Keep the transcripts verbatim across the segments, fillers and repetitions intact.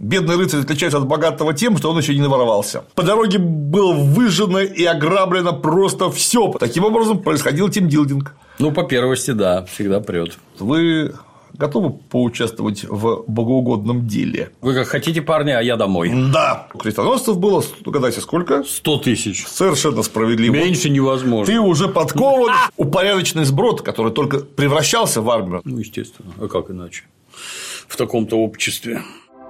Бедный рыцарь отличается от богатого тем, что он еще не наворовался. По дороге было выжжено и ограблено просто все. Таким образом происходил тимбилдинг. Ну, по первости, да, всегда прет. Вы готовы поучаствовать в богоугодном деле? Вы как хотите, парни, а я домой. Да. Крестоносцев было, угадайте, сколько? Сто тысяч. Совершенно справедливо. Меньше невозможно. Ты уже подкован. Упорядоченный сброд, который только превращался в армию. Ну, естественно. А как иначе? В таком-то обществе.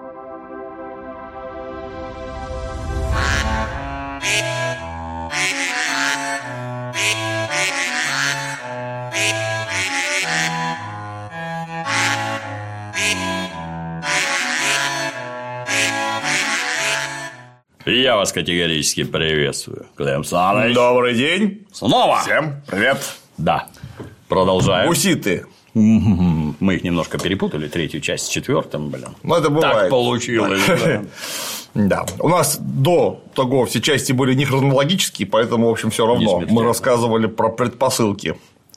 Я вас категорически приветствую, Клим Саныч. Добрый день. Снова. Всем привет. Да. Продолжаем. Гуситы. Мы их немножко перепутали, третью часть с четвертым, блин. Ну, это бывает. Так получилось. Да. Да. У нас до того все части были не хронологические, поэтому, в общем, все равно мы рассказывали про предпосылки.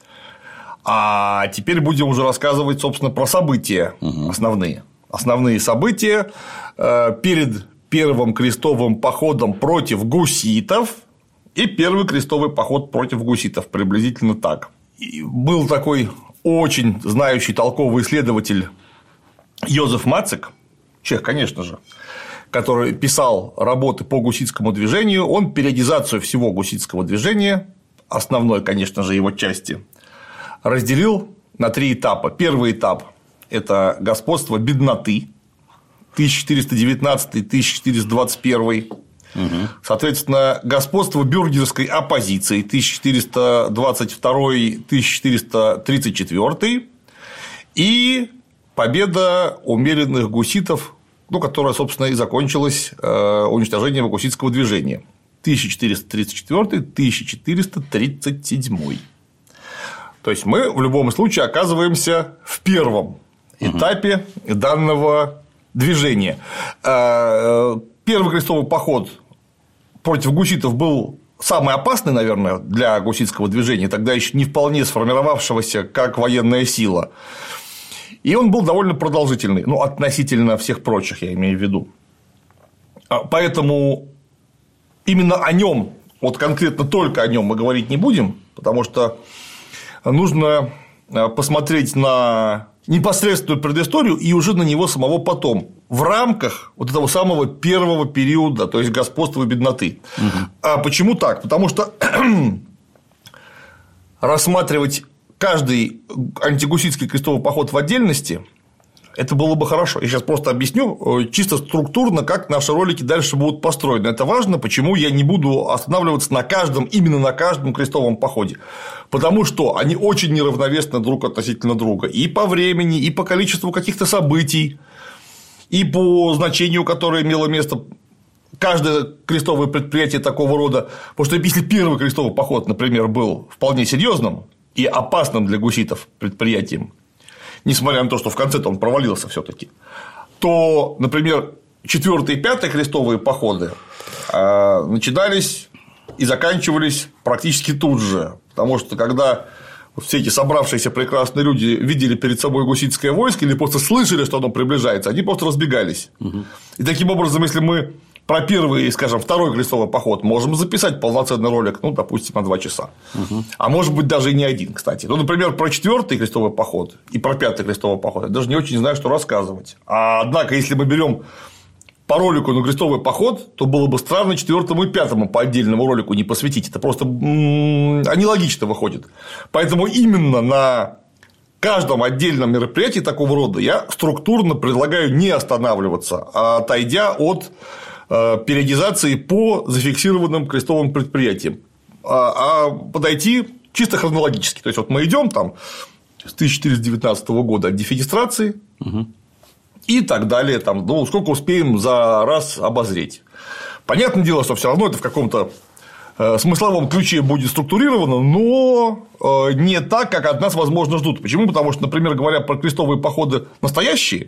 А теперь будем уже рассказывать, собственно, про события угу. основные. Основные события перед первым крестовым походом против гуситов и первый крестовый поход против гуситов. Приблизительно так. И был такой очень знающий, толковый исследователь Йозеф Мацик, чех, конечно же, который писал работы по гуситскому движению. Он периодизацию всего гуситского движения, основной, конечно же, его части, разделил на три этапа. Первый этап – это господство бедноты, тысяча четыреста девятнадцатый — тысяча четыреста двадцать первый. Угу. Соответственно, господство бюргерской оппозиции тысяча четыреста двадцать второй — тысяча четыреста тридцать четвёртый и победа умеренных гуситов, ну, которая, собственно, и закончилась уничтожением гуситского движения тысяча четыреста тридцать четвёртый — тысяча четыреста тридцать седьмой. То есть мы в любом случае оказываемся в первом этапе угу. данного движения. Первый крестовый поход против гуситов был самый опасный, наверное, для гуситского движения, тогда еще не вполне сформировавшегося как военная сила. И он был довольно продолжительный, ну, относительно всех прочих, я имею в виду. Поэтому именно о нем, вот конкретно только о нем мы говорить не будем, потому что нужно посмотреть на непосредственную предысторию и уже на него самого потом, в рамках вот этого самого первого периода, то есть господства и бедноты. Угу. А почему так? Потому что рассматривать каждый антигуситский крестовый поход в отдельности это было бы хорошо. Я сейчас просто объясню чисто структурно, как наши ролики дальше будут построены. Это важно, почему я не буду останавливаться на каждом, именно на каждом крестовом походе. Потому что они очень неравновесны друг относительно друга. И по времени, и по количеству каких-то событий, и по значению, которое имело место каждое крестовое предприятие такого рода. Потому что если первый крестовый поход, например, был вполне серьезным и опасным для гуситов предприятием, несмотря на то, что в конце-то он провалился все-таки, то, например, четвертый и пятый крестовые походы начинались и заканчивались практически тут же. Потому что когда все эти собравшиеся прекрасные люди видели перед собой гуситское войско или просто слышали, что оно приближается, они просто разбегались. Угу. И таким образом, если мы про первый и, скажем, второй крестовый поход можем записать полноценный ролик, ну, допустим, на два часа. Угу. А может быть, даже и не один, кстати. Ну, например, про четвертый крестовый поход и про пятый крестовый поход я даже не очень знаю, что рассказывать. А, однако, если мы берем по ролику на крестовый поход, то было бы странно четвертому и пятому по отдельному ролику не посвятить. Это просто анелогично выходит. Поэтому именно на каждом отдельном мероприятии такого рода я структурно предлагаю не останавливаться, а отойдя от периодизации по зафиксированным крестовым предприятиям, а подойти чисто хронологически. То есть, вот мы идем там с тысяча четыреста девятнадцатого года от дефенестрации угу. и так далее, там, ну, сколько успеем за раз обозреть. Понятное дело, что все равно это в каком-то смысловом ключе будет структурировано, но не так, как от нас, возможно, ждут. Почему? Потому что, например, говоря про крестовые походы настоящие,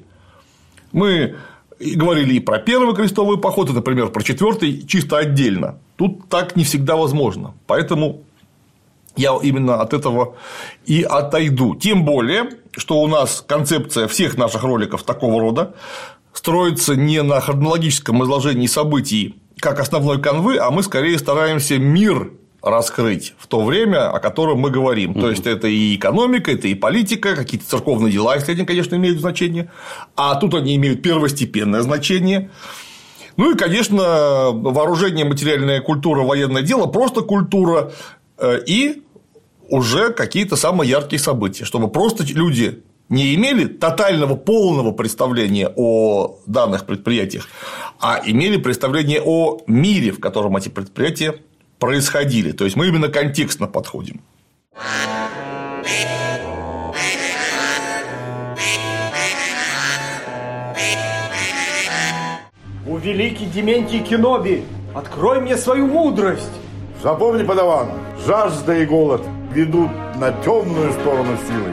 мы говорили и про первый крестовый поход, и, например, про четвертый чисто отдельно. Тут так не всегда возможно. Поэтому я именно от этого и отойду. Тем более, что у нас концепция всех наших роликов такого рода строится не на хронологическом изложении событий как основной канвы, а мы скорее стараемся мир раскрыть в то время, о котором мы говорим. Mm-hmm. То есть, это и экономика, это и политика, какие-то церковные дела, если они, конечно, имеют значение. А тут они имеют первостепенное значение. Ну и, конечно, вооружение, материальная культура, военное дело, просто культура и уже какие-то самые яркие события, чтобы просто люди не имели тотального, полного представления о данных предприятиях, а имели представление о мире, в котором эти предприятия происходили. То есть, мы именно контекстно подходим. О, великий Дементий Кеноби, открой мне свою мудрость. Запомни, подаван, жажда и голод ведут на темную сторону силы.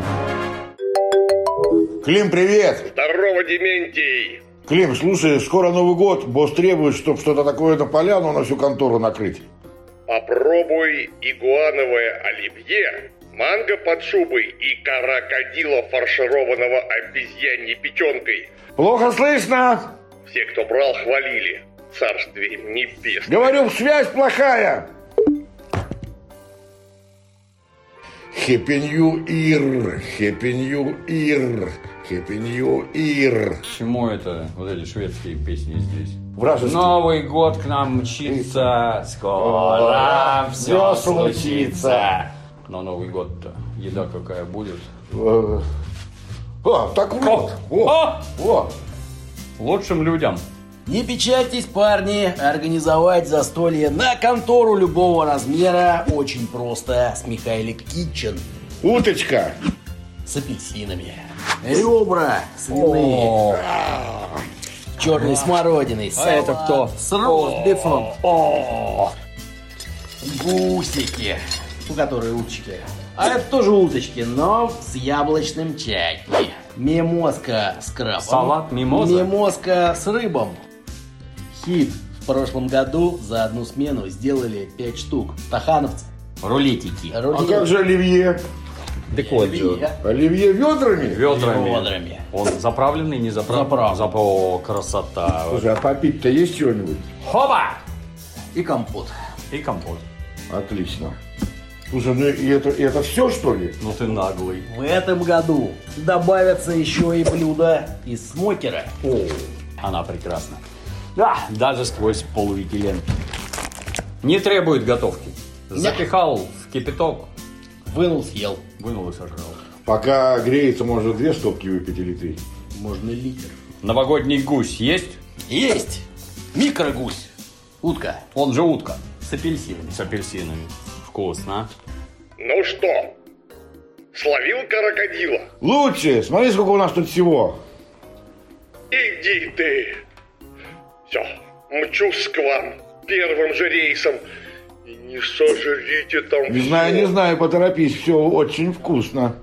Клим, привет! Здорово, Дементий! Клим, слушай, скоро Новый год, босс требует, чтобы что-то такое на поляну на всю контору накрыть. Попробуй игуановое оливье, манго под шубой и крокодила, фаршированного обезьяньей печенкой. Плохо слышно? Все, кто брал, хвалили. Царствие небесное. Говорю, связь плохая. Happy New Year, Happy New Year, Happy New Year. К чему это, вот эти шведские песни здесь? Вражеский. Новый год к нам мчится, скоро все случится. Но Новый год-то еда какая будет? А, так вот. О! О! Лучшим людям. Не печальтесь, парни, организовать застолье на контору любого размера очень просто с Михайлик Китчен. Уточка. С апельсинами. Ребра свиные. Черной смородиной. А это кто? С ростбифом. Гусики, у которых уточки. А это тоже уточки, но с яблочным чатни. Мимозка с крабом. Салат мимоза? Мимозка с рыбом. Хит. В прошлом году за одну смену сделали пять штук. Тахановцы. Рулетики. А как же оливье? Так вот же. Оливье ведрами? Ведрами. Ведрами. Он заправленный, не заправленный? Заправленный. Зап... О, красота. Слушай, а попить-то есть чего-нибудь? Хоба! И компот. И компот. Отлично. Слушай, ну и это, и это все, что ли? Ну ты наглый. В этом году добавятся еще и блюда из смокера. О, она прекрасна. Да, даже сквозь полуэтилен. Не требует готовки. Запихал в кипяток, Вынул, съел. вынул и сожрал. Пока греется, можно две стопки выпить или три. Можно литр. Новогодний гусь есть? Есть! Микрогусь. Утка. Он же утка. С апельсинами. С апельсинами. Вкусно. Ну что, словил крокодила? Лучше! Смотри, сколько у нас тут всего. Иди ты. Все, мчусь к вам первым же рейсом. И не сожрите там Не всё. знаю, не знаю, поторопись, все очень вкусно.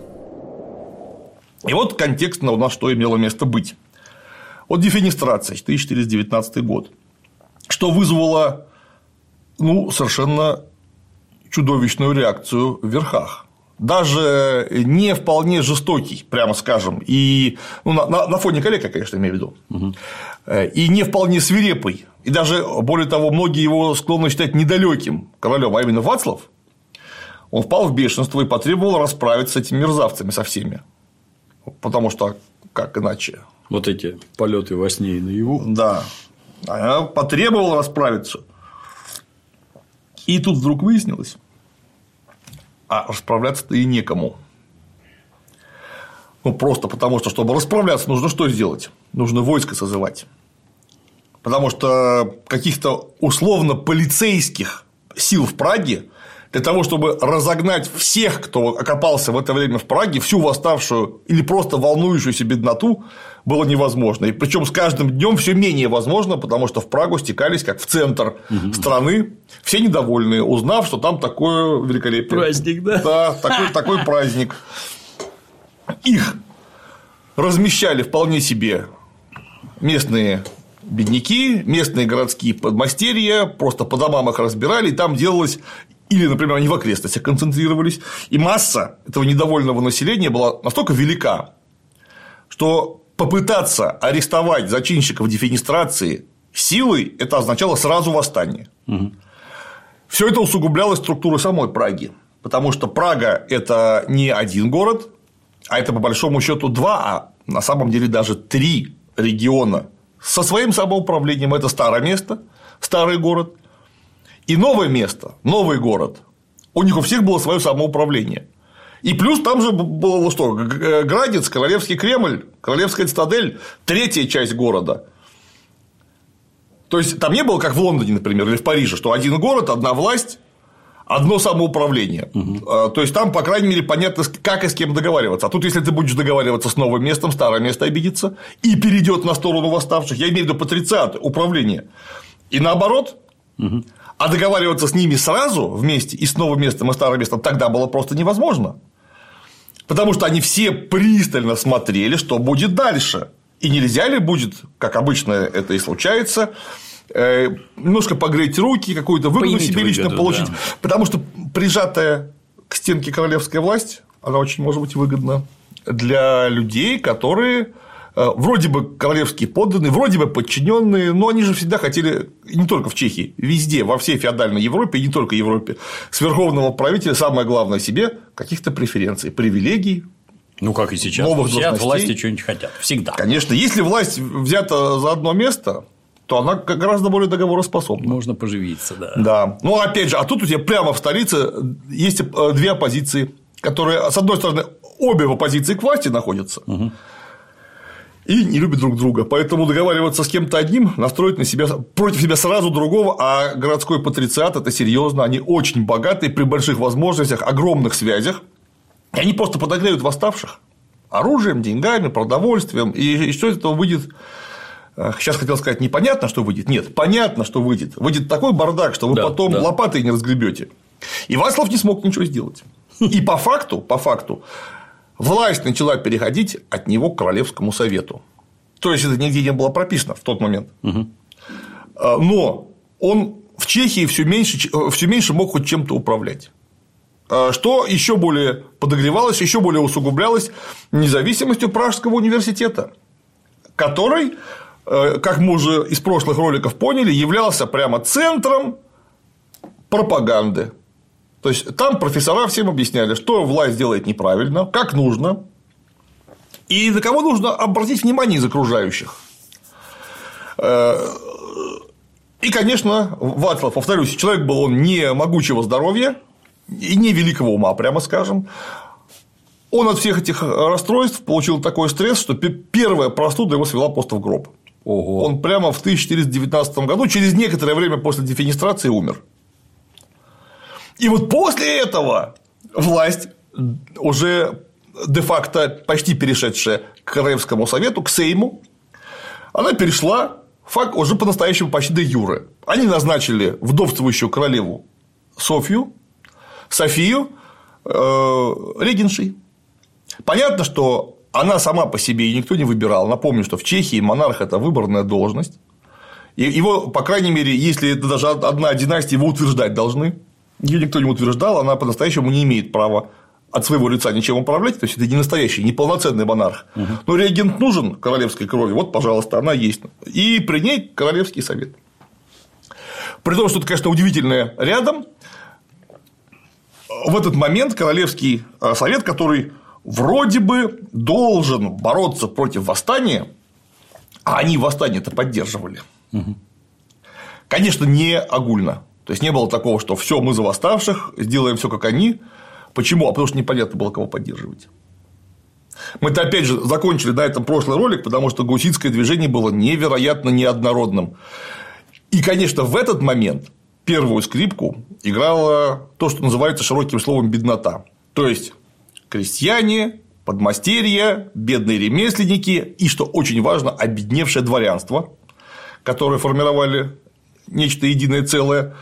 И вот контекстно у нас что имело место быть. Вот дефенестрация, тысяча четыреста девятнадцатый год. Что вызвало, ну, совершенно чудовищную реакцию в верхах. Даже не вполне жестокий, прямо скажем, и ну, на, на, на фоне коллег, я, конечно, имею в виду, угу. И не вполне свирепый, и даже, более того, многие его склонны считать недалеким королем, а именно Вацлав, он впал в бешенство и потребовал расправиться с этими мерзавцами со всеми. Потому что, как иначе? Вот эти полеты во сне и наяву. Да. Потребовал расправиться. И тут вдруг выяснилось, а расправляться-то и некому. Ну, просто потому что, чтобы расправляться, нужно что сделать? Нужно войско созывать. Потому что каких-то условно полицейских сил в Праге для того, чтобы разогнать всех, кто окопался в это время в Праге, всю восставшую или просто волнующуюся бедноту, было невозможно. И причем с каждым днем все менее возможно, потому что в Прагу стекались, как в центр угу. страны, все недовольные, узнав, что там такое великолепие. Праздник, да? Да, такой, такой праздник. Их размещали вполне себе местные бедняки, местные городские подмастерья, просто по домам их разбирали, и там делалось. Или, например, они в окрестностях концентрировались, и масса этого недовольного населения была настолько велика, что попытаться арестовать зачинщиков дефенестрации силой, это означало сразу восстание. Угу. Все это усугублялось структурой самой Праги, потому что Прага – это не один город, а это по большому счету два, а на самом деле даже три региона со своим самоуправлением. Это старое место, старый город, и новое место, новый город. У них у всех было свое самоуправление. И плюс там же было что? Градец, Королевский Кремль, Королевская цитадель, третья часть города. То есть там не было, как в Лондоне, например, или в Париже, что один город, одна власть, одно самоуправление. Угу. То есть там, по крайней мере, понятно, как и с кем договариваться. А тут, если ты будешь договариваться с новым местом, старое место обидится и перейдет на сторону восставших, я имею в виду патрициат, управление, и наоборот. Угу. А договариваться с ними сразу вместе и с новым местом, и старым местом тогда было просто невозможно. Потому что они все пристально смотрели, что будет дальше. И нельзя ли будет, как обычно это и случается, немножко погреть руки, какую-то выгоду себе лично выгоду, получить. Да. Потому что прижатая к стенке королевская власть, она очень может быть выгодна для людей, которые вроде бы королевские подданные, вроде бы подчиненные, но они же всегда хотели, не только в Чехии, везде, во всей феодальной Европе, и не только Европе, с верховного правителя самое главное себе каких-то преференций, привилегий. Ну, как и сейчас, новых все от власти что-нибудь хотят. Всегда. Конечно, если власть взята за одно место, то она гораздо более договороспособна. Можно поживиться, да. Да. Ну, опять же, а тут у тебя прямо в столице есть две оппозиции, которые, с одной стороны, обе в оппозиции к власти находятся. Угу. И не любят друг друга. Поэтому договариваться с кем-то одним, настроить на себя, против себя сразу другого, а городской патрициат – это серьезно, они очень богатые, при больших возможностях, огромных связях, и они просто подогреют восставших оружием, деньгами, продовольствием, и что из этого выйдет? Сейчас хотел сказать, непонятно, что выйдет. Нет, понятно, что выйдет. Выйдет такой бардак, что вы да, потом да. лопатой не разгребете. И Вацлав не смог ничего сделать. И по факту, по факту, власть начала переходить от него к Королевскому совету. То есть это нигде не было прописано в тот момент. Угу. Но он в Чехии все меньше, все меньше мог хоть чем-то управлять. Что еще более подогревалось, еще более усугублялось независимостью Пражского университета, который, как мы уже из прошлых роликов поняли, являлся прямо центром пропаганды. То есть там профессора всем объясняли, что власть делает неправильно, как нужно, и на кого нужно обратить внимание из окружающих. И, конечно, Вацлав, повторюсь, человек был он не могучего здоровья и не великого ума, прямо скажем. Он от всех этих расстройств получил такой стресс, что первая простуда его свела просто в гроб. Ого. Он прямо в тысяча четыреста девятнадцатом году, через некоторое время после дефенестрации, умер. И вот после этого власть, уже де-факто почти перешедшая к Королевскому совету, к Сейму, она перешла уже по-настоящему почти де юре. Они назначили вдовствующую королеву Софью, Софию э, регеншей. Понятно, что она сама по себе и никто не выбирал. Напомню, что в Чехии монарх – это выборная должность. И его, по крайней мере, если это даже одна династия, его утверждать должны. Ее никто не утверждал, она по-настоящему не имеет права от своего лица ничем управлять, то есть это не настоящий, не полноценный монарх. Угу. Но регент нужен королевской крови, вот, пожалуйста, она есть. И при ней Королевский совет. При том, что это, конечно, удивительное рядом, в этот момент Королевский совет, который вроде бы должен бороться против восстания, а они восстание-то поддерживали. Угу. Конечно, не огульно. То есть не было такого, что все, мы за восставших, сделаем все как они. Почему? А потому что непонятно было, кого поддерживать. Мы-то опять же закончили на этом прошлый ролик, потому что гуситское движение было невероятно неоднородным. И, конечно, в этот момент первую скрипку играло то, что называется широким словом беднота. То есть крестьяне, подмастерья, бедные ремесленники и, что очень важно, обедневшее дворянство, которое формировали нечто единое целое.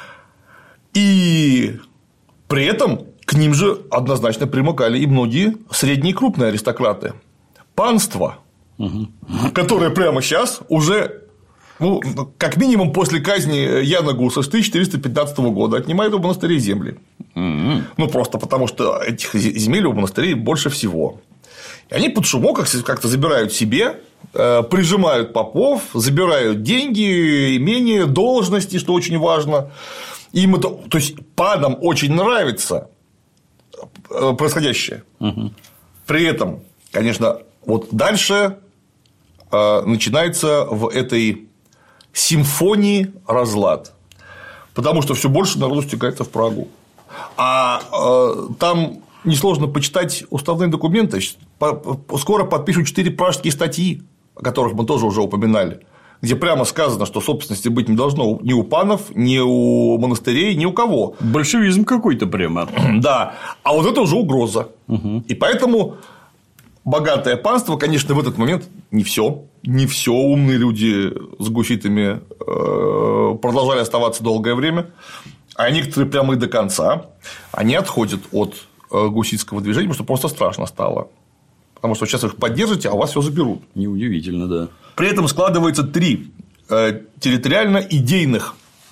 И при этом к ним же однозначно примыкали и многие средние и крупные аристократы. Панство, угу. которое прямо сейчас уже, ну, как минимум после казни Яна Гуса с тысяча четыреста пятнадцатого года отнимает у монастырей земли. Угу. Ну, просто потому что этих земель у монастырей больше всего. И они под шумок как-то забирают себе, прижимают попов, забирают деньги, имения, должности, что очень важно. Им это, то есть панам очень нравится происходящее. Угу. При этом, конечно, вот дальше начинается в этой симфонии разлад, потому что все больше народу стекается в Прагу. А э, там несложно почитать уставные документы. Скоро подпишут четыре пражские статьи, о которых мы тоже уже упоминали, где прямо сказано, что собственности быть не должно ни у панов, ни у монастырей, ни у кого. Большевизм какой-то прямо. Да. А вот это уже угроза. Угу. И поэтому богатое панство, конечно, в этот момент не все. Не все умные люди с гуситами продолжали оставаться долгое время. А некоторые прямо и до конца, они отходят от гуситского движения, потому что просто страшно стало. Потому что сейчас их поддержите, а у вас все заберут. Неудивительно, да. При этом складывается три территориально-идейных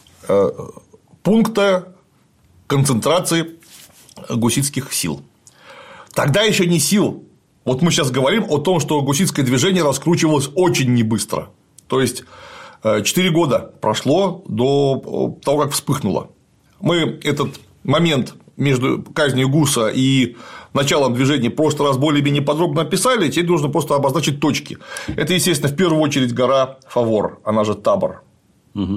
пункта концентрации гуситских сил. Тогда еще не сил. Вот мы сейчас говорим о том, что гуситское движение раскручивалось очень небыстро. То есть четыре года прошло до того, как вспыхнуло. Мы этот момент между казнью Гуса и началом движения в прошлый раз более-менее подробно описали, теперь нужно просто обозначить точки. Это, естественно, в первую очередь гора Фавор, она же Табор. Угу.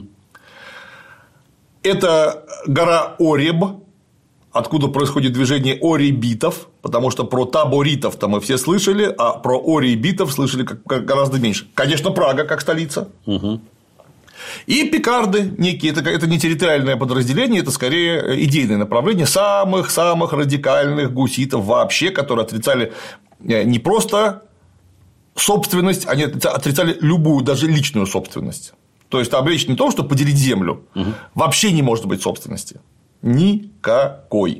Это гора Ореб, откуда происходит движение оребитов, потому что про таборитов-то мы все слышали, а про оребитов слышали как гораздо меньше. Конечно, Прага как столица. Угу. И пикарды некие, это, это не территориальное подразделение, это скорее идейное направление самых-самых радикальных гуситов вообще, которые отрицали не просто собственность, они отрицали любую, даже личную собственность. То есть там речь не о том, что поделить землю, угу. вообще не может быть собственности. Никакой.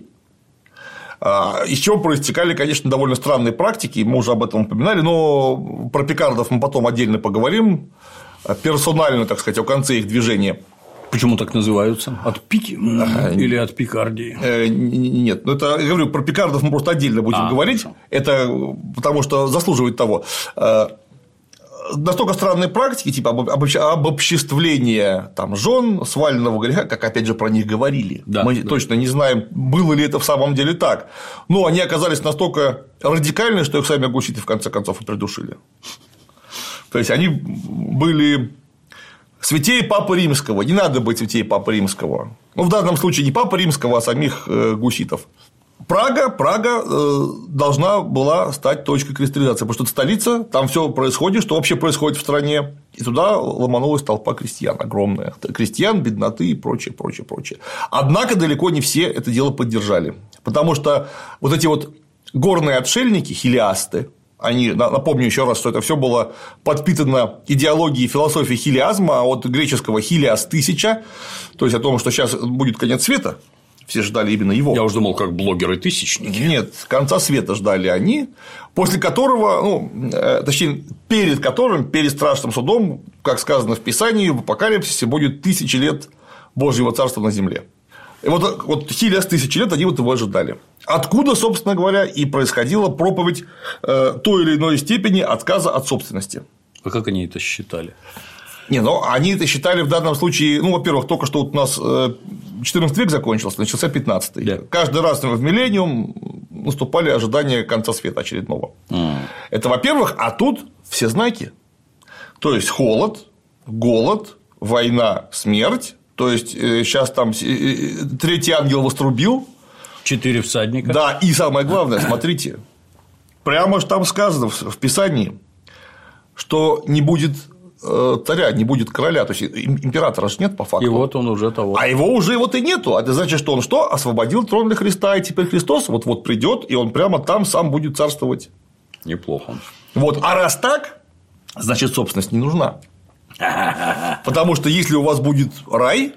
Из чего проистекали, конечно, довольно странные практики, мы уже об этом упоминали, но про пикардов мы потом отдельно поговорим. Персонально, так сказать, о конце их движения. Почему так называются? От пики или от пикардии? Нет, ну это я говорю, про пикардов мы просто отдельно будем а, говорить. Хорошо. Это потому что заслуживает того. Настолько странные практики, типа обобществления там жен, сваленного греха, как опять же про них говорили. Да, мы да. точно не знаем, было ли это в самом деле так. Но они оказались настолько радикальны, что их сами гуситы в конце концов и придушили. То есть они были святее Папы Римского. Не надо быть святее Папы Римского. Ну, в данном случае не Папы Римского, а самих гуситов. Прага, Прага должна была стать точкой кристаллизации, потому что это столица, там все происходит, что вообще происходит в стране. И туда ломанулась толпа крестьян огромная. Крестьян, бедноты и прочее, прочее, прочее. Однако далеко не все это дело поддержали. Потому что вот эти вот горные отшельники, хилиасты, они, напомню еще раз, что это все было подпитано идеологией и философией хилиазма, от греческого хилиас тысяча, то есть о том, что сейчас будет конец света. Все ждали именно его. Я уже думал, как блогеры-тысячники. Нет, конца света ждали они, после которого, ну, точнее, перед которым, перед страшным судом, как сказано в Писании, в Апокалипсисе будет тысячи лет Божьего царства на земле. И вот, вот хилиас тысячи лет они вот его ожидали. Откуда, собственно говоря, и происходила проповедь э, той или иной степени отказа от собственности. А как они это считали? Не, ну они это считали в данном случае, ну, во-первых, только что вот у нас четырнадцатый век закончился, начался пятнадцатый. Да. Каждый раз в миллениум наступали ожидания конца света очередного. Mm. Это, во-первых, а тут все знаки. То есть холод, голод, война, смерть. То есть сейчас там третий ангел вострубил. Четыре всадника. Да, и самое главное, смотрите, прямо же там сказано в Писании, что не будет царя, не будет короля, то есть императора же нет по факту. И вот он уже того. А его уже вот и нету. А это значит, что он что? Освободил трон для Христа, и теперь Христос вот-вот придет, и он прямо там сам будет царствовать. Неплохо. Вот, а раз так, значит, собственность не нужна. Потому что если у вас будет рай,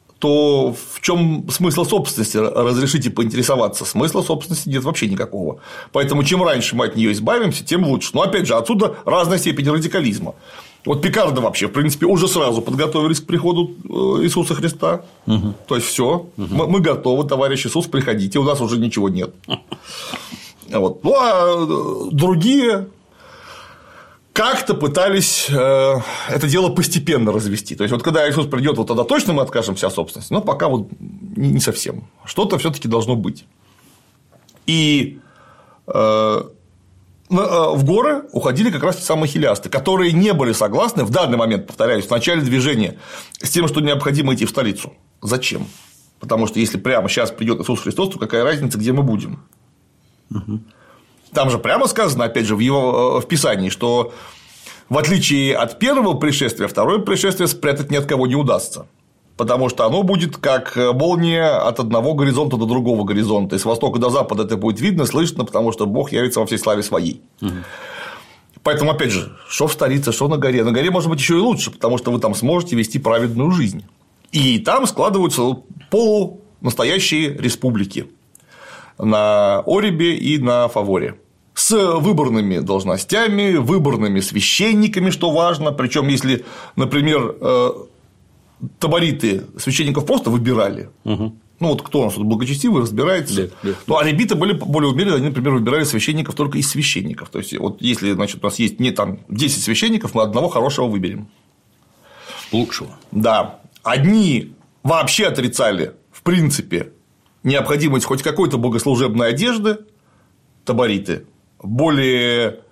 то в чем смысл собственности? Разрешите поинтересоваться. Смысла собственности нет вообще никакого. Поэтому чем раньше мы от нее избавимся, тем лучше. Но опять же, отсюда разная степень радикализма. Вот пикарды вообще, в принципе, уже сразу подготовились к приходу Иисуса Христа. Угу. То есть все, угу. мы, мы готовы, товарищ Иисус, приходите, у нас уже ничего нет. Вот. Ну, а другие как-то пытались э, это дело постепенно развести. То есть, вот когда Иисус придет, вот тогда точно мы откажемся от собственности, но пока вот не совсем. Что-то все-таки должно быть. И э, в горы уходили как раз те самые хилиасты, которые не были согласны в данный момент, повторяюсь, в начале движения с тем, что необходимо идти в столицу. Зачем? Потому что если прямо сейчас придет Иисус Христос, то какая разница, где мы будем? Угу. Там же прямо сказано, опять же, в его в Писании, что в отличие от первого пришествия, второе пришествие спрятать ни от кого не удастся. Потому что оно будет как молния от одного горизонта до другого горизонта. И с востока до запада это будет видно, слышно, потому что Бог явится во всей славе своей. Угу. Поэтому, опять же, что в столице, что на горе. На горе может быть еще и лучше, потому что вы там сможете вести праведную жизнь. И там складываются полунастоящие республики на Оребе и на Фаворе. С выборными должностями, выборными священниками, что важно. Причем, если, например, табориты священников просто выбирали. Угу. Ну, вот кто у нас тут благочестивый, разбирается. Да, да. Ну, а аребиты были более умеренные, они, например, выбирали священников только из священников. То есть, вот если, значит, у нас есть не там десять священников, мы одного хорошего выберем. Лучшего. Да. Одни вообще отрицали, в принципе, необходимость хоть какой-то богослужебной одежды, табориты, более,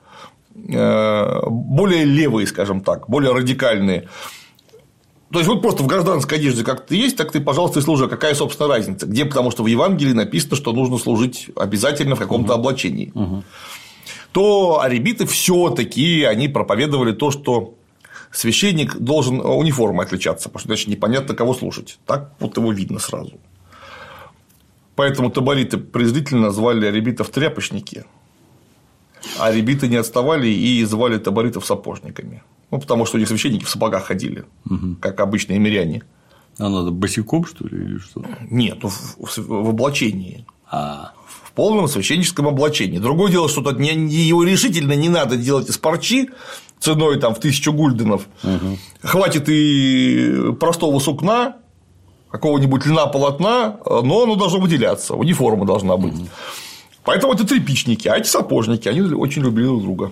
более левые, скажем так, более радикальные. То есть, вот просто в гражданской одежде как ты есть, так ты, пожалуйста, и служи. Какая, собственно, разница? Где? Потому что в Евангелии написано, что нужно служить обязательно в каком-то угу. облачении. Угу. То аребиты все-таки они проповедовали то, что священник должен униформой отличаться, потому что иначе непонятно, кого слушать. Так вот его видно сразу. Поэтому табориты презрительно назвали аребитов тряпочники, а аребиты не отставали и звали таборитов сапожниками. Ну, потому что у них священники в сапогах ходили, угу. как обычные миряне. А надо босиком, что ли, или что? Нет, в, в, в облачении. А. В полном священническом облачении. Другое дело, что тут не, его решительно не надо делать из парчи ценой там, в тысячу гульденов. Угу. Хватит и простого сукна, какого-нибудь льна полотна, но оно должно выделяться, униформа должна быть. Угу. Поэтому это тряпичники, а эти сапожники, они очень любили друг друга.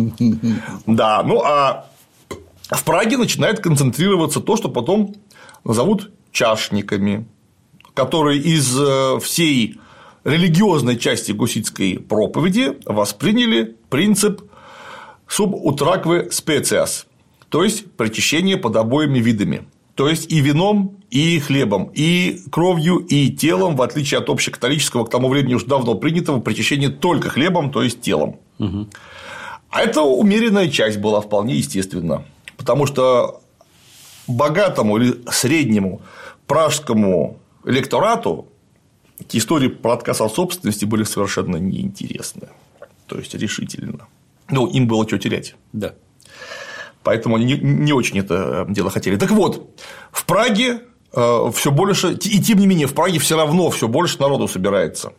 Да, ну а в Праге начинает концентрироваться то, что потом назовут чашниками, которые из всей религиозной части гуситской проповеди восприняли принцип sub utraque specias, то есть причащение под обоими видами. То есть и вином, и хлебом, и кровью, и телом, в отличие от общекатолического, к тому времени уже давно принятого причащения только хлебом, то есть телом. Угу. А это умеренная часть была вполне естественно, потому что богатому или среднему пражскому электорату эти истории про отказ от собственности были совершенно неинтересны, то есть решительно. Ну, им было что терять. Да. Поэтому они не очень это дело хотели. Так вот, в Праге все больше, и тем не менее, в Праге все равно все больше народу собирается.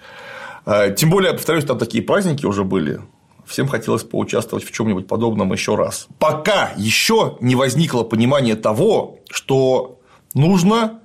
Тем более, повторюсь, там такие праздники уже были. Всем хотелось поучаствовать в чем-нибудь подобном еще раз. Пока еще не возникло понимание того, что нужно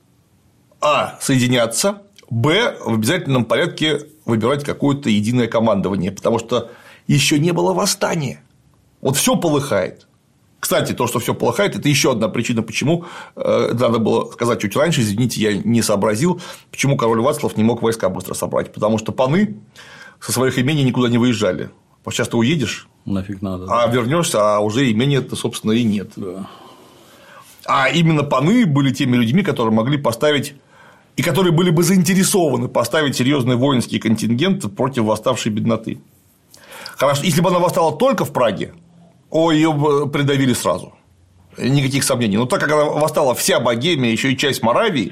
а. соединяться, б. в обязательном порядке выбирать какое-то единое командование, потому что еще не было восстания. Вот все полыхает. Кстати, то, что все полыхает, это еще одна причина, почему надо было сказать чуть раньше, извините, я не сообразил, почему король Вацлав не мог войска быстро собрать, потому что паны со своих имений никуда не выезжали. Сейчас ты уедешь, нафиг надо, а да. вернешься, а уже имения-то, собственно, и нет. Да. А именно паны были теми людьми, которые могли поставить и которые были бы заинтересованы поставить серьезный воинский контингент против восставшей бедноты. Хорошо, если бы она восстала только в Праге, о, ее бы придавили сразу. Никаких сомнений. Но так как она восстала вся Богемия, еще и часть Моравии,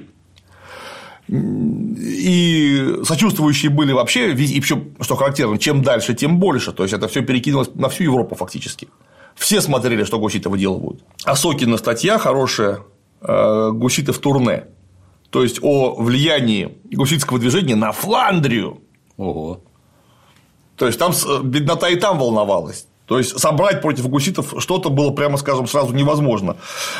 и сочувствующие были вообще, и еще, что характерно, чем дальше, тем больше. То есть это все перекинулось на всю Европу фактически. Все смотрели, что гуситы выделывают. Осокина статья хорошая «Гуситы в турне». То есть о влиянии гуситского движения на Фландрию. Ого. То есть там беднота и там волновалась. То есть собрать против гуситов что-то было, прямо скажем, сразу невозможно.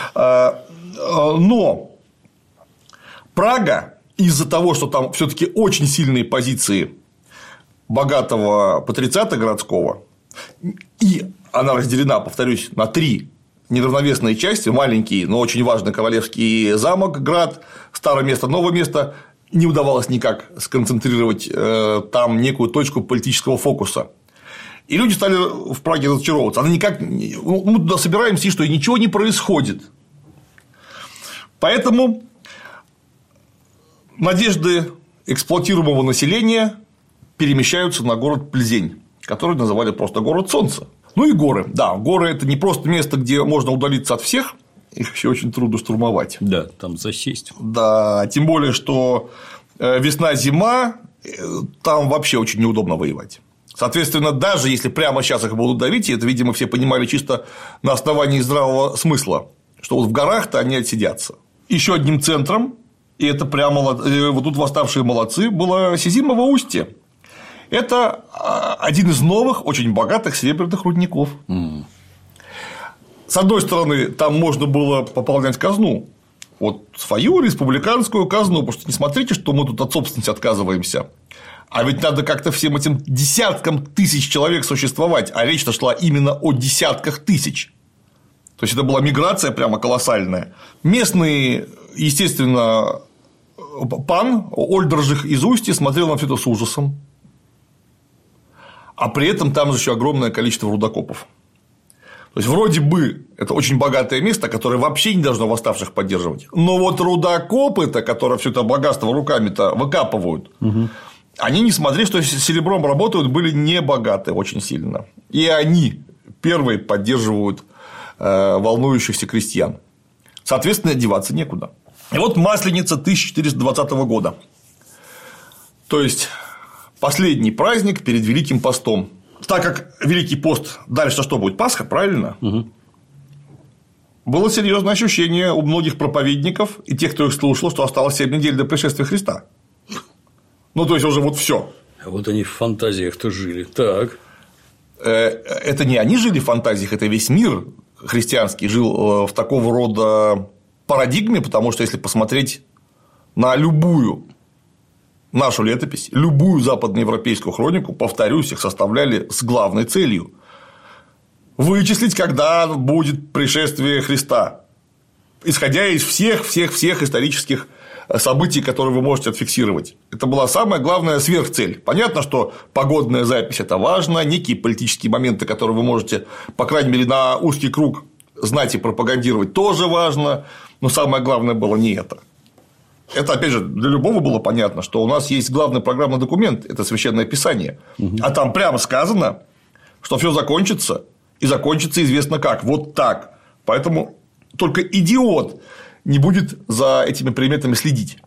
Но Прага из-за того, что там все-таки очень сильные позиции богатого патрициата городского, и она разделена, повторюсь, на три неравновесные части: маленький, но очень важный королевский замок, град, старое место, новое место. Не удавалось никак сконцентрировать э, там некую точку политического фокуса. И люди стали в Праге разочаровываться. Она никак. Мы туда собираемся, и что, и ничего не происходит. Поэтому надежды эксплуатируемого населения перемещаются на город Пльзень, который называли просто город солнца. Ну и горы. Да, горы – это не просто место, где можно удалиться от всех, их еще очень трудно штурмовать. Да, там засесть. Да, тем более, что весна-зима, там вообще очень неудобно воевать. Соответственно, даже если прямо сейчас их будут давить, и это, видимо, все понимали чисто на основании здравого смысла, что вот в горах-то они отсидятся. Еще одним центром, и это прямо вот тут восставшие молодцы, было Сизимово устье. Это один из новых, очень богатых серебряных рудников. Mm. С одной стороны, там можно было пополнять казну, вот свою республиканскую казну, потому что не смотрите, что мы тут от собственности отказываемся. А ведь надо как-то всем этим десяткам тысяч человек существовать, а речь-то шла именно о десятках тысяч. То есть это была миграция прямо колоссальная. Местные, естественно, пан Ольдержих из Устья смотрел на все это с ужасом. А при этом там же еще огромное количество рудокопов. То есть, вроде бы, это очень богатое место, которое вообще не должно восставших поддерживать. Но вот рудокопы-то, которые все это богатство руками-то выкапывают, угу. они, несмотря что с серебром работают, были не богаты очень сильно. И они первые поддерживают волнующихся крестьян. Соответственно, деваться некуда. И вот Масленица тысяча четыреста двадцатого года. То есть, последний праздник перед Великим постом. Так как Великий пост дальше что будет? Пасха, правильно? Угу. Было серьезное ощущение у многих проповедников и тех, кто их слушал, что осталось семь недель до пришествия Христа. Ну, то есть, уже вот все. А вот они в фантазиях-то жили. Так. Это не они жили в фантазиях, это весь мир христианский жил в такого рода парадигме, потому что если посмотреть на любую нашу летопись, любую западноевропейскую хронику, повторюсь, их составляли с главной целью – вычислить, когда будет пришествие Христа, исходя из всех, всех, всех исторических событий, которые вы можете отфиксировать. Это была самая главная сверхцель. Понятно, что погодная запись – это важно, некие политические моменты, которые вы можете, по крайней мере, на узкий круг знать и пропагандировать, тоже важно, но самое главное было не это. Это, опять же, для любого было понятно, что у нас есть главный программный документ – это Священное Писание, угу. а там прямо сказано, что все закончится, и закончится известно как, вот так. Поэтому только идиот не будет за этими приметами следить.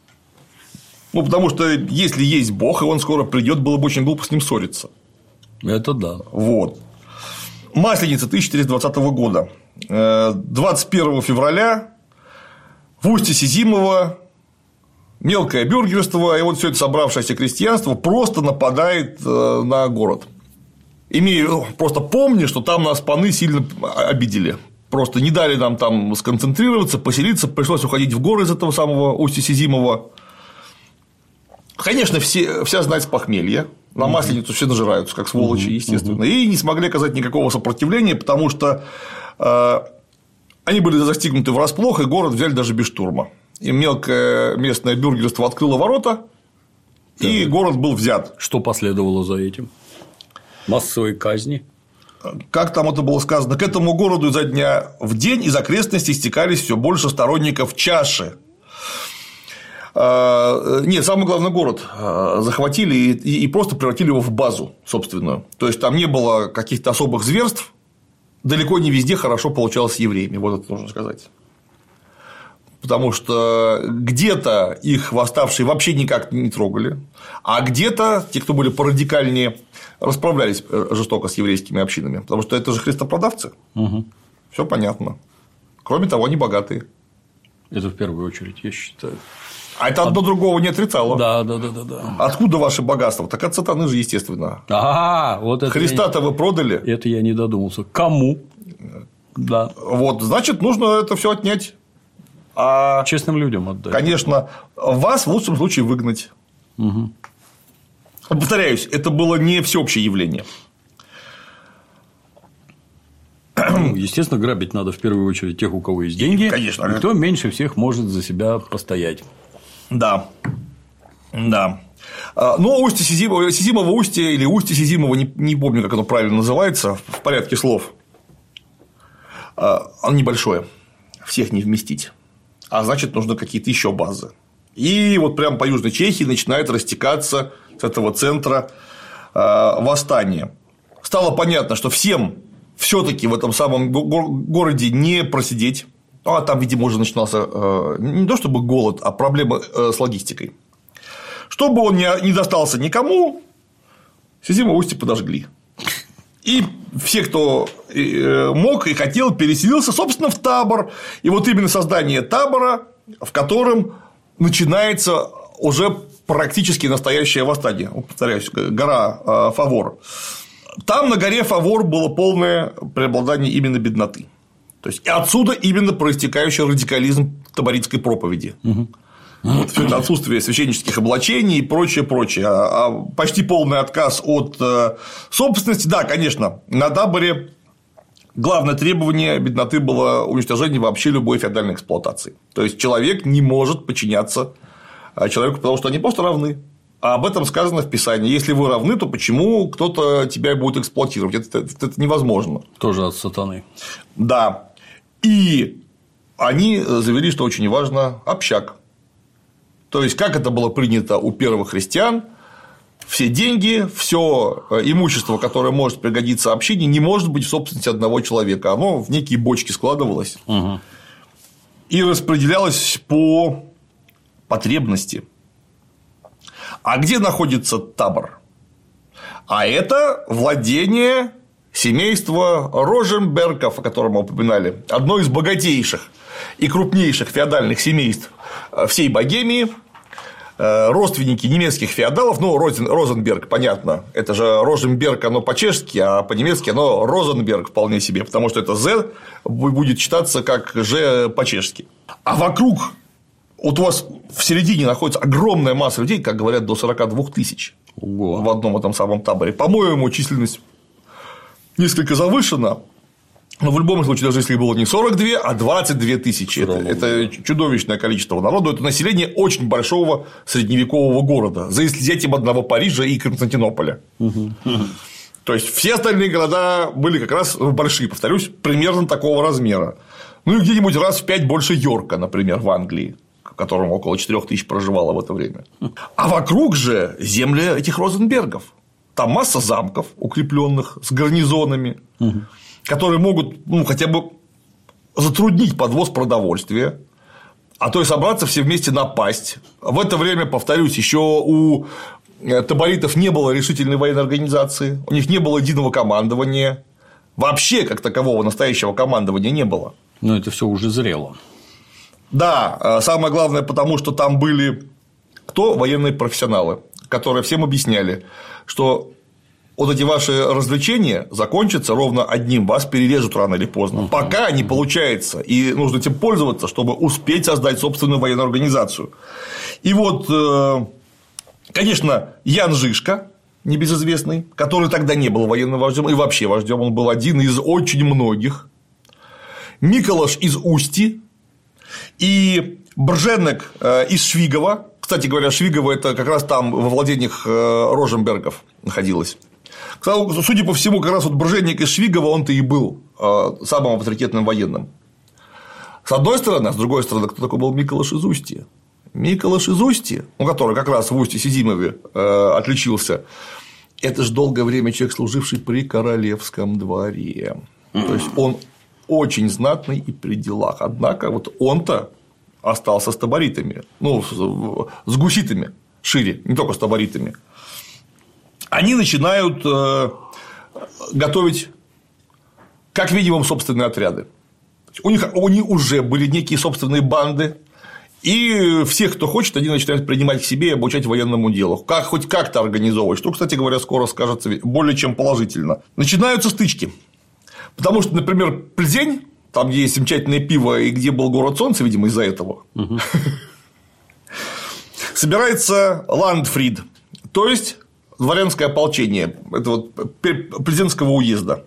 Ну, потому что если есть Бог, и он скоро придет, было бы очень глупо с ним ссориться. Это да. Вот. Масленица тысяча четыреста двадцатого года. двадцать первого февраля в устье Сизимова мелкое бюргерство и вот все это собравшееся крестьянство просто нападает на город. Имея, просто помни, что там нас паны сильно обидели. Просто не дали нам там сконцентрироваться, поселиться, пришлось уходить в горы из этого самого устья Сизимова. Конечно, все, вся знать с похмелья. На Масленицу все нажираются, как сволочи, естественно. И не смогли оказать никакого сопротивления, потому что э, они были застигнуты врасплох, и город взяли даже без штурма. И мелкое местное бюргерство открыло ворота, да. и город был взят. Что последовало за этим? Массовые казни? Как там это было сказано, к этому городу изо дня в день из окрестностей стекались все больше сторонников чаши. Нет, самый главный город захватили и просто превратили его в базу собственную. То есть там не было каких-то особых зверств, далеко не везде хорошо получалось с евреями, вот это нужно сказать. Потому что где-то их восставшие вообще никак не трогали, а где-то те, кто были порадикальнее, расправлялись жестоко с еврейскими общинами, потому что это же христопродавцы. Угу. Все понятно. Кроме того, они богатые. Это в первую очередь, я считаю. А это одно От... другого не отрицало. Да, да, да, да, да. Откуда ваше богатство? Так от сатаны же, естественно. А, вот это. Христа-то я... вы продали. Это я не додумался. Кому? Да. Вот, значит, нужно это все отнять. А, честным людям отдать. Конечно, вас в лучшем случае выгнать. Угу. Повторяюсь, это было не всеобщее явление. Естественно, грабить надо в первую очередь тех, у кого есть деньги. Конечно. И кто меньше всех может за себя постоять. Да. Да. Но устье Сизимова, Сизимово устье или устье Сизимова, не, не помню, как оно правильно называется, в порядке слов. Оно небольшое. Всех не вместить. А значит, нужны какие-то еще базы. И вот прямо по Южной Чехии начинает растекаться с этого центра восстание. Стало понятно, что всем все-таки в этом самом городе не просидеть. А там, видимо, уже начинался не то чтобы голод, а проблема с логистикой. Чтобы он не достался никому, Сизимово устье подожгли. И все, кто мог и хотел, переселился, собственно, в табор. И вот именно создание табора, в котором начинается уже практически настоящее восстание. Повторяюсь, гора Фавор. Там на горе Фавор было полное преобладание именно бедноты. То есть, и отсюда именно проистекающий радикализм таборитской проповеди. Угу. Вот все это отсутствие священнических облачений и прочее, прочее. А почти полный отказ от собственности. Да, конечно, на таборе главное требование бедноты было уничтожение вообще любой феодальной эксплуатации. То есть, человек не может подчиняться человеку, потому что они просто равны. А об этом сказано в Писании. Если вы равны, то почему кто-то тебя будет эксплуатировать? Это, это, это невозможно. Тоже от сатаны. Да. И они завели, что очень важно, общак. То есть, как это было принято у первых христиан, все деньги, все имущество, которое может пригодиться общине, не может быть в собственности одного человека. Оно в некие бочки складывалось угу. и распределялось по потребности. А где находится табор? А это владение семейства Роженбергов, о котором мы упоминали, одно из богатейших и крупнейших феодальных семейств всей Богемии, родственники немецких феодалов, ну, Розенберг, понятно, это же Роженберг, оно по-чешски, а по-немецки оно Розенберг вполне себе, потому что это «з» будет читаться как «ж» по-чешски. А вокруг вот у вас в середине находится огромная масса людей, как говорят, до сорока двух тысяч Ого. В одном этом самом таборе. По-моему, численность несколько завышена, но в любом случае, даже если было не сорок две, а двадцать две тысячи. Это, это чудовищное количество народу. Это население очень большого средневекового города, за исключением одного Парижа и Константинополя. Угу. То есть, все остальные города были как раз большие, повторюсь, примерно такого размера. Ну и где-нибудь раз в пять больше Йорка, например, в Англии, в котором около четырёх тысяч проживало в это время. А вокруг же земли этих Розенбергов. Там масса замков, укрепленных с гарнизонами, угу. которые могут ну, хотя бы затруднить подвоз продовольствия, а то и собраться все вместе напасть. В это время, повторюсь, еще у таборитов не было решительной военной организации, у них не было единого командования, вообще как такового настоящего командования не было. Но это все уже зрело. Да, самое главное, потому что там были кто? Военные профессионалы, которые всем объясняли, что вот эти ваши развлечения закончатся ровно одним, вас перережут рано или поздно, uh-huh. пока не получается, и нужно этим пользоваться, чтобы успеть создать собственную военную организацию. И вот, конечно, Ян Жишка, небезызвестный, который тогда не был военным вождем, и вообще вождем, он был один из очень многих, Миколаш из Усти и Брженек из Швигова. Кстати говоря, Швигово – это как раз там во владениях Роженбергов находилось. Судя по всему, как раз вот Брженек из Швигова, он-то и был самым авторитетным военным. С одной стороны, а с другой стороны, кто такой был Миколаш из Устья? Миколаш из Устья, ну, который как раз в Устье-Сизимове отличился, это же долгое время человек, служивший при королевском дворе. То есть, он очень знатный и при делах. Однако, вот он-то остался с таборитами, ну, с гуситами шире, не только с таборитами. Они начинают готовить, как минимум, собственные отряды. У них, у них уже были некие собственные банды, и всех, кто хочет, они начинают принимать к себе и обучать военному делу. Как, хоть как-то организовывать, что, кстати говоря, скоро скажется более чем положительно. Начинаются стычки. Потому что, например, Пльзень, там, где есть замечательное пиво и где был город солнца, видимо, из-за этого, собирается Ландфрид, то есть дворянское ополчение, это вот Пльзенского уезда.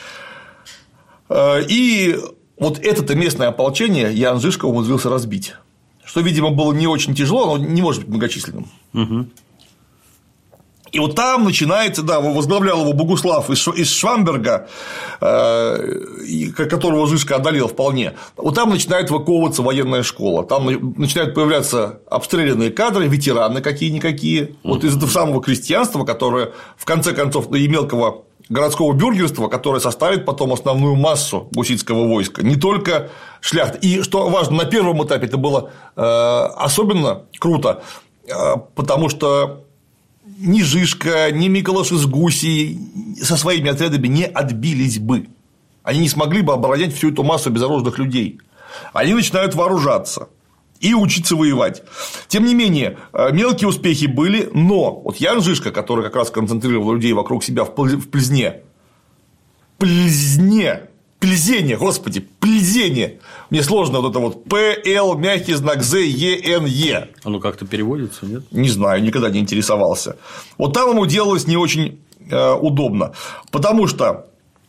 И вот это-то местное ополчение Ян Жишка умудрился разбить, что, видимо, было не очень тяжело, но не может быть многочисленным. Угу. И вот там начинается, да, возглавлял его Богуслав из Швамберга, которого Жишка одолел вполне. Вот там начинает выковываться военная школа, там начинают появляться обстрелянные кадры, ветераны какие-никакие, вот из этого самого крестьянства, которое в конце концов и мелкого городского бюргерства, которое составит потом основную массу гуситского войска, не только шляхта. И что важно, на первом этапе это было особенно круто, потому что ни Жишка, ни Миколаш из Гусей со своими отрядами не отбились бы. Они не смогли бы оборонять всю эту массу безоружных людей. Они начинают вооружаться и учиться воевать. Тем не менее, мелкие успехи были, но вот Ян Жишка, который как раз концентрировал людей вокруг себя в Пльзне, Пльзне, Пльзене, господи, Пльзене. Мне сложно вот это вот П, Л, мягкий знак З, Е, Н, Е. Оно как-то переводится, нет? Не знаю, никогда не интересовался. Вот там ему делалось не очень э, удобно, потому что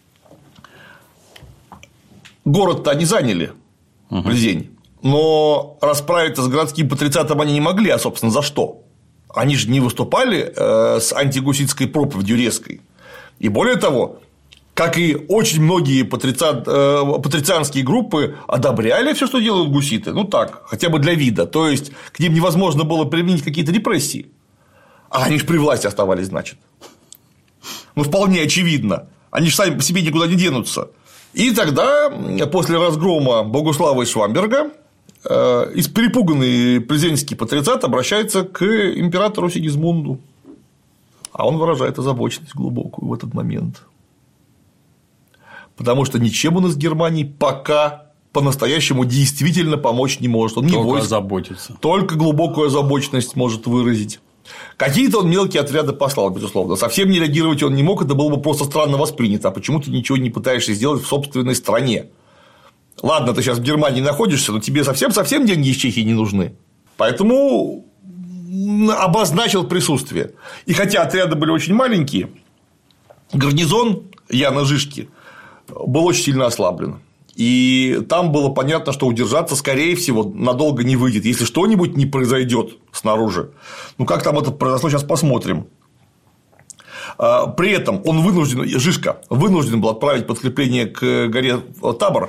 город-то они заняли, угу. Пльзень, но расправиться с городским патрициатом они не могли, а, собственно, за что? Они же не выступали э, с антигуситской проповедью резкой. И более того, как и очень многие патрициан... патрицианские группы одобряли все, что делают гуситы, ну так, хотя бы для вида, то есть к ним невозможно было применить какие-то репрессии, а они же при власти оставались, значит, ну вполне очевидно, они же сами по себе никуда не денутся. И тогда, после разгрома Богуслава и Швамберга, перепуганный пльзенский патрициат обращается к императору Сигизмунду, а он выражает озабоченность глубокую в этот момент. Потому что ничем он из Германии пока по-настоящему действительно помочь не может. Он не только войск, озаботиться. Только глубокую озабоченность может выразить. Какие-то он мелкие отряды послал, безусловно. Совсем не реагировать он не мог, это было бы просто странно воспринято. А почему ты ничего не пытаешься сделать в собственной стране? Ладно, ты сейчас в Германии находишься, но тебе совсем-совсем деньги из Чехии не нужны. Поэтому обозначил присутствие. И хотя отряды были очень маленькие, гарнизон Яна Жишки был очень сильно ослаблен. И там было понятно, что удержаться, скорее всего, надолго не выйдет. Если что-нибудь не произойдет снаружи. Ну, как там это произошло, сейчас посмотрим. При этом он вынужден, Жишка вынужден был отправить подкрепление к горе Табор.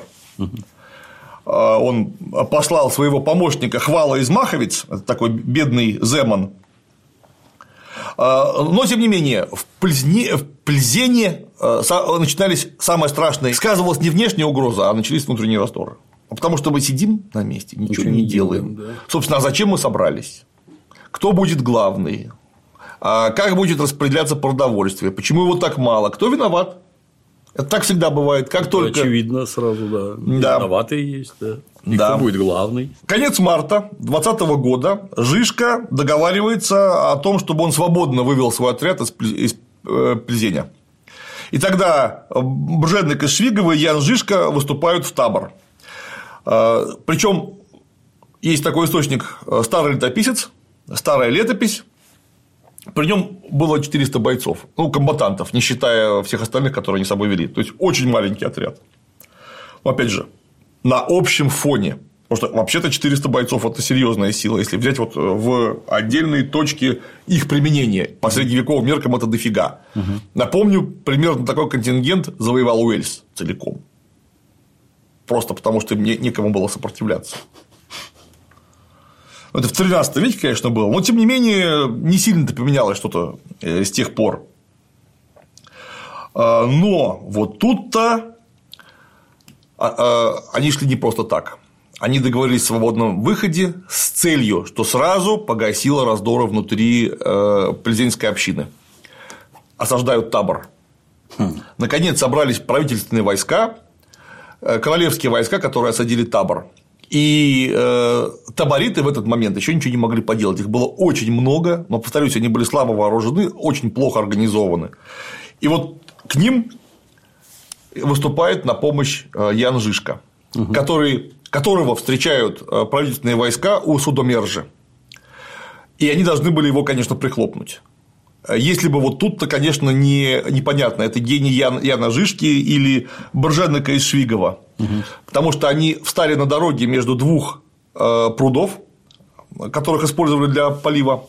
Он послал своего помощника Хвала из Маховиц, такой бедный земан. Но, тем не менее, в, Пльзне, в Пльзене начинались самые страшные. Сказывалась не внешняя угроза, а начались внутренние раздоры. Потому что мы сидим на месте, ничего, ничего не делаем. делаем да. Собственно, а зачем мы собрались? Кто будет главный? Как будет распределяться продовольствие? Почему его так мало? Кто виноват? Это так всегда бывает. Как это только... очевидно сразу, да. да. Виноватые есть, да. И да. кто будет главный? Конец марта двадцатого года Жишка договаривается о том, чтобы он свободно вывел свой отряд из, из э, Пльзеня. И тогда Бжедник из Швигова и Ян Жишка выступают в Табор. Э, Причем есть такой источник старый летописец, старая летопись. При нем было четыреста бойцов, ну, комбатантов, не считая всех остальных, которые они с собой вели. То есть очень маленький отряд. Но опять же, на общем фоне. Потому что вообще-то четыреста бойцов – это серьезная сила. Если взять вот в отдельные точки их применения, по средневековым меркам это дофига. Угу. Напомню, примерно такой контингент завоевал Уэльс целиком. Просто потому, что им некому было сопротивляться. Это в тринадцатом веке, конечно, было, но, тем не менее, не сильно-то поменялось что-то с тех пор. Но вот тут-то они шли не просто так. Они договорились о свободном выходе с целью, что сразу погасило раздоры внутри пльзенской общины. Осаждают Табор. Хм. Наконец собрались правительственные войска, королевские войска, которые осадили Табор. И э, табориты в этот момент еще ничего не могли поделать. Их было очень много, но, повторюсь, они были слабо вооружены, очень плохо организованы. И вот к ним выступает на помощь Ян Жишка, угу. который, которого встречают правительственные войска у Судомержи. И они должны были его, конечно, прихлопнуть. Если бы вот тут-то, конечно, не, непонятно, это гений Ян, Яна Жишки или Брженека из Швигова, угу. Потому что они встали на дороге между двух э, прудов, которых использовали для полива,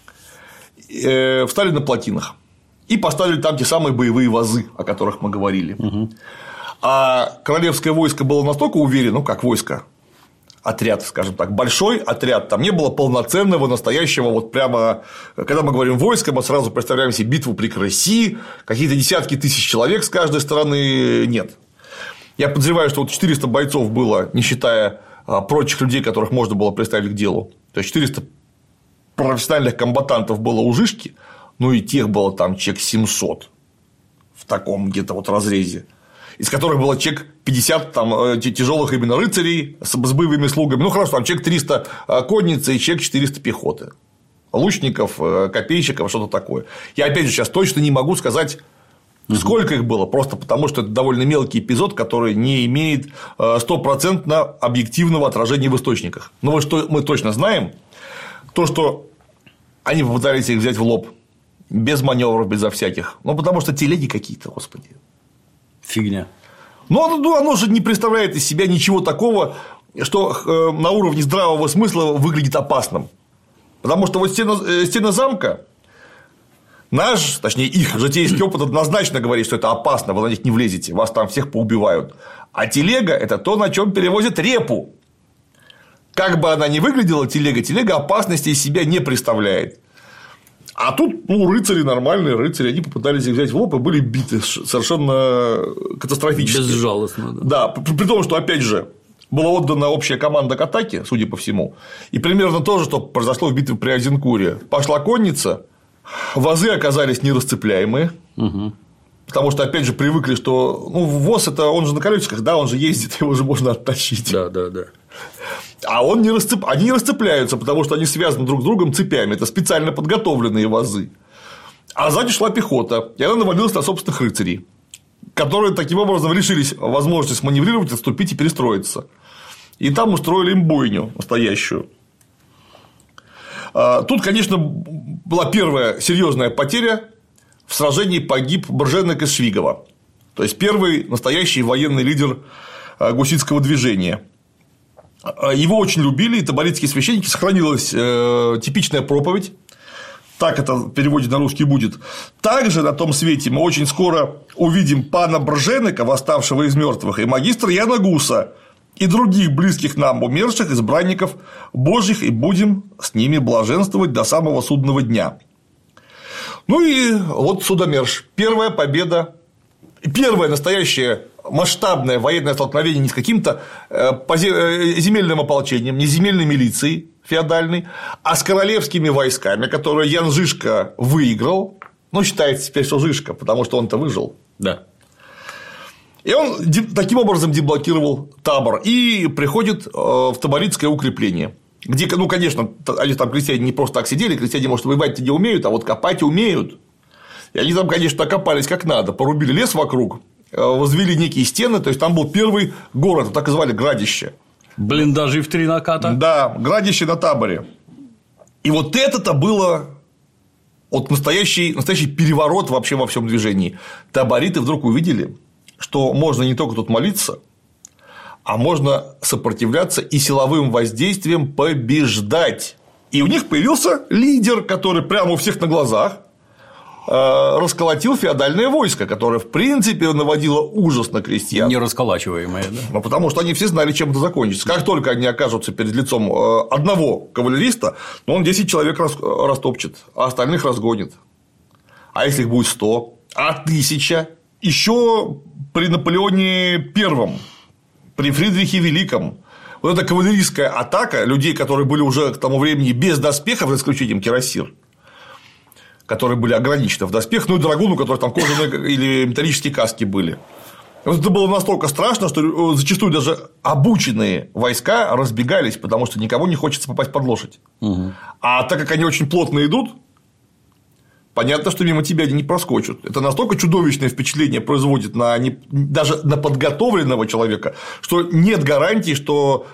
э, встали на плотинах и поставили там те самые боевые вазы, о которых мы говорили. Угу. А королевское войско было настолько уверено, ну как войско, отряд, скажем так, большой отряд, там не было полноценного, настоящего, вот прямо, когда мы говорим войско, мы сразу представляем себе битву при Креси, какие-то десятки тысяч человек с каждой стороны, нет. Я подозреваю, что вот четыреста бойцов было, не считая прочих людей, которых можно было представить к делу, то есть четыреста профессиональных комбатантов было у Жишки, ну и тех было там человек семьсот в таком где-то вот разрезе, из которых было человек пятьдесят там, тяжелых именно рыцарей с, с боевыми слугами. Ну, хорошо, там человек триста конницы и человек четыреста пехоты. Лучников, копейщиков, что-то такое. Я, опять же, сейчас точно не могу сказать, сколько их было, просто потому что это довольно мелкий эпизод, который не имеет стопроцентно объективного отражения в источниках. Но вот что мы точно знаем, то, что они попытались их взять в лоб, без маневров, безо всяких. Ну, потому что телеги какие-то, господи. Фигня. Но ну, оно же не представляет из себя ничего такого, что э, на уровне здравого смысла выглядит опасным. Потому что вот стена, э, стена замка, наш, точнее их житейский опыт однозначно говорит, что это опасно, вы на них не влезете, вас там всех поубивают. А телега – это то, на чем перевозят репу. Как бы она ни выглядела, телега, телега опасности из себя не представляет. А тут, ну, рыцари, нормальные рыцари, они попытались их взять в лоб и были биты совершенно катастрофически. Безжалостно, да. Да, при, при том, что, опять же, была отдана общая команда к атаке, судя по всему, и примерно то же, что произошло в битве при Азенкуре. Пошла конница, вазы оказались нерасцепляемые, угу. Потому что, опять же, привыкли, что ну, воз – это он же на колесиках, да, он же ездит, его же можно оттащить. Да, да, да. А он не расцеп... они не расцепляются, потому что они связаны друг с другом цепями. Это специально подготовленные вазы. А сзади шла пехота, и она навалилась на собственных рыцарей, которые таким образом лишились возможности сманеврировать, отступить и перестроиться. И там устроили им бойню настоящую. Тут, конечно, была первая серьезная потеря. В сражении погиб Брженек из Швигова. То есть первый настоящий военный лидер гуситского движения. Его очень любили, и таборитские священники, сохранилась э, типичная проповедь, так это в переводе на русский будет. Также на том свете мы очень скоро увидим пана Брженека, восставшего из мертвых, и магистра Яна Гуса, и других близких нам умерших избранников Божьих, и будем с ними блаженствовать до самого судного дня. Ну и вот Судомерш, первая победа, первое настоящее масштабное военное столкновение не с каким-то земельным ополчением, не с земельной милицией феодальной, а с королевскими войсками, которые Ян Жишка выиграл. Ну, считается теперь, что Жишка, потому что он-то выжил. Да. И он таким образом деблокировал табор и приходит в таборитское укрепление. Где, ну, конечно, они там крестьяне не просто так сидели, крестьяне, может, воевать-то не умеют, а вот копать умеют. И они там, конечно, окопались как надо, порубили лес вокруг, возвели некие стены, то есть там был первый город, так и звали Градище. Блиндажи в три наката. Да, Градище на таборе. И вот это-то было вот настоящий, настоящий переворот вообще во всем движении. Табориты вдруг увидели, что можно не только тут молиться, а можно сопротивляться и силовым воздействием побеждать. И у них появился лидер, который прямо у всех на глазах расколотил феодальное войско, которое, в принципе, наводило ужас на крестьян. Нерасколачиваемое, да. Ну, потому что они все знали, чем это закончится. Как только они окажутся перед лицом одного кавалериста, ну, он десять человек растопчет, а остальных разгонит. А если их будет сто, а тысяча? Еще при Наполеоне Первом, при Фридрихе Великом, вот эта кавалерийская атака людей, которые были уже к тому времени без доспехов, за исключением кирасир, которые были ограничены в доспех, ну и драгун, у которых там кожаные или металлические каски были. Вот это было настолько страшно, что зачастую даже обученные войска разбегались, потому что никому не хочется попасть под лошадь. Угу. А так как они очень плотно идут, понятно, что мимо тебя они не проскочат. Это настолько чудовищное впечатление производит на не... даже на подготовленного человека, что нет гарантии, что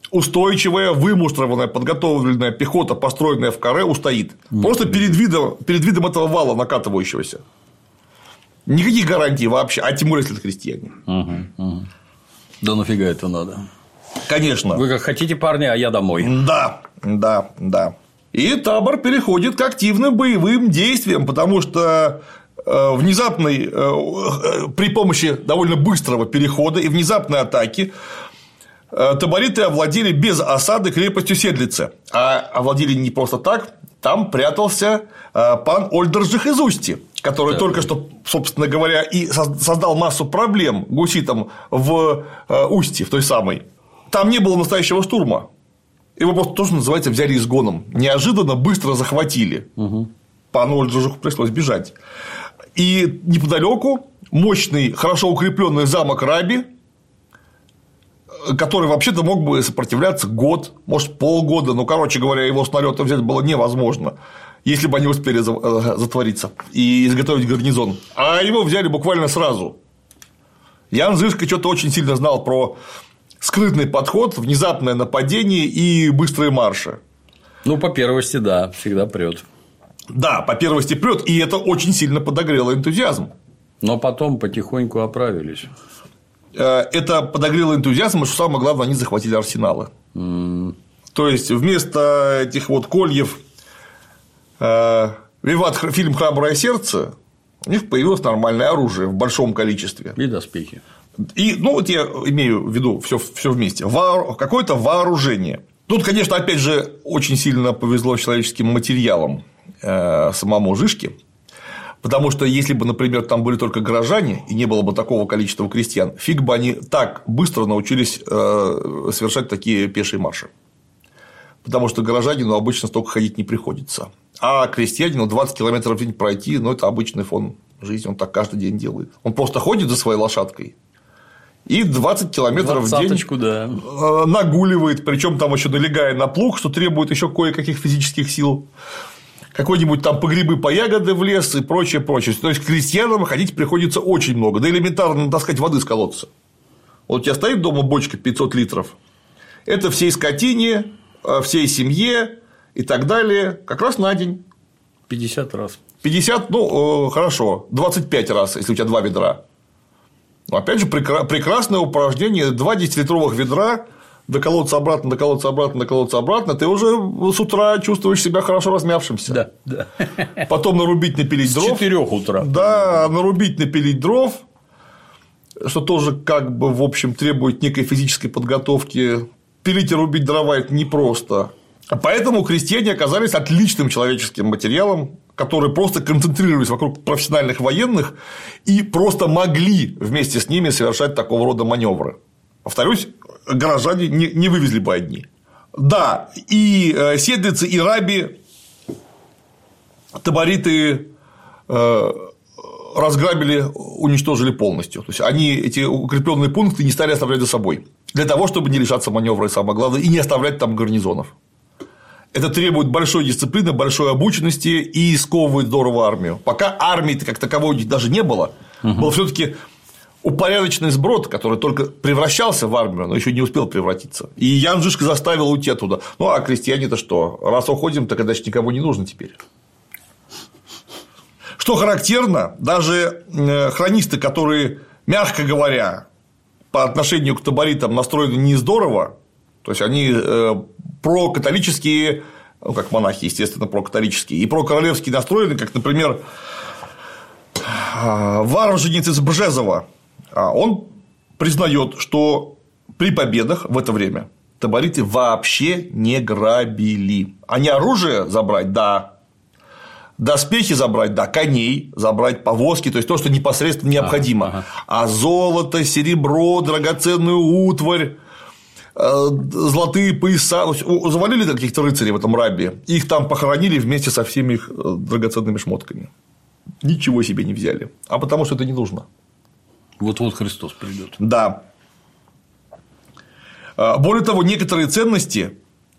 устойчивая, вымуштрованная, подготовленная пехота, построенная в каре, устоит. Просто перед видом, перед видом этого вала накатывающегося. Никаких гарантий вообще, а тем более, если это крестьяне. Угу, угу. Да нафига это надо? Конечно. Вы как хотите, парни, а я домой. Да, да, да. И табор переходит к активным боевым действиям, потому что э, внезапной, э, при помощи довольно быстрого перехода и внезапной атаки э, табориты овладели без осады крепостью Седлице. А овладели не просто так, там прятался э, пан Ольдержих из Усти, который да. только что, собственно говоря, и создал массу проблем гуситам в э, Устье, в той самой. Там не было настоящего штурма. Его просто то, что называется, взяли изгоном. Неожиданно быстро захватили. Угу. Пану Ольдержиху пришлось бежать. И неподалеку мощный, хорошо укрепленный замок Раби, который вообще-то мог бы сопротивляться год, может, полгода. Ну, короче говоря, его с налета взять было невозможно, если бы они успели затвориться и изготовить гарнизон. А его взяли буквально сразу. Ян Зишка что-то очень сильно знал про скрытный подход, внезапное нападение и быстрые марши. Ну, по первости, да, всегда прет. Да, по первости прет, и это очень сильно подогрело энтузиазм. Но потом потихоньку оправились. Это подогрело энтузиазм, и что самое главное, они захватили арсеналы. Mm. То есть, вместо этих вот кольев «Виват» фильм «Храброе сердце», у них появилось нормальное оружие в большом количестве. И доспехи. И, ну, вот я имею в виду все, все вместе. Воор... Какое-то вооружение. Тут, конечно, опять же, очень сильно повезло человеческим материалам э, самому Жишке. Потому что, если бы, например, там были только горожане и не было бы такого количества крестьян, фиг бы они так быстро научились э, совершать такие пешие марши. Потому что горожанину обычно столько ходить не приходится. А крестьянину двадцать километров в день пройти, ну, это обычный фон жизни, он так каждый день делает. Он просто ходит за своей лошадкой и двадцать километров в день да. нагуливает, причем там еще налегая на плуг, что требует еще кое-каких физических сил. Какой-нибудь там по грибы, по ягоды в лес и прочее, прочее. То есть, к крестьянам ходить приходится очень много. Да элементарно таскать воды с колодца. Вот у тебя стоит дома бочка пятьсот литров. Это всей скотине, всей семье и так далее. Как раз на день. пятьдесят раз. пятьдесят, ну, хорошо. двадцать пять раз, если у тебя два ведра. Но, опять же, прекрасное упражнение. Два десятилитровых ведра. До колодца обратно, до колодца обратно, до колодца обратно, ты уже с утра чувствуешь себя хорошо размявшимся. Да, да. Потом нарубить, напилить дров. С четырёх утра. Да, нарубить, напилить дров, что тоже как бы, в общем, требует некой физической подготовки. Пилить и рубить дрова – это непросто. Поэтому крестьяне оказались отличным человеческим материалом, которые просто концентрировались вокруг профессиональных военных и просто могли вместе с ними совершать такого рода маневры. Повторюсь, горожане не, не вывезли бы одни. Да, и э, Седлицы, и Раби табориты э, разграбили, уничтожили полностью. То есть, они эти укрепленные пункты не стали оставлять за собой. Для того, чтобы не лишаться маневра, и самое главное, и не оставлять там гарнизонов. Это требует большой дисциплины, большой обученности и сковывает здорово армию. Пока армии как таковой даже не было, угу. был все-таки упорядоченный сброд, который только превращался в армию, но еще не успел превратиться. И Ян Жишка заставил уйти оттуда. Ну, а крестьяне-то что? Раз уходим, так иначе никому не нужно теперь. Что характерно, даже хронисты, которые, мягко говоря, по отношению к таборитам настроены не здорово, то есть они прокатолические, ну, как монахи, естественно, прокатолические, и прокоролевские настроены, как, например, Варвар-Женец из Бжезова. Он признает, что при победах в это время табориты вообще не грабили. Они оружие забрать, да. Доспехи забрать, да, коней забрать, повозки, то есть то, что непосредственно необходимо. Ага, ага. А золото, серебро, драгоценную утварь, золотые пояса. Завалили каких-то рыцарей в этом Рабе, их там похоронили вместе со всеми их драгоценными шмотками. Ничего себе не взяли. А потому что это не нужно. Вот-вот Христос придет. Да. Более того, некоторые ценности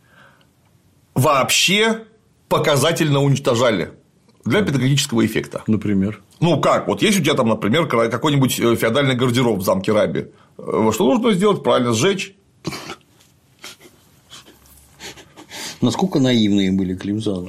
вообще показательно уничтожали для педагогического эффекта. Например. Ну как? Вот есть у тебя там, например, какой-нибудь феодальный гардероб в замке Раби. Что нужно сделать? Правильно сжечь. Насколько наивные были, Клим Саныч?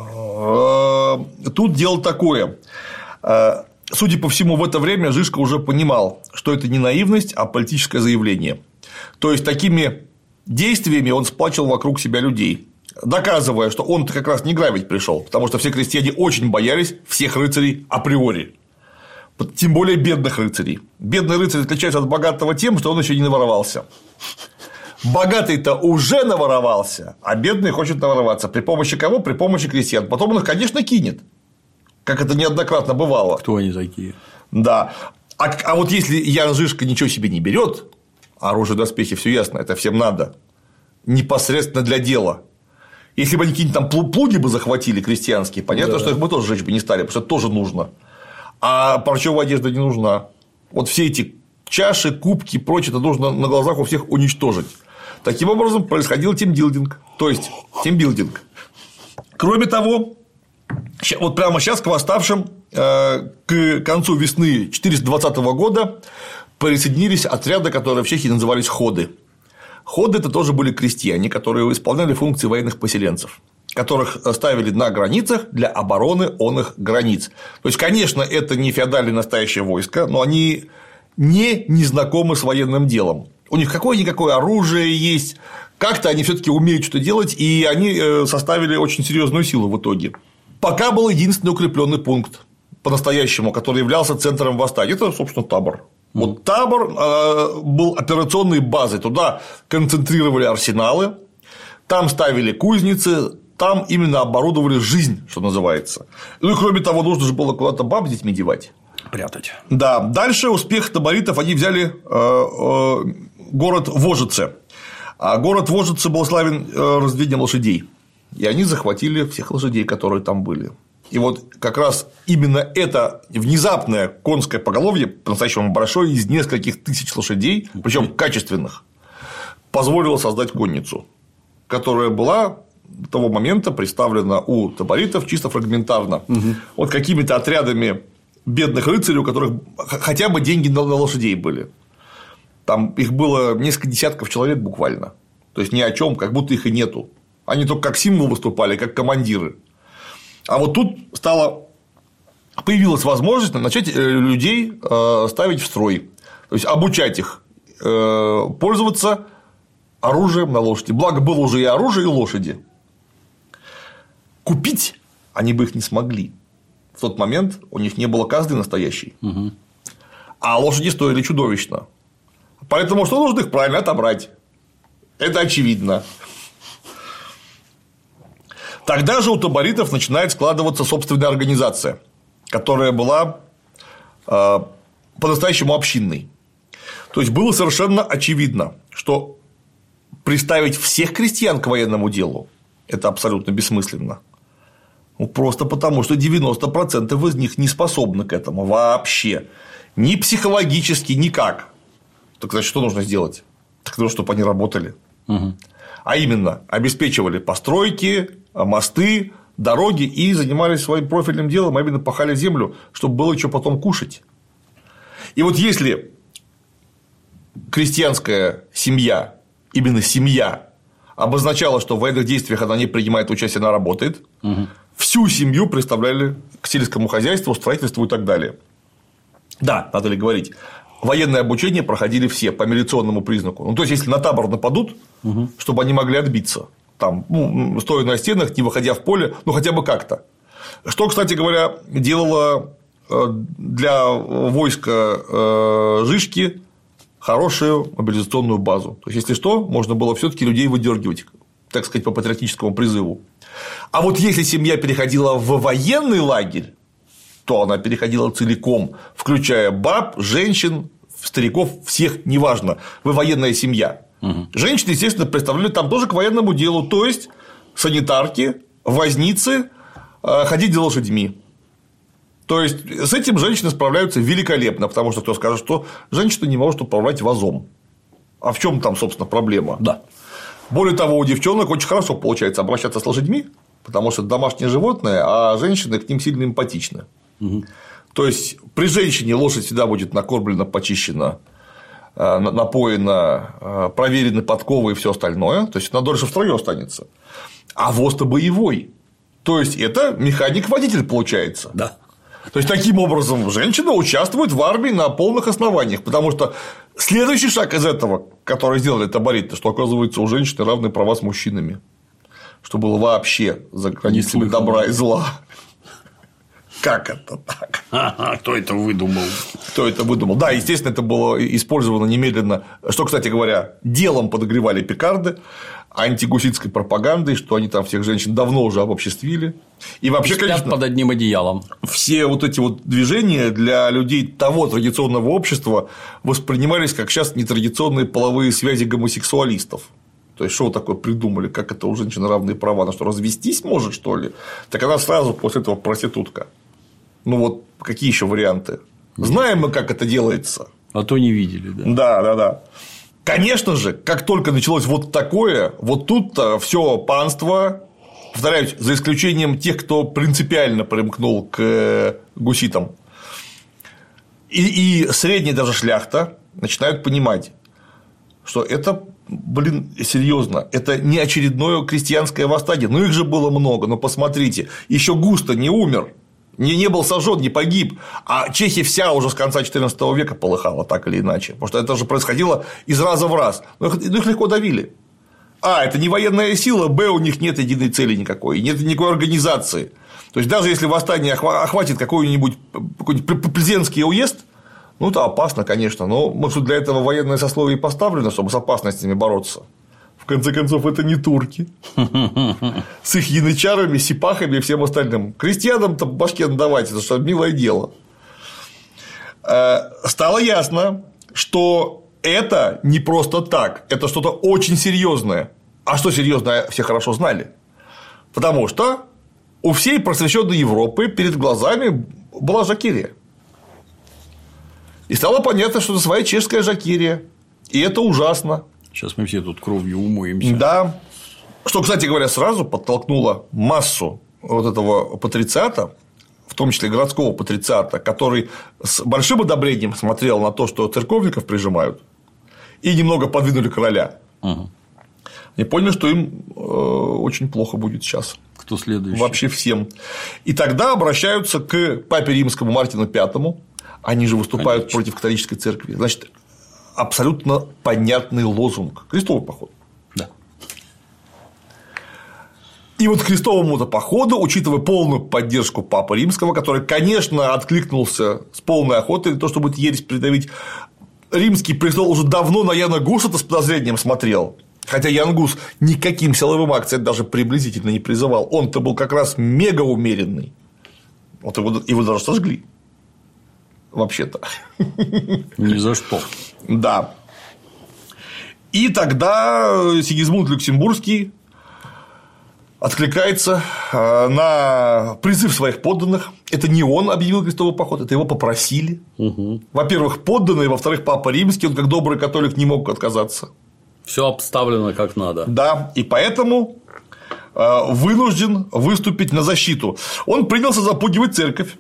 Тут дело такое. Судя по всему, в это время Жишка уже понимал, что это не наивность, а политическое заявление. То есть, такими действиями он сплачивал вокруг себя людей, доказывая, что он-то как раз не грабить пришел, потому что все крестьяне очень боялись всех рыцарей априори. Тем более бедных рыцарей. Бедный рыцарь отличается от богатого тем, что он еще не наворовался. Богатый-то уже наворовался, а бедный хочет навороваться. При помощи кого? При помощи крестьян. Потом он их, конечно, кинет. Как это неоднократно бывало. Кто они такие? Да. А, а вот если Ян Жишка ничего себе не берет, оружие, доспехи, все ясно, это всем надо. Непосредственно для дела. Если бы они какие-нибудь там плуги бы захватили крестьянские, понятно, да. что их бы тоже жечь бы не стали, потому что это тоже нужно. А парчевая одежда не нужна. Вот все эти чаши, кубки и прочее, это нужно на глазах у всех уничтожить. Таким образом происходил тимбилдинг. То есть тимбилдинг. Кроме того, вот прямо сейчас к восставшим к концу весны четыреста двадцатого года присоединились отряды, которые в Чехии назывались ходы. Ходы – это тоже были крестьяне, которые исполняли функции военных поселенцев, которых ставили на границах для обороны онных границ. То есть, конечно, это не феодальное настоящее войско, но они не незнакомы с военным делом. У них какое-никакое оружие есть, как-то они все-таки умеют что-то делать, и они составили очень серьезную силу в итоге. Пока был единственный укрепленный пункт по-настоящему, который являлся центром восстания, это, собственно, табор. Вот табор был операционной базой, туда концентрировали арсеналы, там ставили кузницы, там именно оборудовали жизнь, что называется. Ну и кроме того, нужно же было куда-то баб с детьми девать. Прятать. Да. Дальше успех таборитов, они взяли город Вожице. А город Вожице был славен разведением лошадей. И они захватили всех лошадей, которые там были. И вот как раз именно это внезапное конское поголовье, по-настоящему большое, из нескольких тысяч лошадей, причем качественных, позволило создать конницу, которая была до того момента представлена у таборитов чисто фрагментарно. Угу. Вот какими-то отрядами бедных рыцарей, у которых хотя бы деньги на лошадей были. Там их было несколько десятков человек буквально. То есть ни о чем, как будто их и нету. Они только как символ выступали, как командиры. А вот тут стало... появилась возможность начать людей ставить в строй, то есть обучать их пользоваться оружием на лошади. Благо было уже и оружие, и лошади. Купить они бы их не смогли. В тот момент у них не было казны настоящей. Угу. А лошади стоили чудовищно. Поэтому что нужно их правильно отобрать? Это очевидно. Тогда же у таборитов начинает складываться собственная организация, которая была э, по-настоящему общинной. То есть было совершенно очевидно, что приставить всех крестьян к военному делу – это абсолютно бессмысленно. Ну, просто потому, что девяносто процентов из них не способны к этому вообще. Ни психологически, никак. Так значит, что нужно сделать? Так нужно, чтобы они работали. Угу. А именно, обеспечивали постройки, мосты, дороги и занимались своим профильным делом, а именно пахали землю, чтобы было что потом кушать. И вот если крестьянская семья, именно семья, обозначала, что в военных действиях она не принимает участие, она работает, угу. всю семью представляли к сельскому хозяйству, строительству и так далее. Да, надо ли говорить, военное обучение проходили все по милиционному признаку. Ну, то есть, если на табор нападут, угу. чтобы они могли отбиться, там, ну, стоя на стенах, не выходя в поле, ну, хотя бы как-то. Что, кстати говоря, делало для войска Жишки хорошую мобилизационную базу. То есть, если что, можно было все-таки людей выдергивать, так сказать, по патриотическому призыву. А вот если семья переходила в военный лагерь, то она переходила целиком, включая баб, женщин, стариков, всех, неважно, вы военная семья. Угу. Женщины, естественно, представляли там тоже к военному делу, то есть санитарки, возницы, ходить за лошадьми. То есть с этим женщины справляются великолепно, потому что кто скажет, что женщина не может управлять вазом. А в чем там, собственно, проблема? Да. Более того, у девчонок очень хорошо получается обращаться с лошадьми, потому что это домашнее животное, а женщины к ним сильно эмпатичны. Угу. То есть при женщине лошадь всегда будет накормлена, почищена, напоена, проверены подковы и все остальное, то есть она дольше в строю останется. А воз-то боевой. То есть это механик-водитель получается. Да. То есть таким образом женщина участвует в армии на полных основаниях, потому что следующий шаг из этого, который сделали табориты, что оказывается у женщины равные права с мужчинами, что было вообще за границами добра и зла. Как это так? А, кто это выдумал? Кто это выдумал? Да, естественно, это было использовано немедленно, что, кстати говоря, делом подогревали пикарды, антигуситской пропагандой, что они там всех женщин давно уже обобществили. И вообще, спят конечно, под одним одеялом. все вот эти вот движения для людей того традиционного общества воспринимались как сейчас нетрадиционные половые связи гомосексуалистов. То есть, что вы такое придумали, как это у женщины равные права, на что, развестись может, что ли? Так она сразу после этого проститутка. Ну вот, какие еще варианты? Знаем мы, как это делается. А то не видели, да. Да, да, да. Конечно же, как только началось вот такое, вот тут-то все панство, повторяюсь, за исключением тех, кто принципиально примкнул к гуситам, и, и средняя даже шляхта начинают понимать, что это, блин, серьезно, это не очередное крестьянское восстание. Ну, их же было много, но посмотрите, еще Густо не умер. Не, не был сожжен, не погиб, а Чехия вся уже с конца четырнадцатого века полыхала, так или иначе, потому что это же происходило из раза в раз, но их, их легко давили. А, это не военная сила, б, у них нет единой цели никакой, нет никакой организации. То есть, даже если восстание охватит какой-нибудь, какой-нибудь Плзенский уезд, ну, это опасно, конечно, но, может, для этого военное сословие поставлено, чтобы с опасностями бороться. В конце концов, это не турки с их янычарами, сипахами и всем остальным. Крестьянам-то по башке надавать, это что, милое дело. Стало ясно, что это не просто так, это что-то очень серьезное. А что серьезное, все хорошо знали. Потому что у всей просвещенной Европы перед глазами была Жакирия. И стало понятно, что это своя чешская Жакирия. И это ужасно. Сейчас мы все тут кровью умоемся. Да. Что, кстати говоря, сразу подтолкнуло массу вот этого патрициата, в том числе городского патрициата, который с большим одобрением смотрел на то, что церковников прижимают, и немного подвинули короля. Угу. И поняли, что им очень плохо будет сейчас. Кто следующий? Вообще всем. И тогда обращаются к папе римскому Мартину Пятому. Они же выступают Конечно. против католической церкви. Значит, абсолютно понятный лозунг. Крестовый поход. Да. И вот к крестовому-то походу, учитывая полную поддержку Папы Римского, который, конечно, откликнулся с полной охотой на то, чтобы эту ересь придавить, римский престол уже давно на Яна Гуса-то с подозрением смотрел. Хотя Ян Гус никаким силовым акциям даже приблизительно не призывал. Он-то был как раз мега умеренный. Вот его, его даже сожгли. Вообще-то. Ни за что. Да. И тогда Сигизмунд Люксембургский откликается на призыв своих подданных. Это не он объявил крестовый поход, это его попросили. Угу. Во-первых, подданные, во-вторых, Папа Римский, он как добрый католик не мог отказаться. Все обставлено как надо. Да, и поэтому вынужден выступить на защиту. Он принялся запугивать церковь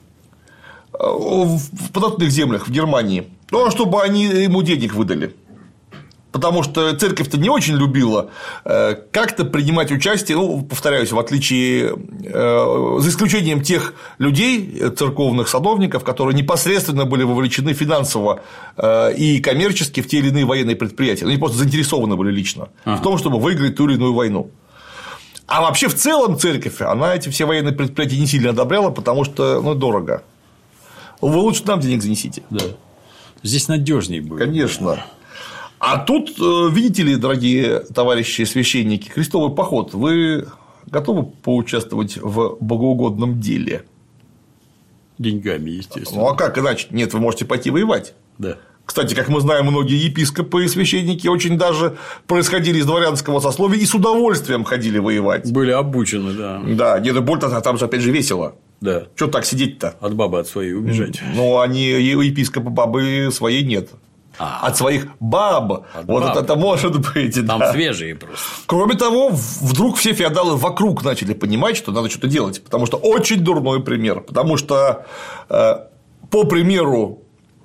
в податных землях в Германии, ну, чтобы они ему денег выдали. Потому что церковь-то не очень любила как-то принимать участие, ну, повторяюсь, в отличие, за исключением тех людей, церковных садовников, которые непосредственно были вовлечены финансово и коммерчески в те или иные военные предприятия. Они просто заинтересованы были лично ага. в том, чтобы выиграть ту или иную войну. А вообще, в целом, церковь, она эти все военные предприятия не сильно одобряла, потому что, ну, дорого. Вы лучше нам денег занесите. Да. Здесь надежнее будет. Конечно. А тут, видите ли, дорогие товарищи священники, крестовый поход, вы готовы поучаствовать в богоугодном деле? Деньгами, естественно. Ну, а как иначе? Нет, вы можете пойти воевать. Да. Кстати, как мы знаем, многие епископы и священники очень даже происходили из дворянского сословия и с удовольствием ходили воевать. Были обучены, да. Да, нет, больше там же опять же весело. Да. Что так сидеть-то? От бабы от своей убежать. Ну, они у епископа бабы своей нет. А, от своих баб. От вот баб. Это, это может быть. Там да. свежие просто. Кроме того, вдруг все феодалы вокруг начали понимать, что надо что-то делать. Потому что очень дурной пример. Потому что, э, по примеру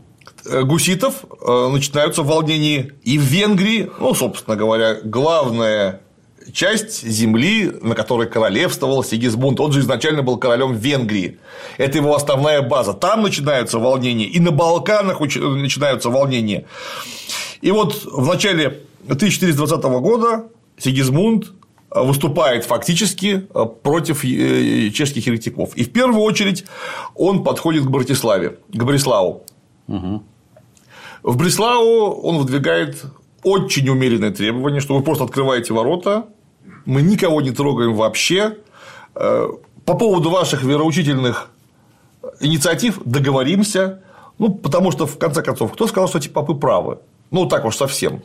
гуситов начинаются волнения и в Венгрии, ну, собственно говоря, главная часть земли, на которой королевствовал Сигизмунд, он же изначально был королем Венгрии, это его основная база, там начинаются волнения, и на Балканах начинаются волнения. И вот в начале тысяча четыреста двадцатого года Сигизмунд выступает фактически против чешских еретиков. И в первую очередь он подходит к Братиславе, к Бреславу. Угу. В Бреславу он выдвигает очень умеренные требования, что вы просто открываете ворота, мы никого не трогаем вообще. По поводу ваших вероучительных инициатив договоримся. Ну, потому что, в конце концов, кто сказал, что эти попы правы? Ну, так уж совсем.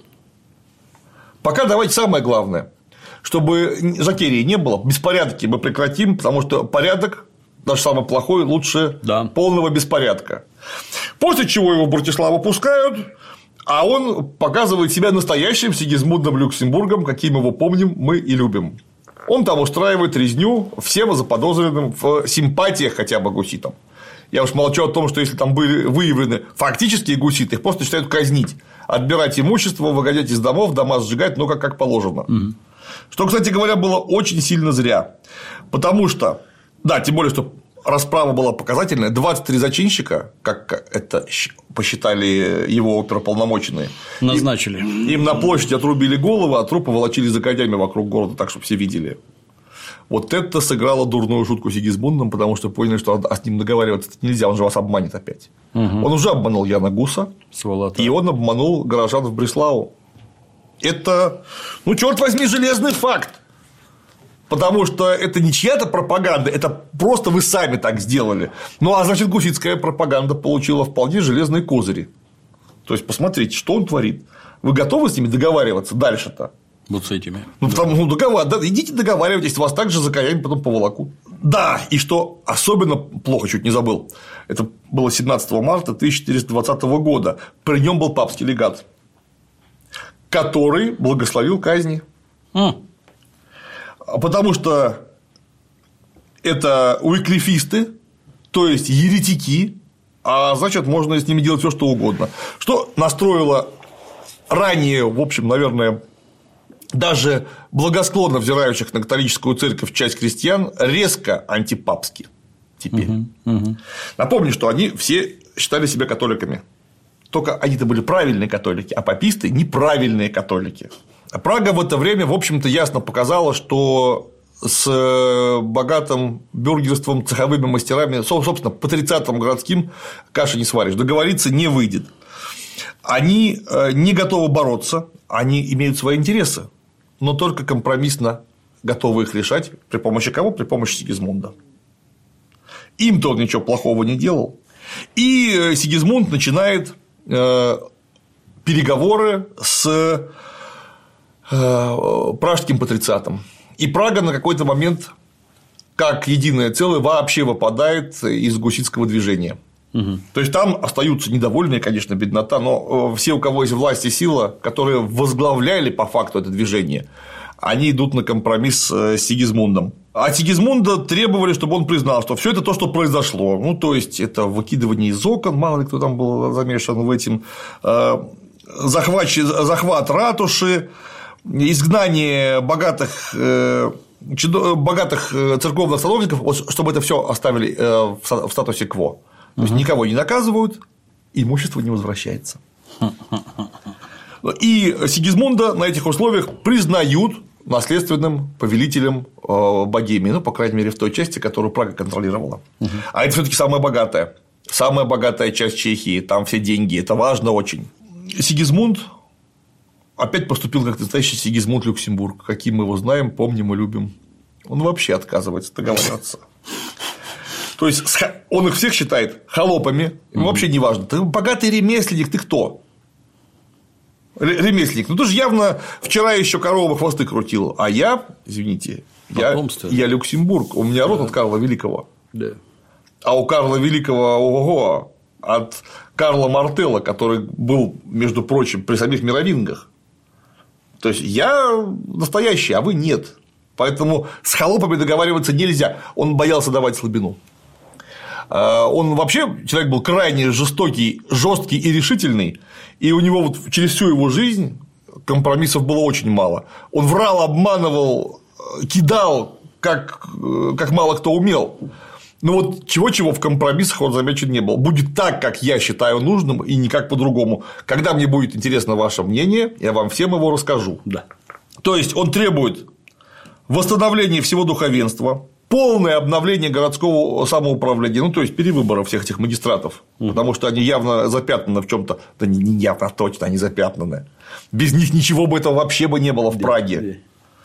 Пока давайте самое главное, чтобы жакерии не было, беспорядки мы прекратим, потому что порядок, даже самый плохой, лучше да. полного беспорядка. После чего его в Братиславу пускают, а он показывает себя настоящим Сигизмундом Люксембургом, каким его помним мы и любим. Он там устраивает резню всем заподозренным в симпатиях хотя бы гуситам. Я уж молчу о том, что если там были выявлены фактические гуситы, их просто начинают казнить, отбирать имущество, выгонять из домов, дома сжигать, ну как, как положено. Угу. Что, кстати говоря, было очень сильно зря. Потому что, да, тем более, что расправа была показательная, двадцать три зачинщика, как это посчитали его оперуполномоченные, назначили. Им, им на площади отрубили головы, а трупы волочили за конями вокруг города, так, чтобы все видели. Вот это сыграло дурную шутку Сигизмундом, потому что поняли, что с ним договариваться нельзя, он же вас обманет опять. Угу. Он уже обманул Яна Гуса, Сволота. И он обманул горожан в Бреславу. Это, ну, черт возьми, железный факт. Потому что это не чья-то пропаганда, это просто вы сами так сделали. Ну, а значит, гуситская пропаганда получила вполне железные козыри. То есть, посмотрите, что он творит. Вы готовы с ними договариваться дальше-то? Вот с этими. Ну, потому, ну, договор... да, идите договаривайтесь, вас также за конями потом поволокут. Да, и что особенно плохо, чуть не забыл, это было семнадцатого марта тысяча четыреста двадцатого года. При нем был папский легат, который благословил казни. Mm. Потому что это уиклифисты, то есть еретики, а значит, можно с ними делать все, что угодно. Что настроило ранее, в общем, наверное, даже благосклонно взирающих на католическую церковь часть крестьян резко антипапски теперь. Угу, угу. Напомню, что они все считали себя католиками. Только они-то были правильные католики, а паписты – неправильные католики. Прага в это время, в общем-то, ясно показала, что с богатым бюргерством, цеховыми мастерами, собственно, патрициатом городским каши не сваришь, договориться не выйдет. Они не готовы бороться, они имеют свои интересы, но только компромиссно готовы их решать. При помощи кого? При помощи Сигизмунда. Им-то он ничего плохого не делал. И Сигизмунд начинает переговоры с пражским патрициатом. И Прага на какой-то момент, как единое целое, вообще выпадает из гуситского движения. Угу. То есть там остаются недовольные, конечно, беднота, но все, у кого есть власть и сила, которые возглавляли по факту это движение, они идут на компромисс с Сигизмундом. А Сигизмунда требовали, чтобы он признал, что все это то, что произошло. Ну, то есть, это выкидывание из окон, мало ли кто там был замешан в этом, захват, захват ратуши, изгнание богатых, богатых церковных сановников, чтобы это все оставили в статусе кво. То есть, никого не наказывают, имущество не возвращается. И Сигизмунда на этих условиях признают наследственным повелителем Богемии, ну, по крайней мере, в той части, которую Прага контролировала. Угу. А это все-таки самая богатая, самая богатая часть Чехии, там все деньги, это важно очень. Сигизмунд опять поступил как настоящий Сигизмунд Люксембург, каким мы его знаем, помним и любим. Он вообще отказывается договариваться. То есть, он их всех считает холопами, ему вообще не важно. Ты богатый ремесленник, ты кто? Ремесленник. Ну, ты же явно вчера еще коровы хвосты крутил, а я, извините, я, я Люксембург, у меня род от Карла Великого. Да. А у Карла Великого, ого, от Карла Мартелла, который был, между прочим, при самих мировингах. То есть, я настоящий, а вы нет. Поэтому с холопами договариваться нельзя. Он боялся давать слабину. Он вообще человек был крайне жестокий, жесткий и решительный, и у него вот через всю его жизнь компромиссов было очень мало. Он врал, обманывал, кидал, как, как мало кто умел. Но вот чего-чего в компромиссах он замечен не был. Будет так, как я считаю нужным, и никак по-другому. Когда мне будет интересно ваше мнение, я вам всем его расскажу. Да. То есть он требует восстановления всего духовенства, полное обновление городского самоуправления, ну, то есть перевыбора всех этих магистратов, mm. потому что они явно запятнаны в чем-то, да не, не явно, а точно они запятнаны. Без них ничего бы этого вообще бы не было в Праге.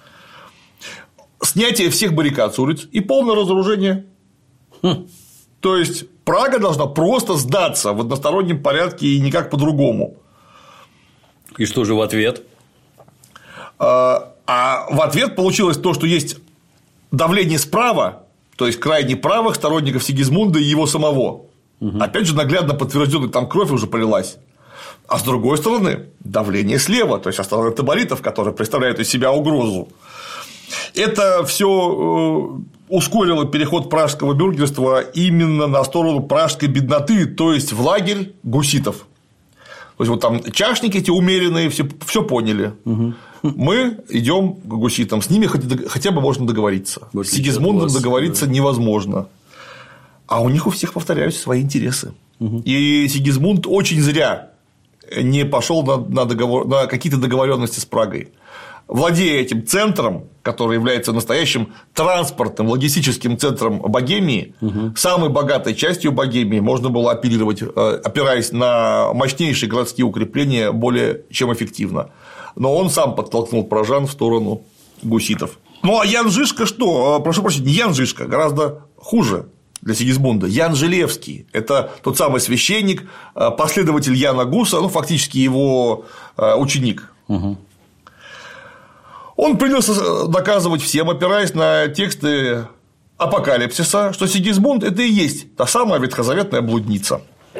Снятие всех баррикад с улиц и полное разоружение. Хм. То есть Прага должна просто сдаться в одностороннем порядке и никак по-другому. И что же в ответ? А, а в ответ получилось то, что есть давление справа, то есть крайне правых сторонников Сигизмунда и его самого. Угу. Опять же, наглядно подтверждено, там кровь уже полилась. А с другой стороны, давление слева, то есть со стороны таборитов, которые представляют из себя угрозу. Это все ускорило переход пражского бюргерства именно на сторону пражской бедноты, то есть в лагерь гуситов. То есть вот там чашники эти умеренные все, все поняли. Угу. Мы идем к гуситам, с ними хотя бы можно договориться. С Сигизмундом договориться да. невозможно. А у них у всех, повторяюсь, свои интересы. Угу. И Сигизмунд очень зря не пошел на, на, договор, на какие-то договоренности с Прагой. Владея этим центром, который является настоящим транспортным, логистическим центром Богемии, угу. самой богатой частью Богемии, можно было оперировать, опираясь на мощнейшие городские укрепления, более чем эффективно. Но он сам подтолкнул пражан в сторону гуситов. Ну а Ян Жишка что? Прошу прощения, не Ян Жишка, гораздо хуже для Сигизмунда. Ян Желевский – это тот самый священник, последователь Яна Гуса, ну фактически его ученик. Угу. Он принялся доказывать всем, опираясь на тексты Апокалипсиса, что Сигизмунд – это и есть та самая ветхозаветная блудница.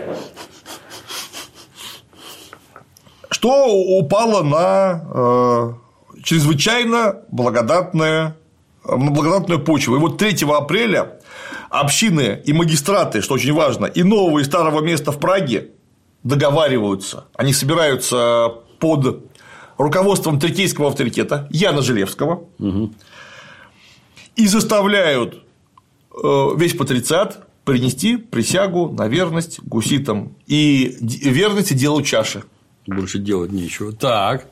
Что упало на э, чрезвычайно благодатную, благодатную почву. И вот третьего апреля общины и магистраты, что очень важно, и нового, и старого места в Праге договариваются. Они собираются под руководством третейского авторитета Яна Желевского угу. и заставляют весь патрициат принести присягу на верность гуситам и верности делу чаши. Больше делать нечего. Так.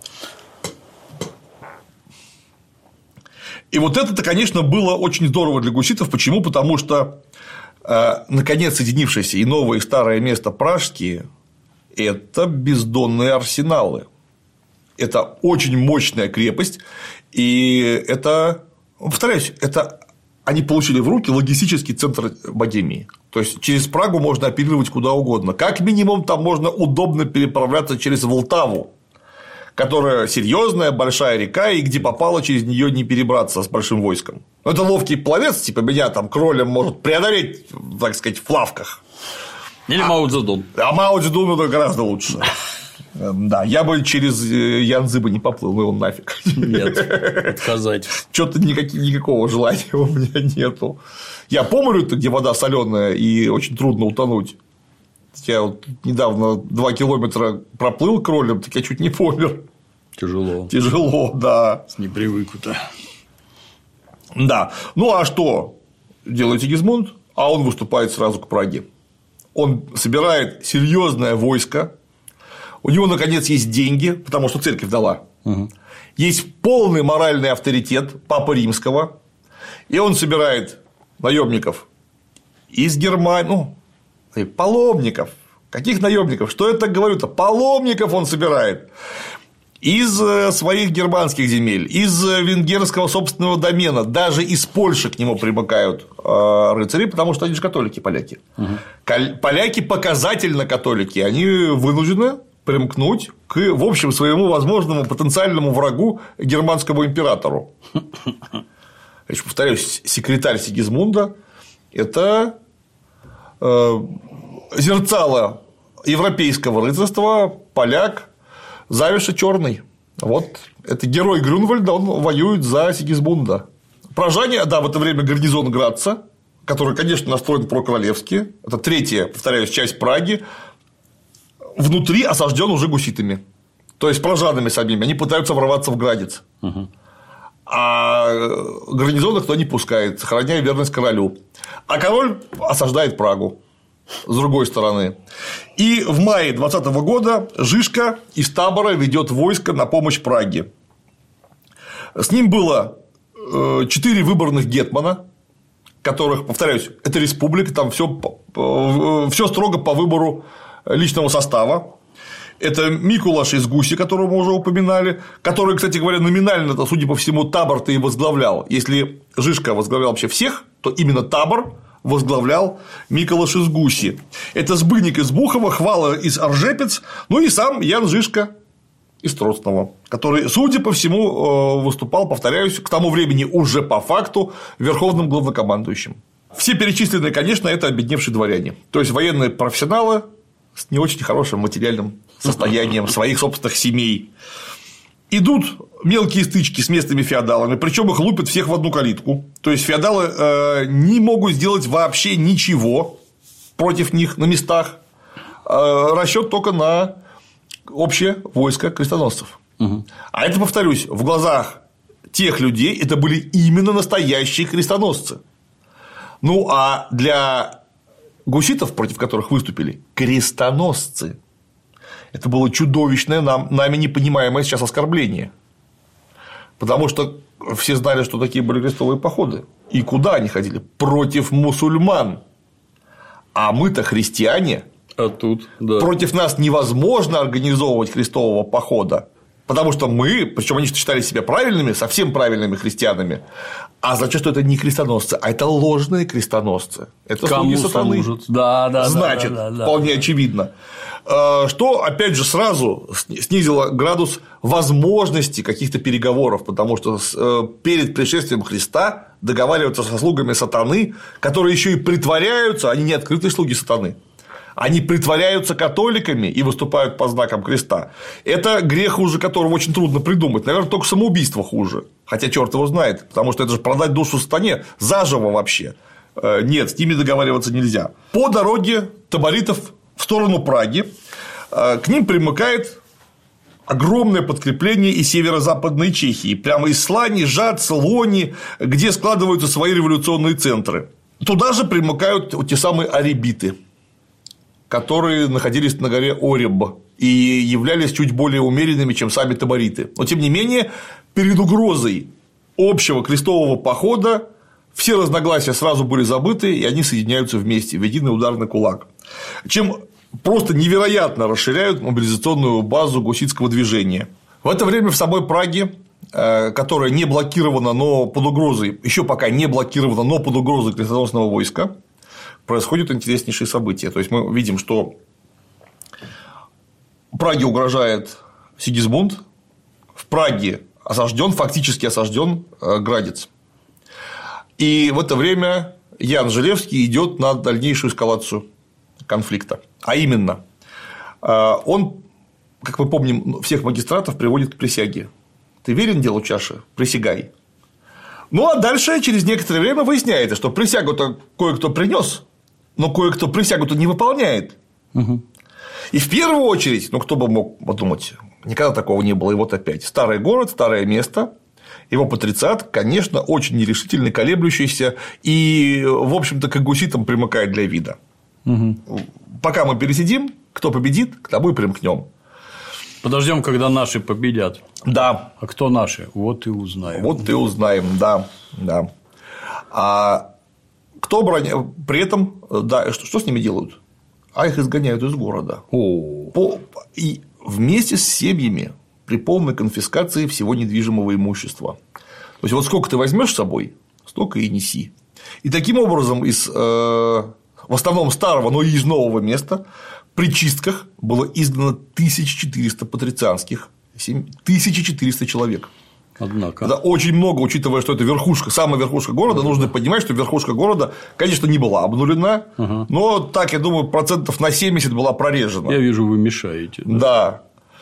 И вот это-то, конечно, было очень здорово для гуситов. Почему? Потому что наконец соединившиеся и новое, и старое место пражские – это бездонные арсеналы. Это очень мощная крепость, и это, повторяюсь, это они получили в руки логистический центр Богемии. То есть через Прагу можно оперировать куда угодно. Как минимум, там можно удобно переправляться через Волтаву, которая серьезная, большая река, и где попало, через нее не перебраться с большим войском. Но это ловкий пловец, типа меня там кролем может преодолеть, так сказать, в плавках. Или а, Мао Цзэдун. А Мао Цзэдун это гораздо лучше. Да, я бы через Янзы бы не поплыл, ну его нафиг. Нет, отказать. Что-то никакого желания у меня нету. Я помню, где вода соленая и очень трудно утонуть. Я вот недавно два километра проплыл кролем, так я чуть не помер. Тяжело. Тяжело, да. С непривыку-то. Да. Ну а что делает Сигизмунд? А он выступает сразу к Праге. Он собирает серьезное войско. У него, наконец, есть деньги, потому что церковь дала. Угу. Есть полный моральный авторитет Папы Римского. И он собирает наемников из Германии, ну, паломников. Каких наемников? Что я так говорю-то? Паломников он собирает из своих германских земель, из венгерского собственного домена, даже из Польши к нему примыкают рыцари, потому что они же католики, поляки. Угу. Поляки показательно католики, они вынуждены примкнуть к, в общем, своему возможному потенциальному врагу германскому императору. Я еще повторяюсь, секретарь Сигизмунда – это зерцало европейского рыцарства, поляк Завиша Черный. Вот это герой Грюнвальда, он воюет за Сигизмунда. Пражане, да, в это время гарнизон Граца который, конечно, настроен прокоролевски, это третья, повторяюсь, часть Праги, внутри осажден уже гуситами, то есть прожанами самими, они пытаются ворваться в Градец. Угу. А гарнизон их туда не пускает, сохраняя верность королю. А король осаждает Прагу с другой стороны. И в мае двадцатого года Жишка из табора ведет войско на помощь Праге. С ним было четыре выборных гетмана, которых, повторяюсь, это республика, там все, все строго по выбору личного состава. Это Микулаш из Гуси, которого мы уже упоминали, который, кстати говоря, номинально, судя по всему, табор-то и возглавлял. Если Жишка возглавлял вообще всех, то именно табор возглавлял Микулаш из Гуси. Это Збыник из Бухова, Хвала из Оржепец, ну и сам Ян Жишка из Троцного, который, судя по всему, выступал, повторяюсь, к тому времени уже по факту верховным главнокомандующим. Все перечисленные, конечно, это обедневшие дворяне, то есть военные профессионалы с не очень хорошим материальным состоянием своих собственных семей. Идут мелкие стычки с местными феодалами, причем их лупят всех в одну калитку. То есть феодалы э, не могут сделать вообще ничего против них на местах. Э, расчет только на общее войско крестоносцев. Угу. А это, повторюсь, в глазах тех людей это были именно настоящие крестоносцы. Ну а для гуситов, против которых выступили крестоносцы, это было чудовищное, нам, нами непонимаемое сейчас оскорбление. Потому что все знали, что такие были крестовые походы. И куда они ходили? Против мусульман. А мы-то христиане. А тут, да. Против нас невозможно организовывать крестового похода. Потому что мы, причем они считали себя правильными, совсем правильными христианами, а значит, что это не крестоносцы, а это ложные крестоносцы. Это слуги сатаны. Да, да, значит, да, да, да, вполне да. очевидно. Что, опять же, сразу снизило градус возможности каких-то переговоров, потому что перед пришествием Христа договариваться со слугами сатаны, которые еще и притворяются, они не открытые слуги сатаны. Они притворяются католиками и выступают по знакам креста. Это грех, хуже которого очень трудно придумать. Наверное, только самоубийство хуже. Хотя черт его знает, потому что это же продать душу сатане заживо вообще. Нет, с ними договариваться нельзя. По дороге таборитов в сторону Праги к ним примыкает огромное подкрепление из северо-западной Чехии, прямо из Слани, Жац, Лони, где складываются свои революционные центры. Туда же примыкают те самые аребиты, которые находились на горе Ореб и являлись чуть более умеренными, чем сами табориты. Но, тем не менее, перед угрозой общего крестового похода все разногласия сразу были забыты, и они соединяются вместе в единый ударный кулак. Чем просто невероятно расширяют мобилизационную базу гуситского движения. В это время в самой Праге, которая не блокирована, но под угрозой, еще пока не блокирована, но под угрозой крестоносного войска, происходят интереснейшие события. То есть мы видим, что Праге угрожает Сигизмунд, в Праге осажден, фактически осажден Градец. И в это время Ян Желевский идет на дальнейшую эскалацию конфликта. А именно, он, как мы помним, всех магистратов приводит к присяге. Ты верен делу чаши? Присягай. Ну а дальше, через некоторое время, выясняется, что присягу-то кое-кто принес, но кое-кто присягу-то не выполняет. Угу. И в первую очередь, ну кто бы мог подумать, никогда такого не было. И вот опять старый город, старое место. Его патрициат, конечно, очень нерешительный, колеблющийся и, в общем-то, к гуситам примыкает для вида. Угу. Пока мы пересидим, кто победит, к тому и примкнем. Подождем, когда наши победят. Да. А кто наши? Вот и узнаем. Вот и узнаем, да. да. А кто броня... При этом, да, что, что с ними делают? А их изгоняют из города. О. По... И вместе с семьями при полной конфискации всего недвижимого имущества. То есть, вот сколько ты возьмешь с собой, столько и неси. И таким образом из э, в основном старого, но и из нового места при чистках было изгнано тысяча четыреста патрицианских, тысяча четыреста человек. Однако. Это очень много, учитывая, что это верхушка, самая верхушка города. Нужно понимать, что верхушка города, конечно, не была обнулена, угу. но так, я думаю, процентов на семьдесят была прорежена. Я вижу, вы мешаете. Да. да.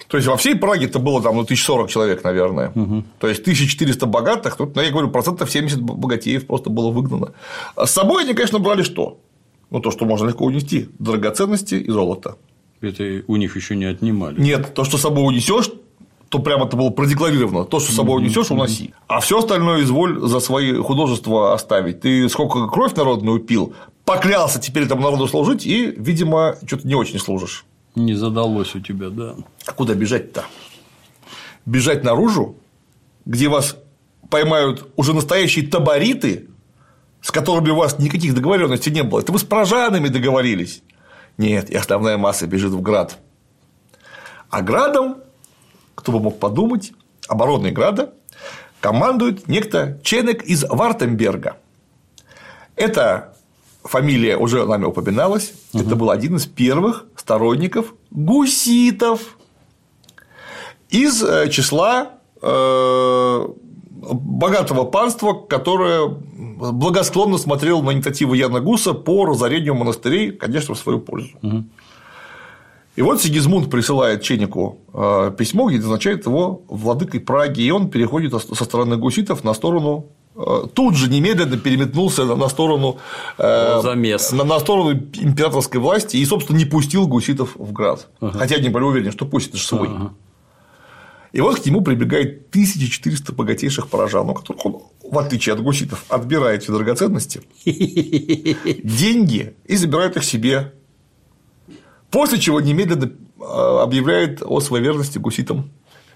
То есть во всей Праге это было там ну, тысяча сорок человек, наверное. Угу. То есть тысяча четыреста богатых, тут, ну, я говорю, процентов семьдесят богатеев просто было выгнано. А с собой они, конечно, брали что? Ну, то, что можно легко унести: драгоценности и золото. Это у них еще не отнимали. Нет, то, что с собой унесешь, то прямо это было продекларировано. То, что с собой унесешь, уноси. А все остальное изволь за свои художества оставить. Ты сколько кровь народную упил, поклялся теперь этому народу служить, и, видимо, что-то не очень служишь. Не задалось у тебя, да. А куда бежать-то? Бежать наружу, где вас поймают уже настоящие табориты, с которыми у вас никаких договоренностей не было. Это вы с прожанами договорились. Нет, и основная масса бежит в град. А градом, кто бы мог подумать, обороной града командует некто Ченек из Вартемберга. Это фамилия уже нами упоминалась. Угу. Это был один из первых сторонников гуситов из числа э, богатого панства, которое благосклонно смотрело на инициативу Яна Гуса по разорению монастырей, конечно, в свою пользу. Угу. И вот Сигизмунд присылает Ченику э, письмо, где назначает его владыкой Праги, и он переходит со стороны гуситов на сторону. Тут же немедленно переметнулся на сторону, э, на, на сторону императорской власти и, собственно, не пустил гуситов в град. Ага. Хотя они были уверены, что пусть, это же свой. Ага. И вот к нему прибегает тысяча четыреста богатейших парижан, у которых он, в отличие от гуситов, отбирает все драгоценности, деньги и забирает их себе. После чего немедленно объявляет о своей верности гуситам.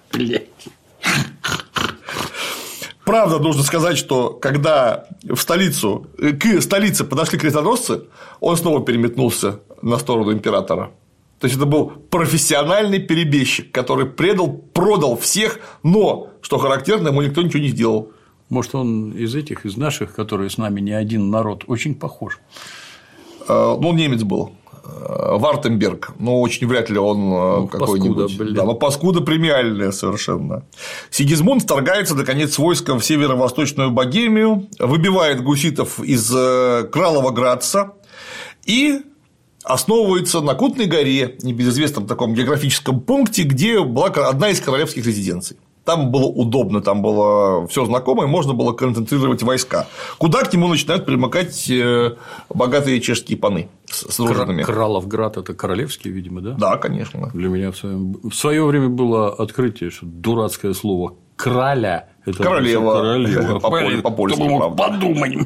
Правда, нужно сказать, что когда в столицу, к столице подошли крестоносцы, он снова переметнулся на сторону императора. То есть это был профессиональный перебежчик, который предал, продал всех, но, что характерно, ему никто ничего не сделал. Может, он из этих, из наших, которые с нами не один народ, очень похож. Ну, он немец был. Вартемберг, но очень вряд ли он ну, какой-нибудь. Паскуда, да, но паскуда премиальная совершенно. Сигизмунд вторгается, наконец, с войском в северо-восточную Богемию, выбивает гуситов из Кралова-Градца и основывается на Кутной горе, небезызвестном таком географическом пункте, где была одна из королевских резиденций. Там было удобно, там было все знакомо, и можно было концентрировать войска. Куда к нему начинают примыкать богатые чешские паны с ружьями. Краловград – это королевский, видимо, да? Да, конечно. Для меня в своем... в свое время было открытие, что дурацкое слово «краля» – это королева. Королева. По-польски, правда. Подумаем.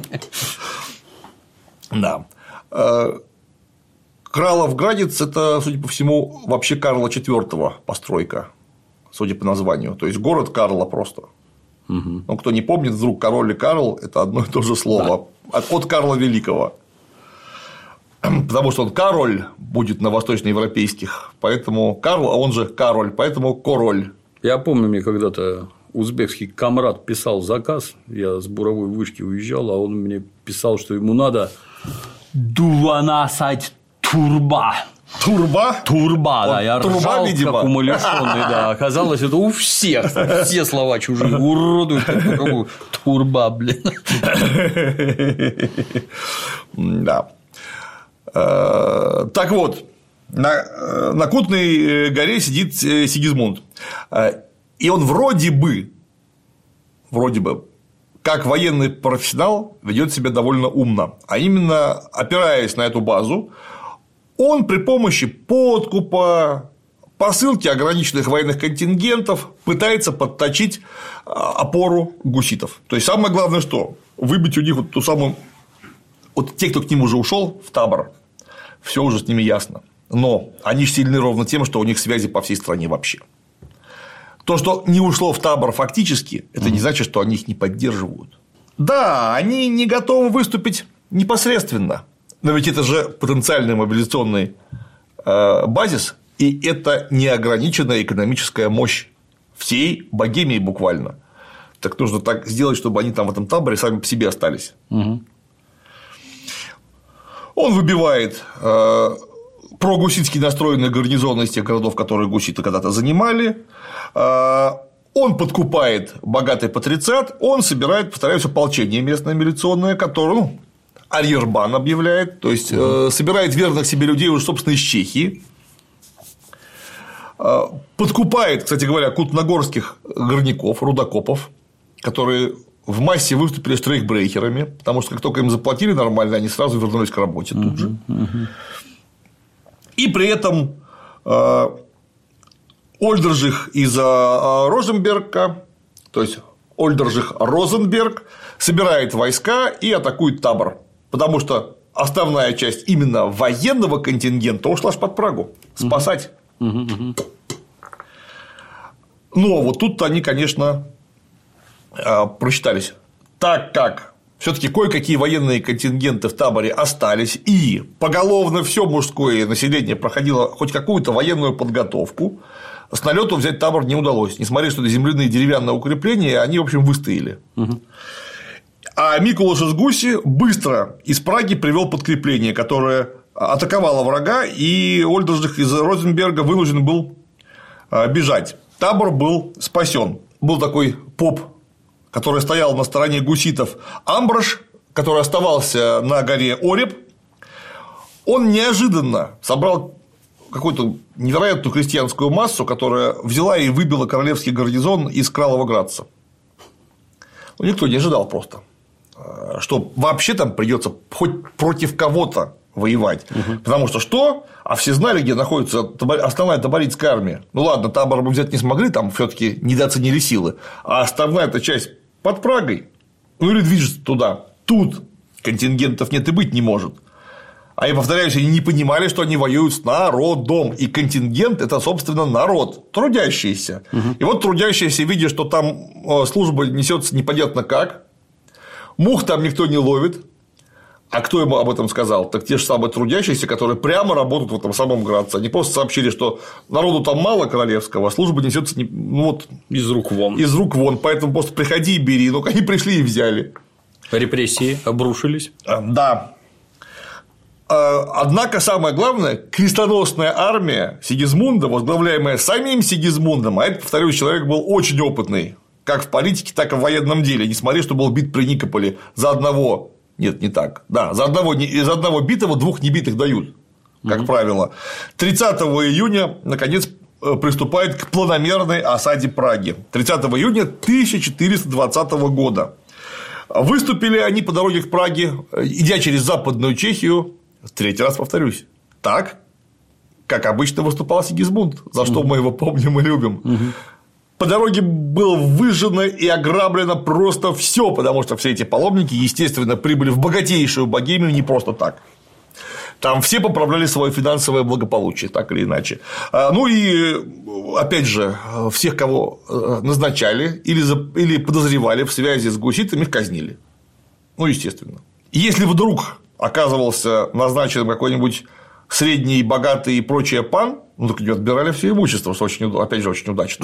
Да. Краловградец – это, судя по всему, вообще Карла четвёртого постройка. Судя по названию. То есть город Карла просто. Угу. Ну, кто не помнит, вдруг король и Карл – это одно и то же слово. Да. От Карла Великого. Потому что он король будет на восточноевропейских. Поэтому Карл, а он же король, поэтому король. Я помню, мне когда-то узбекский комрад писал заказ. Я с буровой вышки уезжал, а он мне писал, что ему надо двенадцать турба. Турба? Турба, да, я турба, ржал, видимо. Как умалишённый, да. Оказалось, это у всех, все слова чужие уродуют. Турба, блин. Да. Так вот, на, на Кутной горе сидит Сигизмунд. И он вроде бы, вроде бы, как военный профессионал, ведет себя довольно умно. А именно, опираясь на эту базу, он при помощи подкупа, посылки ограниченных военных контингентов пытается подточить опору гуситов. То есть самое главное, что выбить у них вот ту самую. Вот те, кто к ним уже ушел в табор, все уже с ними ясно. Но они сильны ровно тем, что у них связи по всей стране вообще. То, что не ушло в табор фактически, это не значит, что они их не поддерживают. Да, они не готовы выступить непосредственно. Но ведь это же потенциальный мобилизационный базис, и это неограниченная экономическая мощь всей Богемии буквально. Так нужно так сделать, чтобы они там в этом таборе сами по себе остались. Угу. Он выбивает прогуситски настроенные гарнизоны из тех городов, которые гуситы когда-то занимали. Он подкупает богатый патрициат, он собирает, повторяюсь, ополчение местное милиционное, которое, ну, арьербан объявляет, то есть угу. э, собирает верных себе людей уже, собственно, из Чехии. подкупает, кстати говоря, кутногорских горняков, рудокопов, которые в массе выступили штрейкбрейкерами, потому что как только им заплатили нормально, они сразу вернулись к работе тут же. И при этом Ольдержих из Розенберга, то есть Ольдержих Розенберг, собирает войска и атакует табор, потому что основная часть именно военного контингента ушла под Прагу спасать. Но вот тут они, конечно, просчитались, так как все-таки кое-какие военные контингенты в таборе остались, и поголовно все мужское население проходило хоть какую-то военную подготовку, с налету взять табор не удалось. Несмотря что это земляные деревянные укрепления, они, в общем, выстояли. Угу. А Микулаш из Гуси быстро из Праги привел подкрепление, которое атаковало врага, и Ольдержих из Розенберга вынужден был бежать. Табор был спасен. Был такой поп, который стоял на стороне гуситов, Амброш, который оставался на горе Ореб. Он неожиданно собрал какую-то невероятную крестьянскую массу, которая взяла и выбила королевский гарнизон из Кралова-Градца. Ну, никто не ожидал просто, что вообще там придется хоть против кого-то воевать. Угу. Потому что что? А все знали, где находится основная таборитская армия. Ну ладно, табор мы взять не смогли, там все-таки недооценили силы. А основная эта часть под Прагой. Ну или движется туда. Тут контингентов нет и быть не может. А я повторяюсь, они не понимали, что они воюют с народом. И контингент – это, собственно, народ, трудящийся. Угу. И вот трудящийся, видя, что там служба несется непонятно как, мух там никто не ловит. А кто ему об этом сказал? Так те же самые трудящиеся, которые прямо работают в этом самом Градце. Они просто сообщили, что народу там мало королевского, а служба несется не... ну, вот... из рук вон. Из рук вон. Поэтому просто приходи и бери. Ну, они пришли и взяли. Репрессии обрушились. Да. Однако, самое главное, крестоносная армия Сигизмунда, возглавляемая самим Сигизмундом, а это, повторюсь, человек был очень опытный, как в политике, так и в военном деле, несмотря что был бит при Никополе за одного, нет, не так, да, за одного, из одного битого двух небитых дают, как mm-hmm. правило. тридцатого июня, наконец, приступает к планомерной осаде Праги. тридцатого июня тысяча четыреста двадцатого года. Выступили они по дороге к Праге, идя через Западную Чехию. Третий раз повторюсь, так, как обычно выступал Сигизмунд, за что мы его помним и любим. Угу. По дороге было выжжено и ограблено просто все, потому что все эти паломники, естественно, прибыли в богатейшую Богемию не просто так. Там все поправляли свое финансовое благополучие, так или иначе. Ну и, опять же, всех, кого назначали или, или подозревали в связи с гуситами, их казнили. Ну, естественно. Если вдруг оказывался назначен какой-нибудь средний, богатый и прочее пан, ну так отбирали все имущество, что очень, опять же, очень удачно.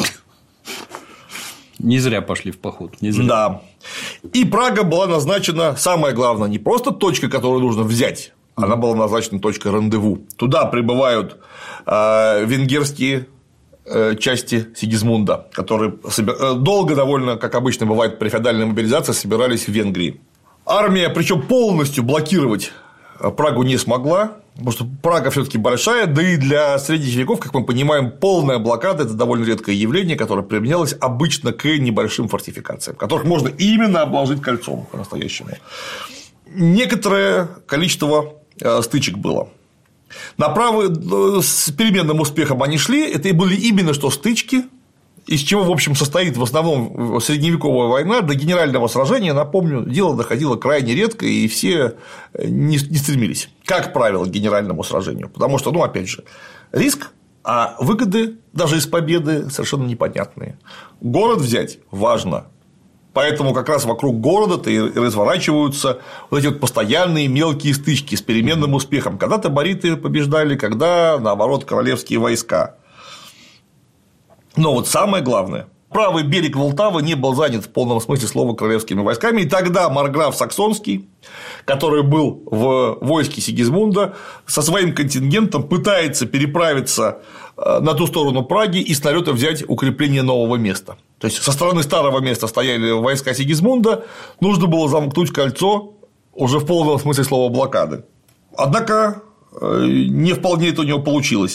Не зря пошли в поход. Не зря. Да. И Прага была назначена, самое главное, не просто точкой, которую нужно взять, она была назначена точкой рандеву. Туда прибывают э, венгерские э, части Сигизмунда, которые собир... долго довольно, как обычно бывает при феодальной мобилизации, собирались в Венгрии. Армия, причем полностью блокировать Прагу не смогла, потому что Прага все-таки большая, да и для средних веков, как мы понимаем, полная блокада – это довольно редкое явление, которое применялось обычно к небольшим фортификациям, которых можно именно обложить кольцом по-настоящему. Некоторое количество стычек было. Направо с переменным успехом они шли, это и были именно что стычки, из чего, в общем, состоит в основном средневековая война. До генерального сражения, напомню, дело доходило крайне редко, и все не стремились, как правило, к генеральному сражению. Потому что, ну, опять же, риск, а выгоды даже из победы совершенно непонятные. Город взять важно. Поэтому как раз вокруг города-то и разворачиваются вот эти вот постоянные мелкие стычки с переменным успехом. Когда табориты побеждали, когда, наоборот, королевские войска. Но вот самое главное, правый берег Волтавы не был занят в полном смысле слова королевскими войсками, и тогда марграф Саксонский, который был в войске Сигизмунда, со своим контингентом пытается переправиться на ту сторону Праги и с налета взять укрепление нового места. То есть со стороны старого места стояли войска Сигизмунда, нужно было замкнуть кольцо уже в полном смысле слова блокады. Однако не вполне это у него получилось.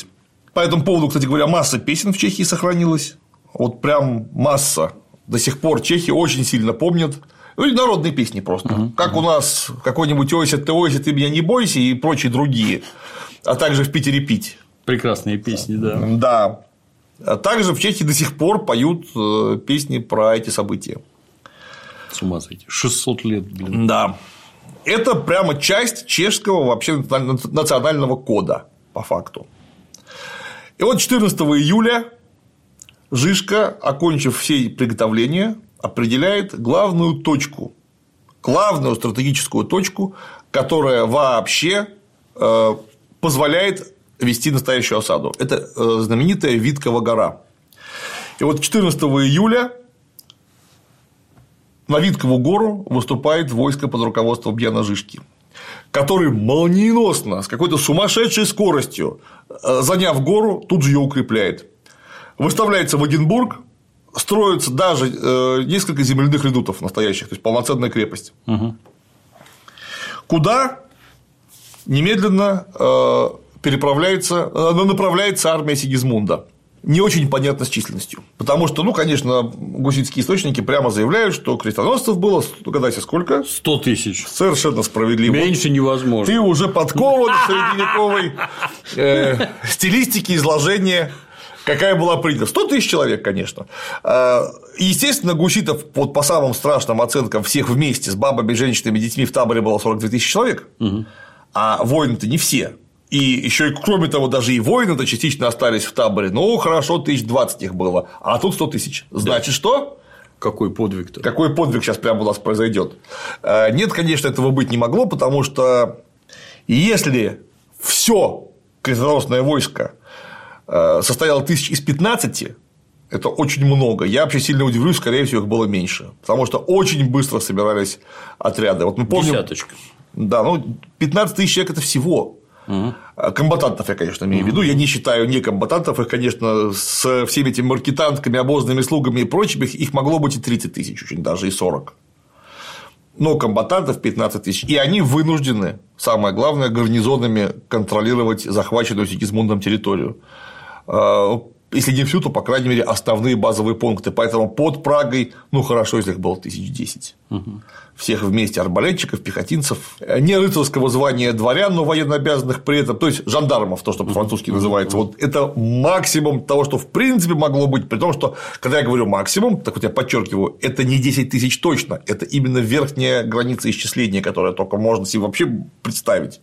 По этому поводу, кстати говоря, масса песен в Чехии сохранилась. Вот прям масса. До сих пор чехи очень сильно помнят. Ну, и народные песни просто. Uh-huh. Как у нас какой-нибудь «Ойся, ты, ойся, ты меня не бойся» и прочие другие. А также в Питере пить. Прекрасные песни, да. Да. А также в Чехии до сих пор поют песни про эти события. С ума сойти. шестьсот лет, блин. Да. Это прямо часть чешского вообще национального кода, по факту. И вот четырнадцатого июля Жишка, окончив все приготовления, определяет главную точку, главную стратегическую точку, которая вообще э, позволяет вести настоящую осаду. Это э, знаменитая Виткова гора. И вот четырнадцатого июля на Виткову гору выступает войско под руководством Яна Жишки, который молниеносно, с какой-то сумасшедшей скоростью, заняв гору, тут же ее укрепляет. Выставляется в Эгенбург, строится даже несколько земляных редутов настоящих, то есть полноценная крепость. Угу. Куда немедленно переправляется, направляется армия Сигизмунда. Не очень понятно с численностью. Потому что, ну, конечно, гуситские источники прямо заявляют, что крестоносцев было, угадайте, сколько? Сто тысяч. Совершенно справедливо. Меньше невозможно. Ты уже подкован в средневековой э, стилистике изложения, какая была принята. Сто тысяч человек, конечно. Естественно, гуситов вот по самым страшным оценкам всех вместе с бабами, женщинами, детьми в таборе было сорок две тысячи человек, угу. А воины-то не все. И еще и, кроме того, даже и воины-то частично остались в таборе. Ну, хорошо, тысяч двадцать их было, а тут сто тысяч. Значит, да. Что? Какой подвиг-то? Какой подвиг сейчас прямо у нас произойдет? Нет, конечно, этого быть не могло, потому что если все крестоносное войско состояло тысяч из пятнадцати, это очень много. Я вообще сильно удивлюсь, скорее всего, их было меньше. Потому что очень быстро собирались отряды. Вот мы помним... Десяточка. Да, ну, пятнадцать тысяч человек – это всего. Угу. Комбатантов я, конечно, имею в виду. Я не считаю не комбатантов, их, конечно, с всеми этими маркетантками, обозными слугами и прочими, их могло быть и тридцать тысяч, очень даже и сорок. Но комбатантов пятнадцать тысяч. И они вынуждены, самое главное, гарнизонами контролировать захваченную Сигизмундом территорию. Если не всю, то, по крайней мере, основные базовые пункты. Поэтому под Прагой, ну, хорошо, если их было тысяч десять. Угу. Всех вместе арбалетчиков, пехотинцев, не рыцарского звания дворян, но военнообязанных при этом, то есть жандармов, то, что по-французски называется. Вот это максимум того, что в принципе могло быть. При том, что, когда я говорю максимум, так вот я подчеркиваю, это не десять тысяч точно, это именно верхняя граница исчисления, которая только можно себе вообще представить.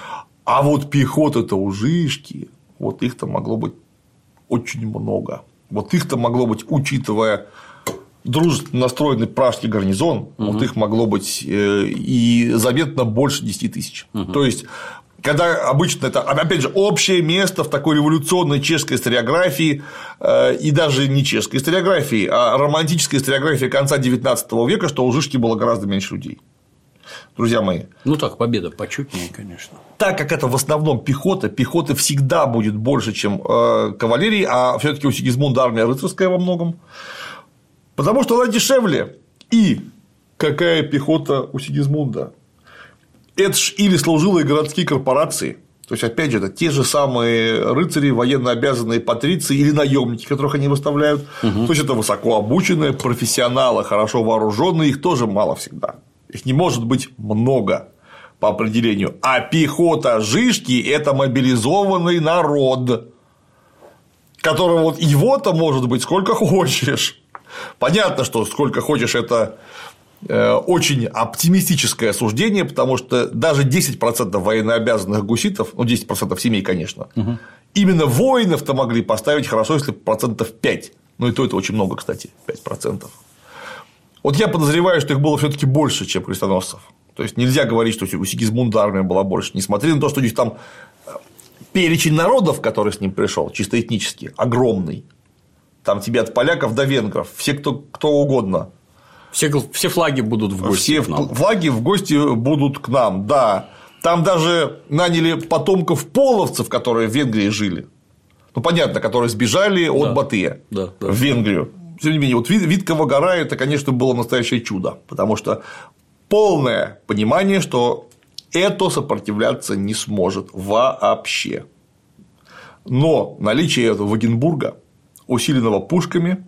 А вот пехота-то у Жишки, вот их-то могло быть очень много. Вот их-то могло быть, учитывая дружественно настроенный пражский гарнизон, угу. Вот их могло быть и заметно больше десяти тысяч. Угу. То есть, когда обычно это, опять же, общее место в такой революционной чешской историографии, и даже не чешской историографии, а романтической историографии конца девятнадцатого века, что у Жишки было гораздо меньше людей. Друзья мои. Ну так, победа почетнее, конечно. Так как это в основном пехота, пехоты всегда будет больше, чем э, кавалерии, а все-таки у Сигизмунда армия рыцарская во многом. Потому что она дешевле. И какая пехота у Сигизмунда? Это ж или служилые городские корпорации. То есть, опять же, это те же самые рыцари, военно обязанные патриции или наемники, которых они выставляют. Угу. То есть, это высоко обученные профессионалы, хорошо вооруженные, их тоже мало всегда. Их не может быть много по определению. А пехота Жишки – это мобилизованный народ, которого вот его-то может быть сколько хочешь. Понятно, что сколько хочешь – это очень оптимистическое суждение, потому что даже десять процентов военнообязанных гуситов, ну, десять процентов семей, конечно, угу. Именно воинов-то могли поставить хорошо, если процентов пять. Ну, и то это очень много, кстати, пять процентов. Вот я подозреваю, что их было все-таки больше, чем крестоносцев. То есть нельзя говорить, что у Сигизмунда армия была больше. Несмотря на то, что у них там перечень народов, который с ним пришел, чисто этнически, огромный. Там тебе от поляков до венгров, все кто, кто угодно. Все, все флаги будут в гости. Все к нам. Флаги в гости будут к нам, да. Там даже наняли потомков половцев, которые в Венгрии жили. Ну, понятно, которые сбежали от да. Батыя да, да. в Венгрию. Тем не менее, вот Виткова гора – это, конечно, было настоящее чудо, потому что полное понимание, что это сопротивляться не сможет вообще. Но наличие этого Вагенбурга, усиленного пушками,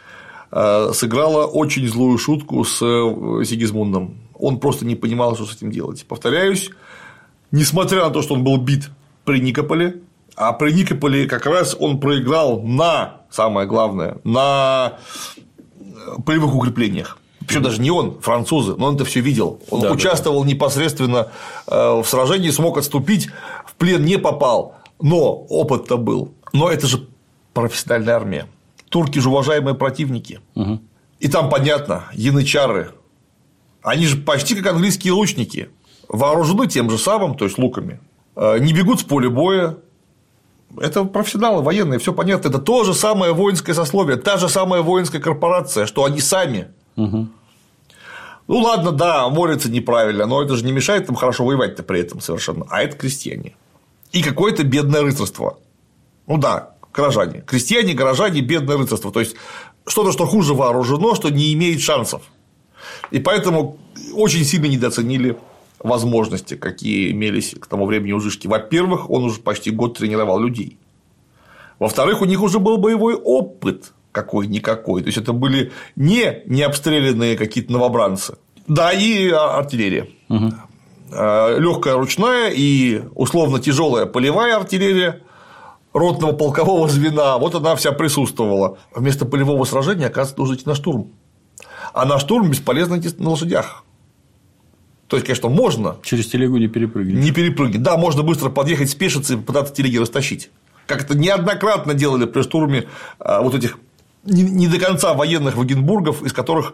сыграло очень злую шутку с Сигизмундом. Он просто не понимал, что с этим делать. Повторяюсь, несмотря на то, что он был бит при Никополе, а при Никополе как раз он проиграл на, самое главное, на полевых укреплениях. Причем даже не он, французы, но он это все видел. Он да, участвовал да. непосредственно в сражении, смог отступить, в плен не попал, но опыт-то был. Но это же профессиональная армия. Турки же уважаемые противники. Угу. И там понятно, янычары, они же почти как английские лучники, вооружены тем же самым, то есть луками, не бегут с поля боя. Это профессионалы военные, все понятно. Это то же самое воинское сословие, та же самая воинская корпорация, что они сами. Угу. Ну ладно, да, молятся неправильно, но это же не мешает им хорошо воевать-то при этом совершенно. А это крестьяне. И какое-то бедное рыцарство. Ну да, горожане. Крестьяне, горожане, бедное рыцарство. То есть что-то, что хуже вооружено, что не имеет шансов. И поэтому очень сильно недооценили возможности, какие имелись к тому времени у Жишки. Во-первых, он уже почти год тренировал людей. Во-вторых, у них уже был боевой опыт какой-никакой. То есть это были не необстрелянные какие-то новобранцы. Да, и артиллерия. Угу. Легкая ручная и условно тяжелая полевая артиллерия ротного полкового звена. Вот она вся присутствовала. Вместо полевого сражения, оказывается, нужно идти на штурм. А на штурм бесполезно идти на лошадях. То есть, конечно, можно. Через телегу не перепрыгнуть. Не перепрыгнуть. Да, можно быстро подъехать, спешиться и попытаться телеги растащить. Как это неоднократно делали при штурме вот этих не до конца военных Вагенбургов, из которых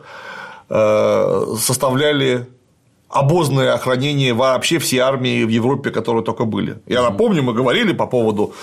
составляли обозное охранение вообще всей армии в Европе, которые только были. Я напомню, мы говорили по поводу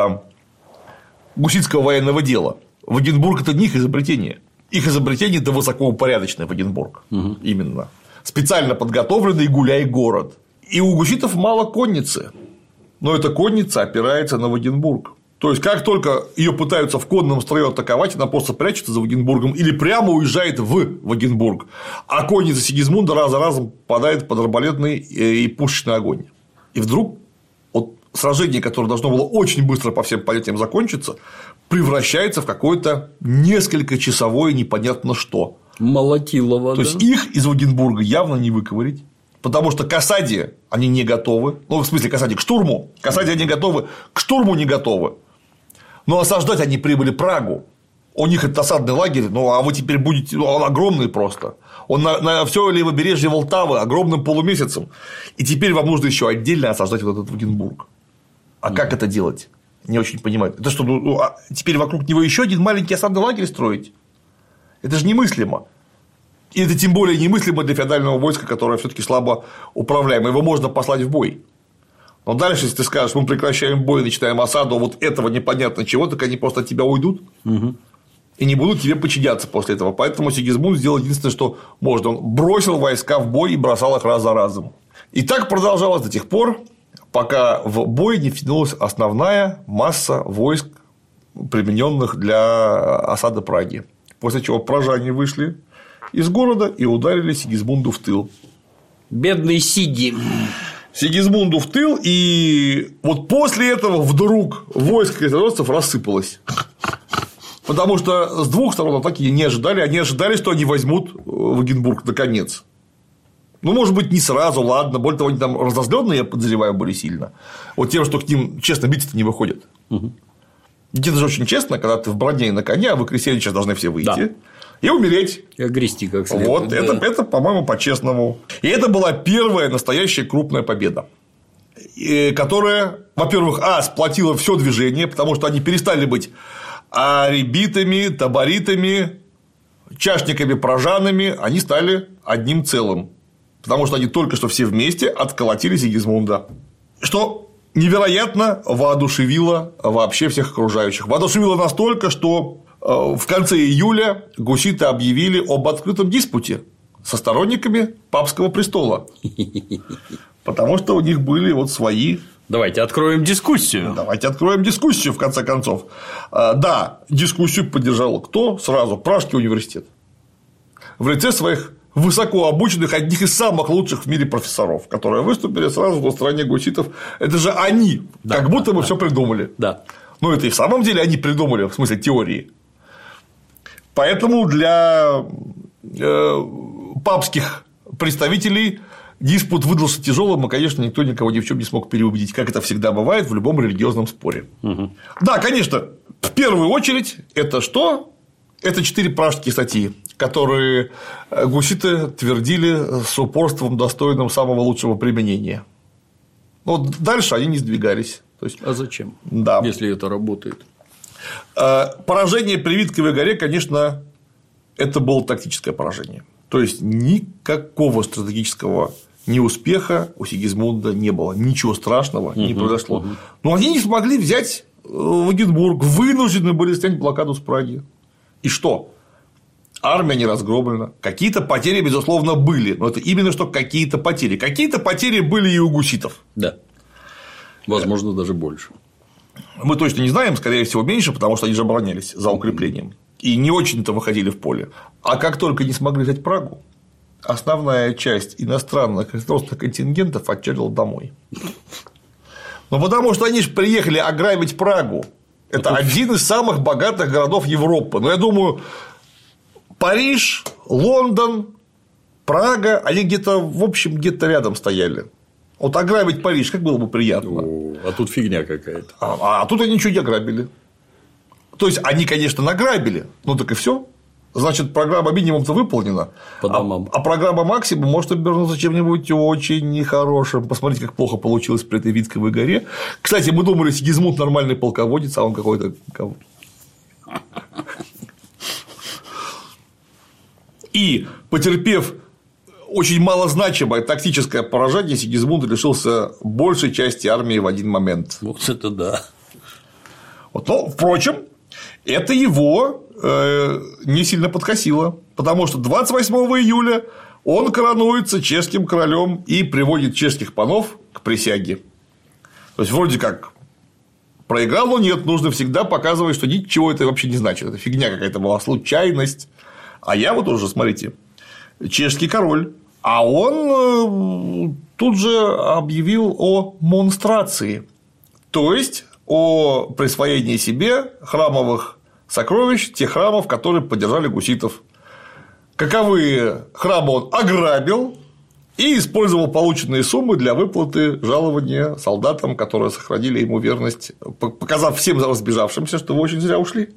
гуситского военного дела. Вагенбург – это не их изобретение. Их изобретение – это высокоупорядочный Вагенбург. Угу. Именно. Специально подготовленный гуляй-город. И у гуситов мало конницы. Но эта конница опирается на Вагенбург. То есть, как только ее пытаются в конном строю атаковать, она просто прячется за Вагенбургом или прямо уезжает в Вагенбург. А конница Сигизмунда раз за разом попадает под арбалетный и пушечный огонь. И вдруг вот сражение, которое должно было очень быстро по всем понятиям закончиться, превращается в какое-то несколькочасовое непонятно что. Молотилово. То да? есть их из Вагенбурга явно не выковырить. Потому что к осаде они не готовы. Ну, в смысле, к осаде, к штурму. К осаде они готовы, к штурму не готовы. Но осаждать они прибыли Прагу. У них это осадный лагерь, ну а вы теперь будете. Ну, он огромный просто. Он на, на все левобережье Волтавы огромным полумесяцем. И теперь вам нужно еще отдельно осаждать вот этот Вагенбург. А mm-hmm. как это делать? Не очень понимаю. Это что, ну, а теперь вокруг него еще один маленький осадный лагерь строить? Это же немыслимо. И это тем более немыслимо для феодального войска, которое все-таки слабо управляемо. Его можно послать в бой. Но дальше, если ты скажешь, мы прекращаем бой, начинаем осаду, вот этого непонятно чего, так они просто от тебя уйдут угу. и не будут тебе подчиняться после этого. Поэтому Сигизмунд сделал единственное, что можно. Он бросил войска в бой и бросал их раз за разом. И так продолжалось до тех пор, пока в бой не втянулась основная масса войск, примененных для осады Праги. После чего пражане вышли из города и ударили Сигизмунду в тыл. Бедный Сиги. Сигизмунду в тыл, и вот после этого вдруг войско крестоносцев рассыпалось. Потому что с двух сторон атаки не ожидали, они ожидали, что они возьмут Вагенбург наконец. Ну, может быть, не сразу, ладно, более того, они там разозленные, я подозреваю, были сильно. Вот тем, что к ним, честно, биться-то не выходят. Угу. Это же очень честно, когда ты в броне и на коне, а вы, крестьяне, сейчас должны все выйти. Да. И умереть. И огрести как следует. Вот, да. это, это, по-моему, по-честному. И это была первая настоящая крупная победа, которая, во-первых, а, сплотила все движение, потому что они перестали быть арибитами, таборитами, чашниками, пражанами, они стали одним целым. Потому что они только что все вместе отколотили Сигизмунда. Что невероятно воодушевило вообще всех окружающих. Воодушевило настолько, что в конце июля гуситы объявили об открытом диспуте со сторонниками папского престола. Потому что у них были вот свои. Давайте откроем дискуссию. Давайте откроем дискуссию, в конце концов. Да, дискуссию поддержал кто? Сразу Пражский университет. В лице своих высокообученных, одних из самых лучших в мире профессоров, которые выступили сразу на стороне гуситов. Это же они, да, как будто да, мы да. все придумали. Да. Но это и в самом деле они придумали, в смысле теории. Поэтому для э, папских представителей диспут выдался тяжелым, и, конечно, никто никого ни в чем не смог переубедить, как это всегда бывает в любом религиозном споре. Угу. Да, конечно, в первую очередь это что? Это четыре пражские статьи, которые гуситы твердили с упорством, достойным самого лучшего применения. Но дальше они не сдвигались. То есть... А зачем? Да. Если это работает. Поражение при Витковой горе, конечно, это было тактическое поражение. То есть никакого стратегического неуспеха у Сигизмунда не было. Ничего страшного угу, не произошло. Угу. Но они не смогли взять Вагенбург, вынуждены были снять блокаду с Праги. И что? Армия не разгромлена. Какие-то потери, безусловно, были. Но это именно что какие-то потери. Какие-то потери были и у гуситов. Да. Возможно, да. даже больше. Мы точно не знаем, скорее всего, меньше, потому что они же оборонялись за укреплением. И не очень-то выходили в поле. А как только не смогли взять Прагу, основная часть иностранных крестоносных контингентов отчалила домой. Ну, потому что они же приехали ограбить Прагу. Это ну, один из самых богатых городов Европы. Но я думаю, Париж, Лондон, Прага, они где-то, в общем, где-то рядом стояли. Вот ограбить Париж, как было бы приятно. О, а тут фигня какая-то. А, а тут они ничего не ограбили. То есть они, конечно, награбили, ну так и все. Значит, программа минимум-то выполнена. По домам. А, а программа максимум может обернуться чем-нибудь очень нехорошим. Посмотрите, как плохо получилось при этой Витковой горе. Кстати, мы думали, Сигизмунд нормальный полководец, а он какой-то. И, потерпев очень малозначимое тактическое поражение, Сигизмунд лишился большей части армии в один момент. Вот это да. Вот, но, впрочем, это его э, не сильно подкосило, потому что двадцать восьмого июля он коронуется чешским королем и приводит чешских панов к присяге. То есть, вроде как проиграл, но нет, нужно всегда показывать, что ничего это вообще не значит. Это фигня какая-то была, случайность. А я вот уже, смотрите, чешский король. А он тут же объявил о монстрации, то есть о присвоении себе храмовых сокровищ, тех храмов, которые поддержали гуситов. Каковые храмы он ограбил и использовал полученные суммы для выплаты жалования солдатам, которые сохранили ему верность, показав всем разбежавшимся, что вы очень зря ушли.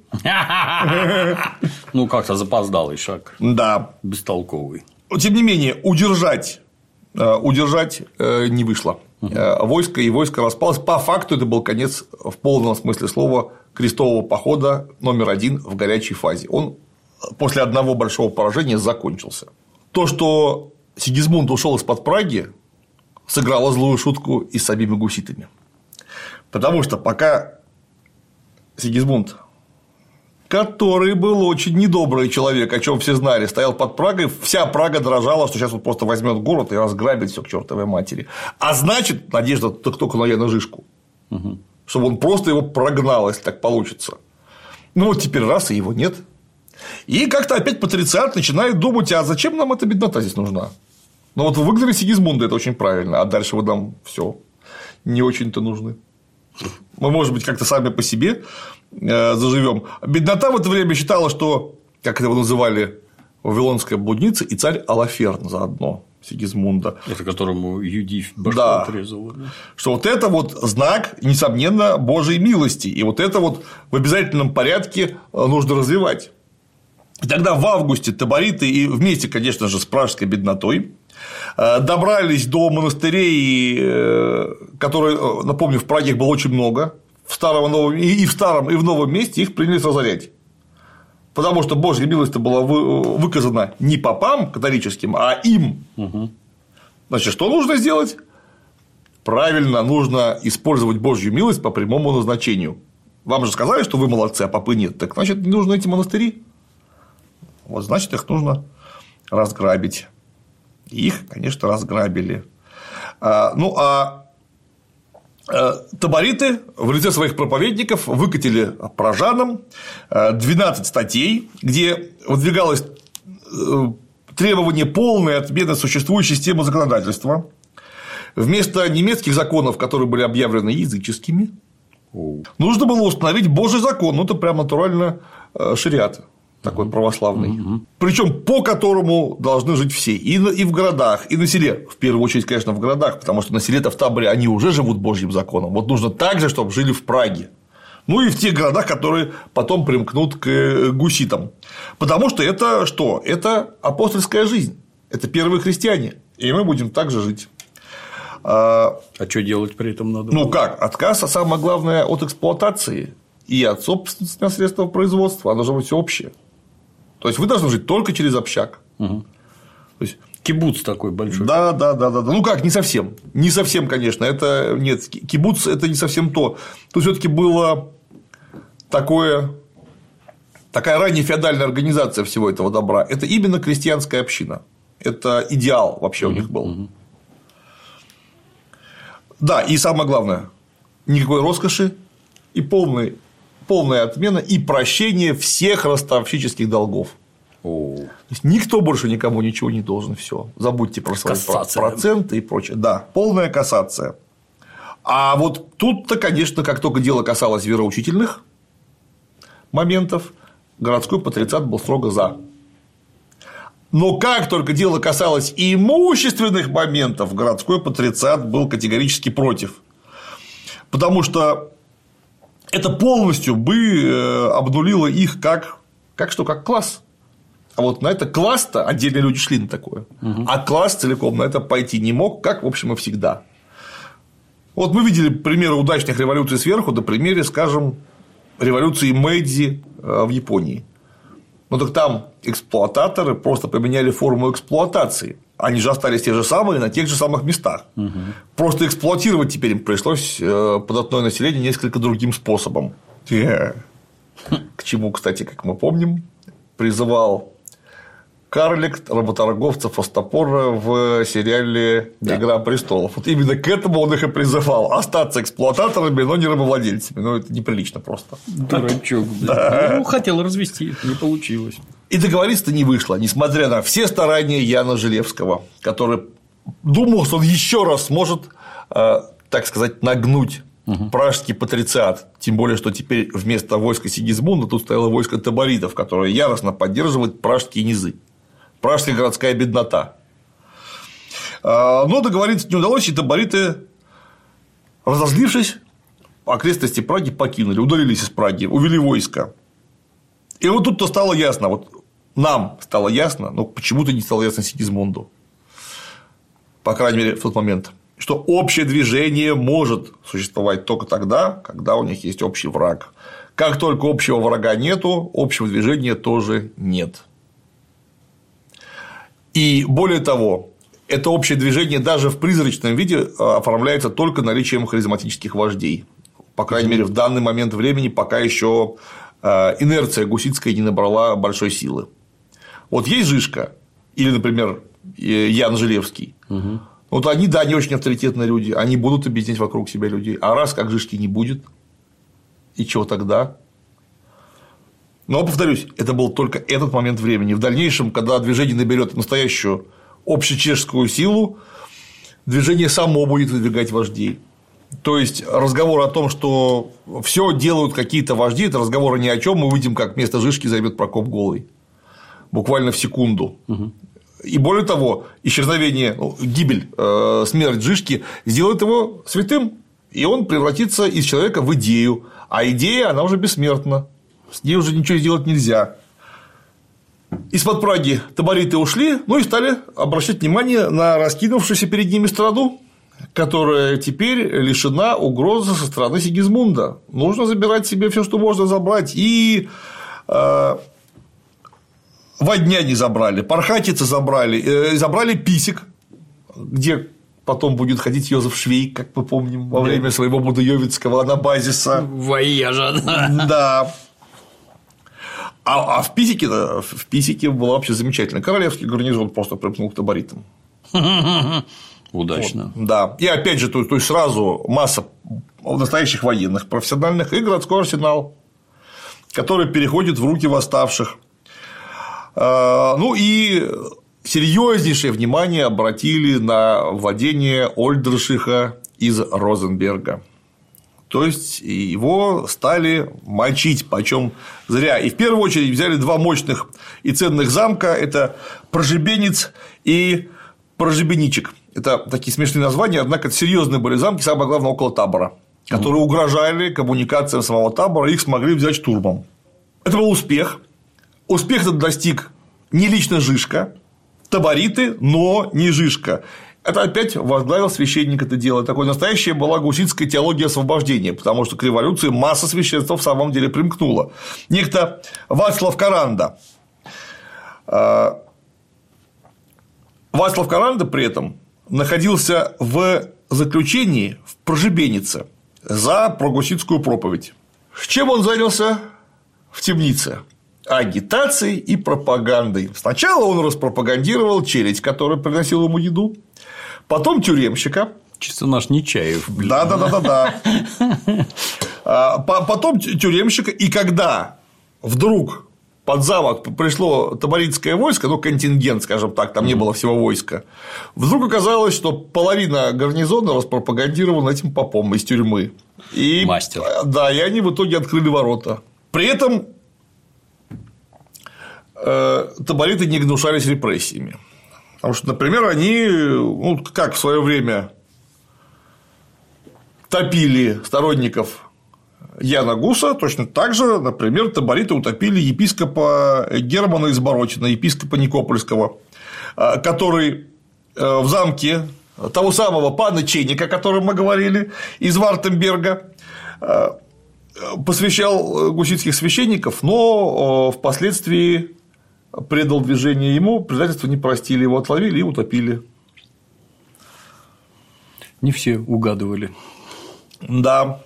Ну, как-то запоздалый шаг. Да. Бестолковый. Тем не менее, удержать, удержать не вышло. Угу. Войско и войско распалось. По факту это был конец в полном смысле слова крестового похода номер один в горячей фазе. Он после одного большого поражения закончился. То, что Сигизмунд ушел из-под Праги, сыграло злую шутку и с самими гуситами. Потому что пока Сигизмунд, который был очень недобрый человек, о чем все знали, стоял под Прагой, вся Прага дрожала, что сейчас он просто возьмет город и разграбит все к чертовой матери. А значит, надежда только на Яна Жишку, угу. чтобы он просто его прогнал, если так получится. Ну вот теперь раз, и его нет. И как-то опять патрициат начинает думать, а зачем нам эта беднота здесь нужна? Ну вот вы выгнали Сигизмунда, это очень правильно, а дальше вы нам все не очень-то нужны. Мы, может быть, как-то сами по себе заживем. Беднота в это время считала, что, как его называли, вавилонская блудница и царь Алаферн заодно Сигизмунда. Это которому Юдифь башку да. отрезала. Да? Что вот это вот знак, несомненно, Божьей милости. И вот это вот в обязательном порядке нужно развивать. И тогда в августе табориты и вместе, конечно же, с пражской беднотой добрались до монастырей, которые, напомню, в Праге их было очень много, в старом и новом, и в старом, и в новом месте их принялись разорять. Потому что Божья милость была выказана не попам католическим, а им. Угу. Значит, что нужно сделать? Правильно, нужно использовать Божью милость по прямому назначению. Вам же сказали, что вы молодцы, а попы нет. Так значит, не нужны эти монастыри. Вот значит, их нужно разграбить. Их, конечно, разграбили. Ну, а табориты в лице своих проповедников выкатили пражанам двенадцать статей, где выдвигалось требование полной отмены существующей системы законодательства. Вместо немецких законов, которые были объявлены языческими, О. Нужно было установить Божий закон, ну это прям натурально шариат такой православный, mm-hmm. причем по которому должны жить все, и, на, и в городах, и на селе, в первую очередь, конечно, в городах, потому что на селе-то в таборе они уже живут Божьим законом, вот нужно так же, чтобы жили в Праге, ну и в тех городах, которые потом примкнут к гуситам, потому что это что? Это апостольская жизнь, это первые христиане, и мы будем так же жить. А, а что делать при этом надо? Ну как, отказ, а самое главное, от эксплуатации и от собственности на средства производства, оно должно быть общее. То есть вы должны жить только через общак. Угу. То есть кибуц такой большой. Да, да, да, да. Ну как, не совсем. Не совсем, конечно. Это нет, кибуц это не совсем то. Тут все-таки было такое, такая ранняя феодальная организация всего этого добра. Это именно крестьянская община. Это идеал вообще у них был. Угу. Да, и самое главное, никакой роскоши и полный, полная отмена и прощение всех ростовщических долгов. О. То есть никто больше никому ничего не должен, все. Забудьте про свои кассация. Проценты и прочее. Да, полная кассация. А вот тут-то, конечно, как только дело касалось вероучительных моментов, городской патрициат был строго за. Но как только дело касалось и имущественных моментов, городской патрициат был категорически против. Потому что это полностью бы обнулило их как, как что, как класс. А вот на это класс-то отдельные люди шли на такое. Угу. А класс целиком на это пойти не мог, как, в общем, и всегда. Вот мы видели примеры удачных революций сверху, на примере, скажем, революции Мэйдзи в Японии. Ну так там эксплуататоры просто поменяли форму эксплуатации. Они же остались те же самые на тех же самых местах. Угу. Просто эксплуатировать теперь им пришлось податное население несколько другим способом. К чему, кстати, как мы помним, призывал карлик работорговцев Остапора в сериале «Игра престолов». Вот именно к этому он их и призывал. Остаться эксплуататорами, но не рабовладельцами. Ну, это неприлично просто. Дурачок. Да. Ну, хотел развести, не получилось. И договориться-то не вышло, несмотря на все старания Яна Жилевского, который думал, что он еще раз сможет, так сказать, нагнуть угу. пражский патрициат. Тем более, что теперь вместо войска Сигизмунда тут стояло войско таборитов, которое яростно поддерживает пражские низы. Пражская городская беднота. Но договориться не удалось, и табориты, разозлившись, окрестности Праги покинули, удалились из Праги, увели войско. И вот тут-то стало ясно, вот нам стало ясно, но почему-то не стало ясно Сигизмунду, по крайней мере, в тот момент, что общее движение может существовать только тогда, когда у них есть общий враг. Как только общего врага нету, общего движения тоже нет. И более того, это общее движение даже в призрачном виде оформляется только наличием харизматических вождей. По крайней мере, в данный момент времени, пока еще инерция гуситская не набрала большой силы. Вот есть Жишка, или, например, Ян Жилевский. Угу. Вот они, да, не очень авторитетные люди, они будут объединять вокруг себя людей. А раз как Жишки не будет, и чего тогда? Но, повторюсь, это был только этот момент времени. В дальнейшем, когда движение наберет настоящую общечешскую силу, движение само будет выдвигать вождей. То есть разговор о том, что все делают какие-то вожди, это разговор ни о чем. Мы увидим, как место Жишки займет Прокоп Голый. Буквально в секунду. Угу. И более того, исчезновение, ну, гибель, э, смерть Жишки сделает его святым, и он превратится из человека в идею. А идея, она уже бессмертна. С ней уже ничего сделать нельзя. Из-под Праги табориты ушли, ну и стали обращать внимание на раскинувшуюся перед ними страну, которая теперь лишена угрозы со стороны Сигизмунда. Нужно забирать себе все, что можно забрать. И э, Водняне забрали, Пархатицы забрали, э, забрали Писек, где потом будет ходить Йозеф Швейк, как мы помним, во время своего будуёвицкого анабазиса. Воежа. Да. А, а в Писеке, в Писеке было вообще замечательно. Королевский гарнизон просто примкнул к таборитам. Удачно. Вот, да. И опять же, то, то есть сразу масса настоящих военных, профессиональных и городской арсенал, который переходит в руки восставших. Ну и серьезнейшее внимание обратили на владение Ольдершиха из Розенберга. То есть его стали мочить почем зря. И в первую очередь взяли два мощных и ценных замка. Это Прожебенец и Прожебеничек. Это такие смешные названия, однако это серьезные были замки, самое главное, около табора, которые угрожали коммуникациям самого табора, их смогли взять штурмом. Это был успех. Успех этот достиг не лично Жишка, табориты, но не Жишка. Это опять возглавил священник это дело. Такое настоящая была гуситская теология освобождения, потому что к революции масса священства в самом деле примкнула. Некто Вацлав Каранда. Вацлав Каранда при этом находился в заключении в Прожебенице за прогуситскую проповедь. Чем он занялся в темнице? Агитацией и пропагандой. Сначала он распропагандировал челядь, которая приносила ему еду, потом тюремщика. Чисто наш Нечаев. Да, да, да, да, да. Потом тюремщика, и когда вдруг под замок пришло таборитское войско, ну, контингент, скажем так, там не было всего войска, вдруг оказалось, что половина гарнизона распропагандирована этим попом из тюрьмы. И, мастер. Да, и они в итоге открыли ворота. При этом э, табориты не гнушались репрессиями. Потому что, например, они, ну, как в свое время топили сторонников Яна Гуса, точно так же, например, табориты утопили епископа Германа из Боротина, епископа Никопольского, который в замке того самого пана Ченника, о котором мы говорили, из Вартемберга, посвящал гуситских священников, но впоследствии предал движение ему, предательство не простили, его отловили и утопили. Не все угадывали. Да.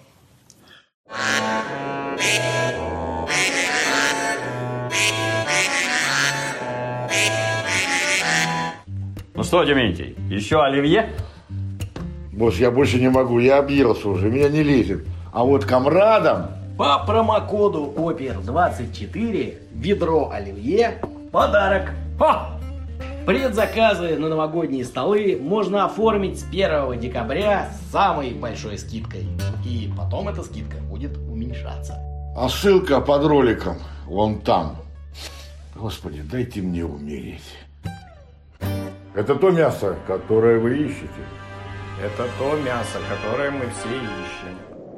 Ну что, Дементий, еще оливье? Босс, я больше не могу, я объелся уже, меня не лезет. А вот комрадам... По промокоду опер двадцать четыре ведро оливье подарок. Ха! Предзаказы на новогодние столы можно оформить с первого декабря с самой большой скидкой. И потом эта скидка будет уменьшаться. А ссылка под роликом вон там. Господи, дайте мне умереть. Это то мясо, которое вы ищете. Это то мясо, которое мы все ищем.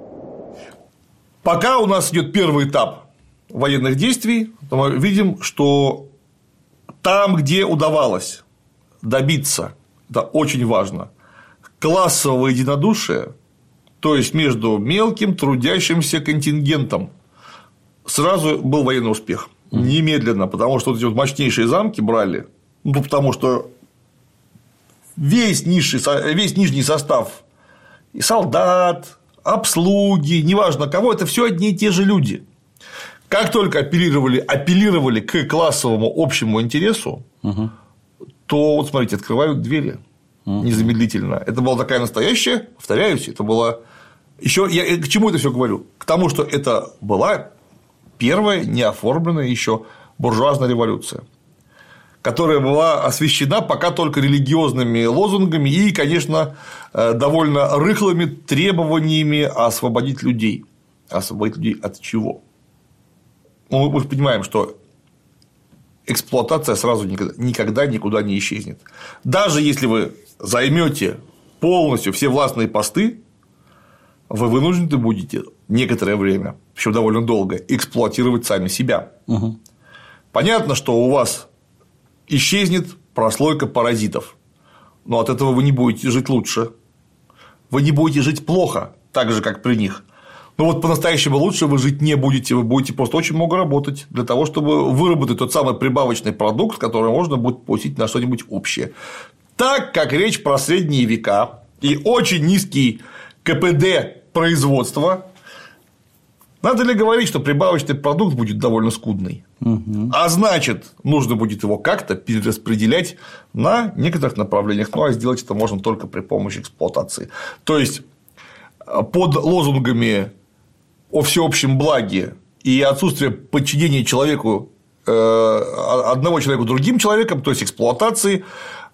Пока у нас идет первый этап военных действий, то мы видим, что там, где удавалось добиться, это очень важно, классового единодушия, то есть между мелким трудящимся контингентом, сразу был военный успех. Немедленно, потому что вот эти вот мощнейшие замки брали, ну, потому что весь, низший, весь нижний состав и солдат, обслуги, неважно кого, это все одни и те же люди. Как только апеллировали, апеллировали к классовому общему интересу, угу. то вот смотрите, открывают двери угу. незамедлительно. Это была такая настоящая, повторяюсь, это было еще я к чему это все говорю? К тому, что это была первая неоформленная еще буржуазная революция, которая была освещена пока только религиозными лозунгами и, конечно, довольно рыхлыми требованиями освободить людей. Освободить людей от чего? Ну, мы понимаем, что эксплуатация сразу никогда, никогда никуда не исчезнет. Даже если вы займете полностью все властные посты, вы вынуждены будете некоторое время, причем довольно долго, эксплуатировать сами себя. Угу. Понятно, что у вас исчезнет прослойка паразитов, но от этого вы не будете жить лучше. Вы не будете жить плохо, так же, как при них. Но вот по-настоящему лучше вы жить не будете, вы будете просто очень много работать для того, чтобы выработать тот самый прибавочный продукт, который можно будет пустить на что-нибудь общее. Так как речь про средние века и очень низкий ка пэ дэ производства, надо ли говорить, что прибавочный продукт будет довольно скудный? Угу. А значит, нужно будет его как-то перераспределять на некоторых направлениях. Ну, а сделать это можно только при помощи эксплуатации. То есть, под лозунгами о всеобщем благе и отсутствие подчинения человеку, одного человеку другим человеком, то есть эксплуатации,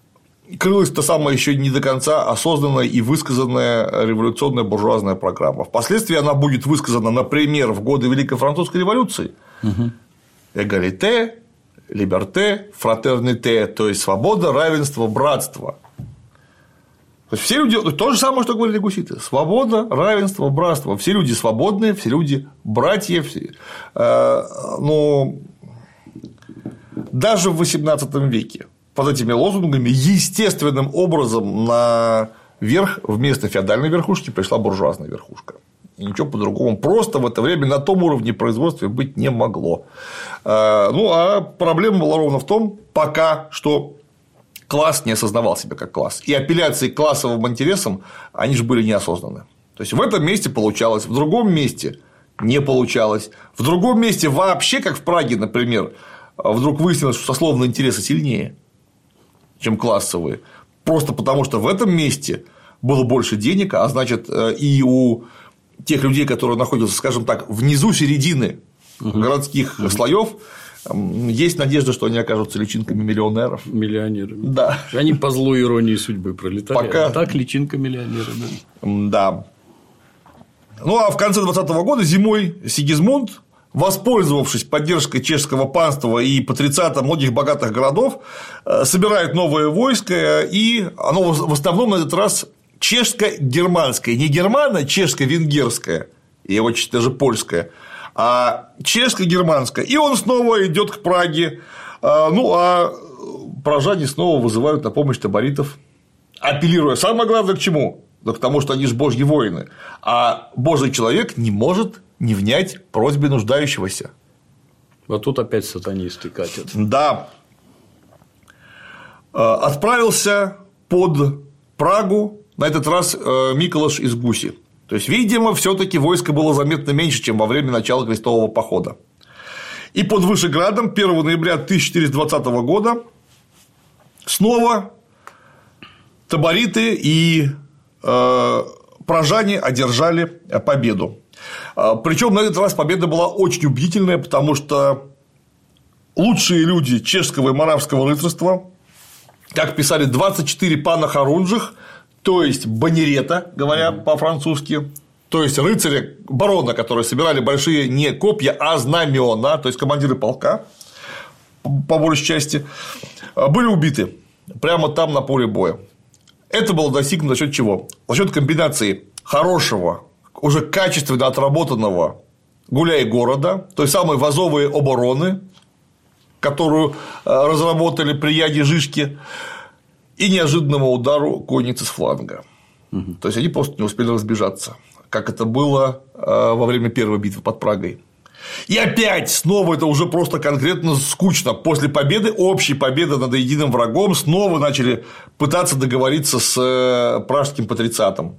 крылась та самая еще не до конца осознанная и высказанная революционная буржуазная программа. Впоследствии она будет высказана, например, в годы Великой Французской революции. Эгалите, либерте, фратерните, то есть свобода, равенство, братство. То есть все люди, то же самое, что говорили гуситы. Свобода, равенство, братство. Все люди свободные, все люди братья. Все... Но даже в восемнадцатом веке под этими лозунгами естественным образом наверх вместо феодальной верхушки пришла буржуазная верхушка. И ничего по-другому. Просто в это время на том уровне производства быть не могло. Ну, а проблема была ровно в том, пока что класс не осознавал себя как класс. И апелляции к классовым интересам, они же были неосознанны. То есть в этом месте получалось, в другом месте не получалось. В другом месте вообще, как в Праге, например, вдруг выяснилось, что сословные интересы сильнее, чем классовые. Просто потому, что в этом месте было больше денег, а значит, и у тех людей, которые находятся, скажем так, внизу середины угу. городских угу. слоев, есть надежда, что они окажутся личинками миллионеров. Миллионерами. Да. Они по злой иронии судьбы пролетариат. Пока... А так личинка миллионера. Да. да. Ну, а в конце двадцатого года зимой Сигизмунд, воспользовавшись поддержкой чешского панства и патрициата многих богатых городов, собирает новое войско, и оно в основном на этот раз чешско-германское, не германо, чешско-венгерское, и очень даже польское, а чешско-германское. И он снова идет к Праге. Ну, а пражане снова вызывают на помощь таборитов, апеллируя. Самое главное к чему? Да к тому, что они же божьи воины. А божий человек не может не внять просьбе нуждающегося. Вот тут опять сатанисты катят. Да. Отправился под Прагу на этот раз Миколаш из Гуси. То есть, видимо, все-таки войско было заметно меньше, чем во время начала крестового похода. И под Вышеградом первого ноября тысяча четыреста двадцатого года снова табориты и э, пражане одержали победу. Причем на этот раз победа была очень убедительная, потому что лучшие люди чешского и моравского рыцарства, как писали, двадцать четыре пана хорунжих, то есть банерета, говоря mm-hmm. по-французски, то есть рыцари, барона, которые собирали большие не копья, а знамена, то есть командиры полка, по большей части, были убиты прямо там на поле боя. Это было достигнуто за счет чего? За счет комбинации хорошего, уже качественно отработанного гуляй-города, той самой вазовой обороны, которую разработали при Яне Жишке, и неожиданному удару конницы с фланга. Угу. То есть они просто не успели разбежаться, как это было во время первой битвы под Прагой. И опять снова это уже просто конкретно скучно. После победы, общей победы над единым врагом, снова начали пытаться договориться с пражским патрициатом.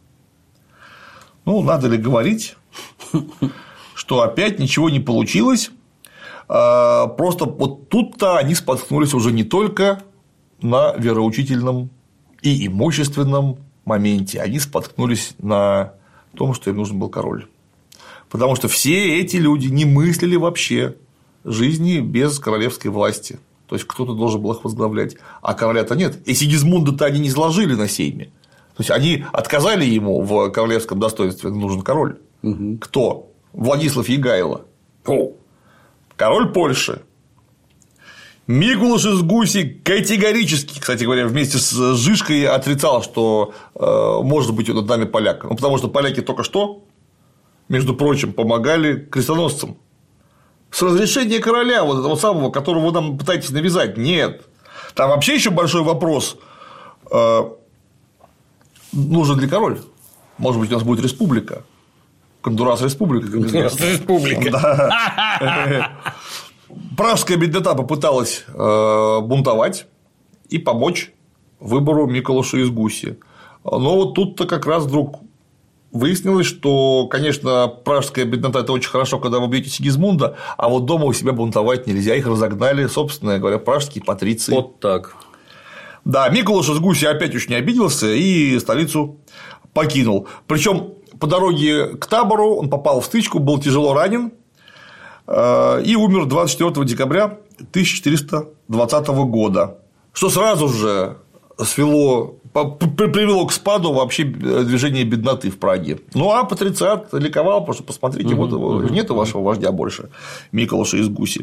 Ну, надо ли говорить, что опять ничего не получилось. Просто вот тут-то они споткнулись уже не только на вероучительном и имущественном моменте, они споткнулись на том, что им нужен был король. Потому что все эти люди не мыслили вообще жизни без королевской власти. То есть кто-то должен был их возглавлять, а короля-то нет. И Сигизмунда-то они не сложили на сейме. То есть они отказали ему в королевском достоинстве, нужен король. Угу. Кто? Владислав Егайло. О. Король Польши. Микулаш из Гуси категорически, кстати говоря, вместе с Жишкой отрицал, что э, может быть над нами поляк. Ну, потому что поляки только что, между прочим, помогали крестоносцам. С разрешения короля, вот этого самого, которого вы нам пытаетесь навязать, нет. Там вообще еще большой вопрос. Э, нужен ли король? Может быть, у нас будет республика. Гондурас республика. Гондурас республика. Пражская беднота попыталась бунтовать и помочь выбору Миколаша из Гуси. Но вот тут-то как раз вдруг выяснилось, что, конечно, пражская беднота – это очень хорошо, когда вы бьете Сигизмунда, а вот дома у себя бунтовать нельзя. Их разогнали, собственно говоря, пражские патриции. Вот так. Да, Миколаш из Гуси опять очень обиделся и столицу покинул. Причем по дороге к табору он попал в стычку, был тяжело ранен и умер двадцать четвёртого декабря тысяча четыреста двадцатого года, что сразу же свело, привело к спаду вообще движение бедноты в Праге. Ну, а патрициат ликовал, потому что, посмотрите, угу, вот его, угу, нету вашего вождя больше, Миколаша из Гуси.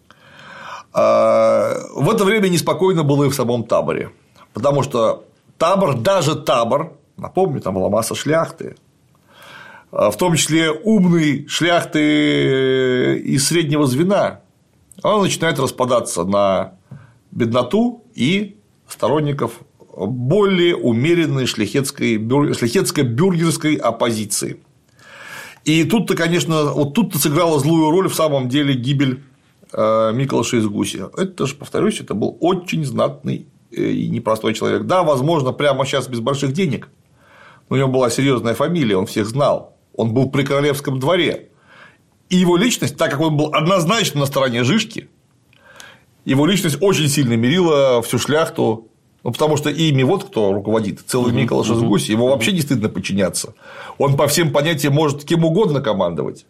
В это время неспокойно было и в самом таборе, потому что табор, даже табор, напомню, там была масса шляхты, в том числе умной шляхты из среднего звена, он начинает распадаться на бедноту и сторонников более умеренной шляхетско-бюргерской оппозиции. И тут-то, конечно, вот тут-то сыграла злую роль в самом деле гибель Миколаша из Гуси. Это же, повторюсь, это был очень знатный и непростой человек. Да, возможно, прямо сейчас без больших денег, но у него была серьезная фамилия, он всех знал, он был при королевском дворе. И его личность, так как он был однозначно на стороне Жишки, его личность очень сильно мерила всю шляхту, ну, потому что ими вот кто руководит, целый uh-huh, Миколаш из uh-huh, Гуси, ему uh-huh. вообще не стыдно подчиняться. Он по всем понятиям может кем угодно командовать.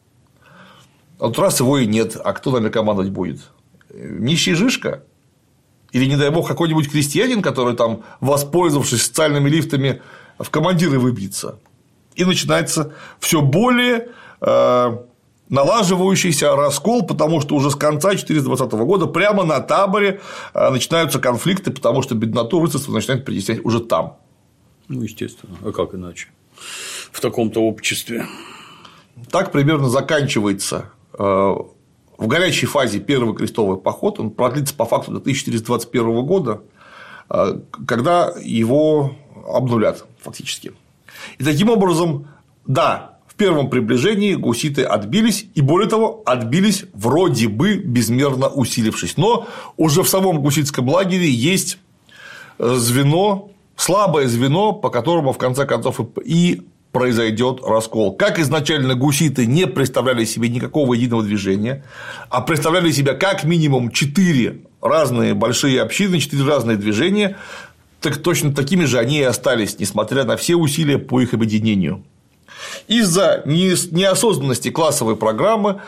А вот раз его и нет, а кто нами командовать будет? Нищий Жишка? Или, не дай бог, какой-нибудь крестьянин, который там, воспользовавшись социальными лифтами, в командиры выбьется? И начинается все более э, налаживающийся раскол, потому что уже с конца четыреста двадцатого года прямо на таборе э, начинаются конфликты, потому что бедноту рыцарство начинает притеснять уже там. Ну, естественно. А как иначе? В таком-то обществе. Так примерно заканчивается в горячей фазе первый крестовый поход, он продлится по факту до тысяча четыреста двадцать первого года, когда его обнулят фактически. И таким образом, да, в первом приближении гуситы отбились, и более того, отбились вроде бы безмерно усилившись. Но уже в самом гуситском лагере есть звено, слабое звено, по которому в конце концов и произойдет раскол. Как изначально гуситы не представляли себе никакого единого движения, а представляли себя как минимум четыре разные большие общины, четыре разные движения, так точно такими же они и остались, несмотря на все усилия по их объединению. Из-за неосознанности классовой программы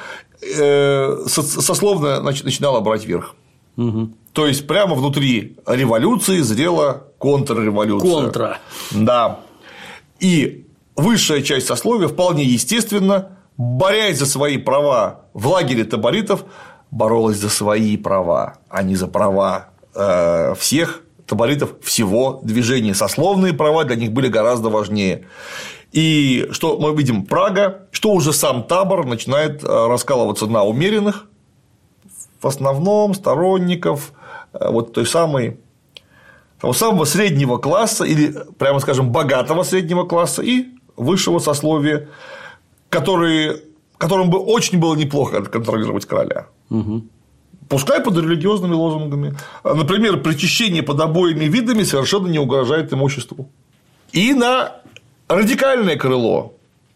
сословно начинала брать верх. Угу. То есть прямо внутри революции зрела контрреволюция. Контра. Да. И высшая часть сословия вполне естественно, борясь за свои права в лагере таборитов, боролась за свои права, а не за права э, всех таборитов всего движения. Сословные права для них были гораздо важнее. И что мы видим, Прага, что уже сам табор начинает раскалываться на умеренных, в основном сторонников вот той самой, того самого среднего класса или, прямо скажем, богатого среднего класса и высшего сословия, которые, которым бы очень было неплохо контролировать короля. Угу. Пускай под религиозными лозунгами. Например, причащение под обоими видами совершенно не угрожает имуществу. И на радикальное крыло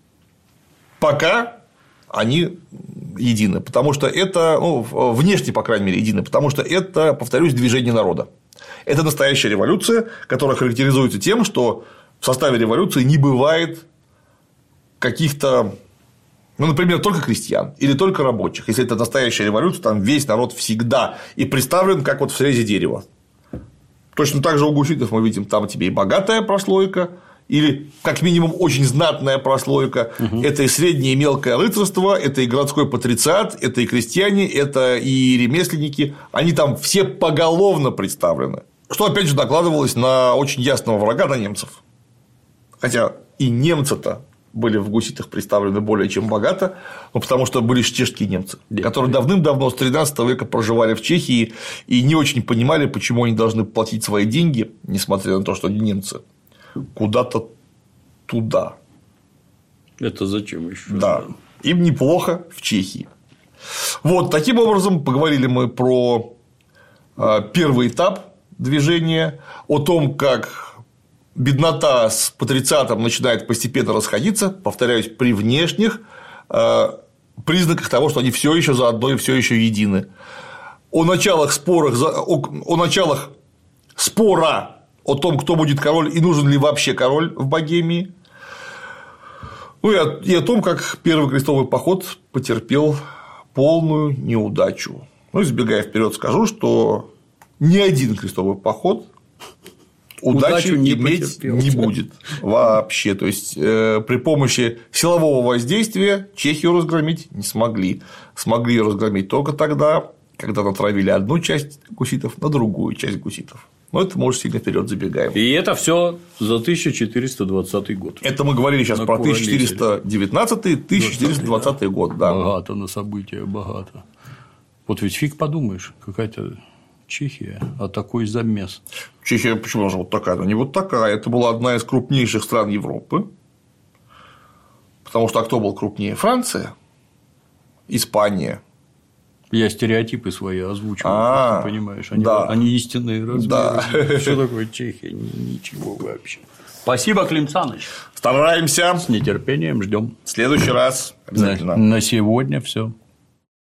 пока они едины, потому что это, ну, внешне, по крайней мере, едины, потому что это, повторюсь, движение народа. Это настоящая революция, которая характеризуется тем, что в составе революции не бывает каких-то, ну, например, только крестьян или только рабочих. Если это настоящая революция, там весь народ всегда и представлен как вот в срезе дерева. Точно так же у гуситов мы видим, там тебе и богатая прослойка, или как минимум очень знатная прослойка, угу. Это и среднее и мелкое рыцарство, это и городской патрициат, это и крестьяне, это и ремесленники, они там все поголовно представлены. Что опять же накладывалось на очень ясного врага, на немцев. Хотя и немцы-то были в гуситах представлены более чем богато, ну, потому что были чешские немцы, да, которые да. давным-давно с тринадцатого века проживали в Чехии и не очень понимали, почему они должны платить свои деньги, несмотря на то, что они немцы, куда-то туда. Это зачем еще? Да, им неплохо в Чехии. Вот таким образом поговорили мы про первый этап движения, о том, как беднота с патрициатом начинает постепенно расходиться, повторяюсь, при внешних признаках того, что они все еще заодно и все еще едины. О началах спорах, о, о началах спора о том, кто будет король и нужен ли вообще король в Богемии. Ну и о, и о том, как первый крестовый поход потерпел полную неудачу. Ну, избегая вперед, скажу, что ни один крестовый поход удачи Удачу не иметь потерпел. не будет вообще. То есть э, при помощи силового воздействия Чехию разгромить не смогли. Смогли разгромить только тогда, когда натравили одну часть гуситов на другую часть гуситов. Но это мы уже сильно вперед забегаем. И это все за тысяча четыреста двадцатый год. Это мы говорили сейчас На про Куралесе. тысяча четыреста девятнадцатый — тысяча четыреста двадцатый год. Да. Богато на события, богато. Вот ведь фиг подумаешь, какая-то Чехия, а такой замес. Чехия почему же вот такая? Ну, не вот такая. Это была одна из крупнейших стран Европы. Потому что а кто был крупнее? Франция, Испания. Я стереотипы свои озвучиваю, А, ты понимаешь, они, да. они истинные размеры. Да. Что такое Чехия? Ничего вообще. Спасибо, Клим Саныч. Стараемся. С нетерпением ждем. В следующий раз обязательно. На, на сегодня все.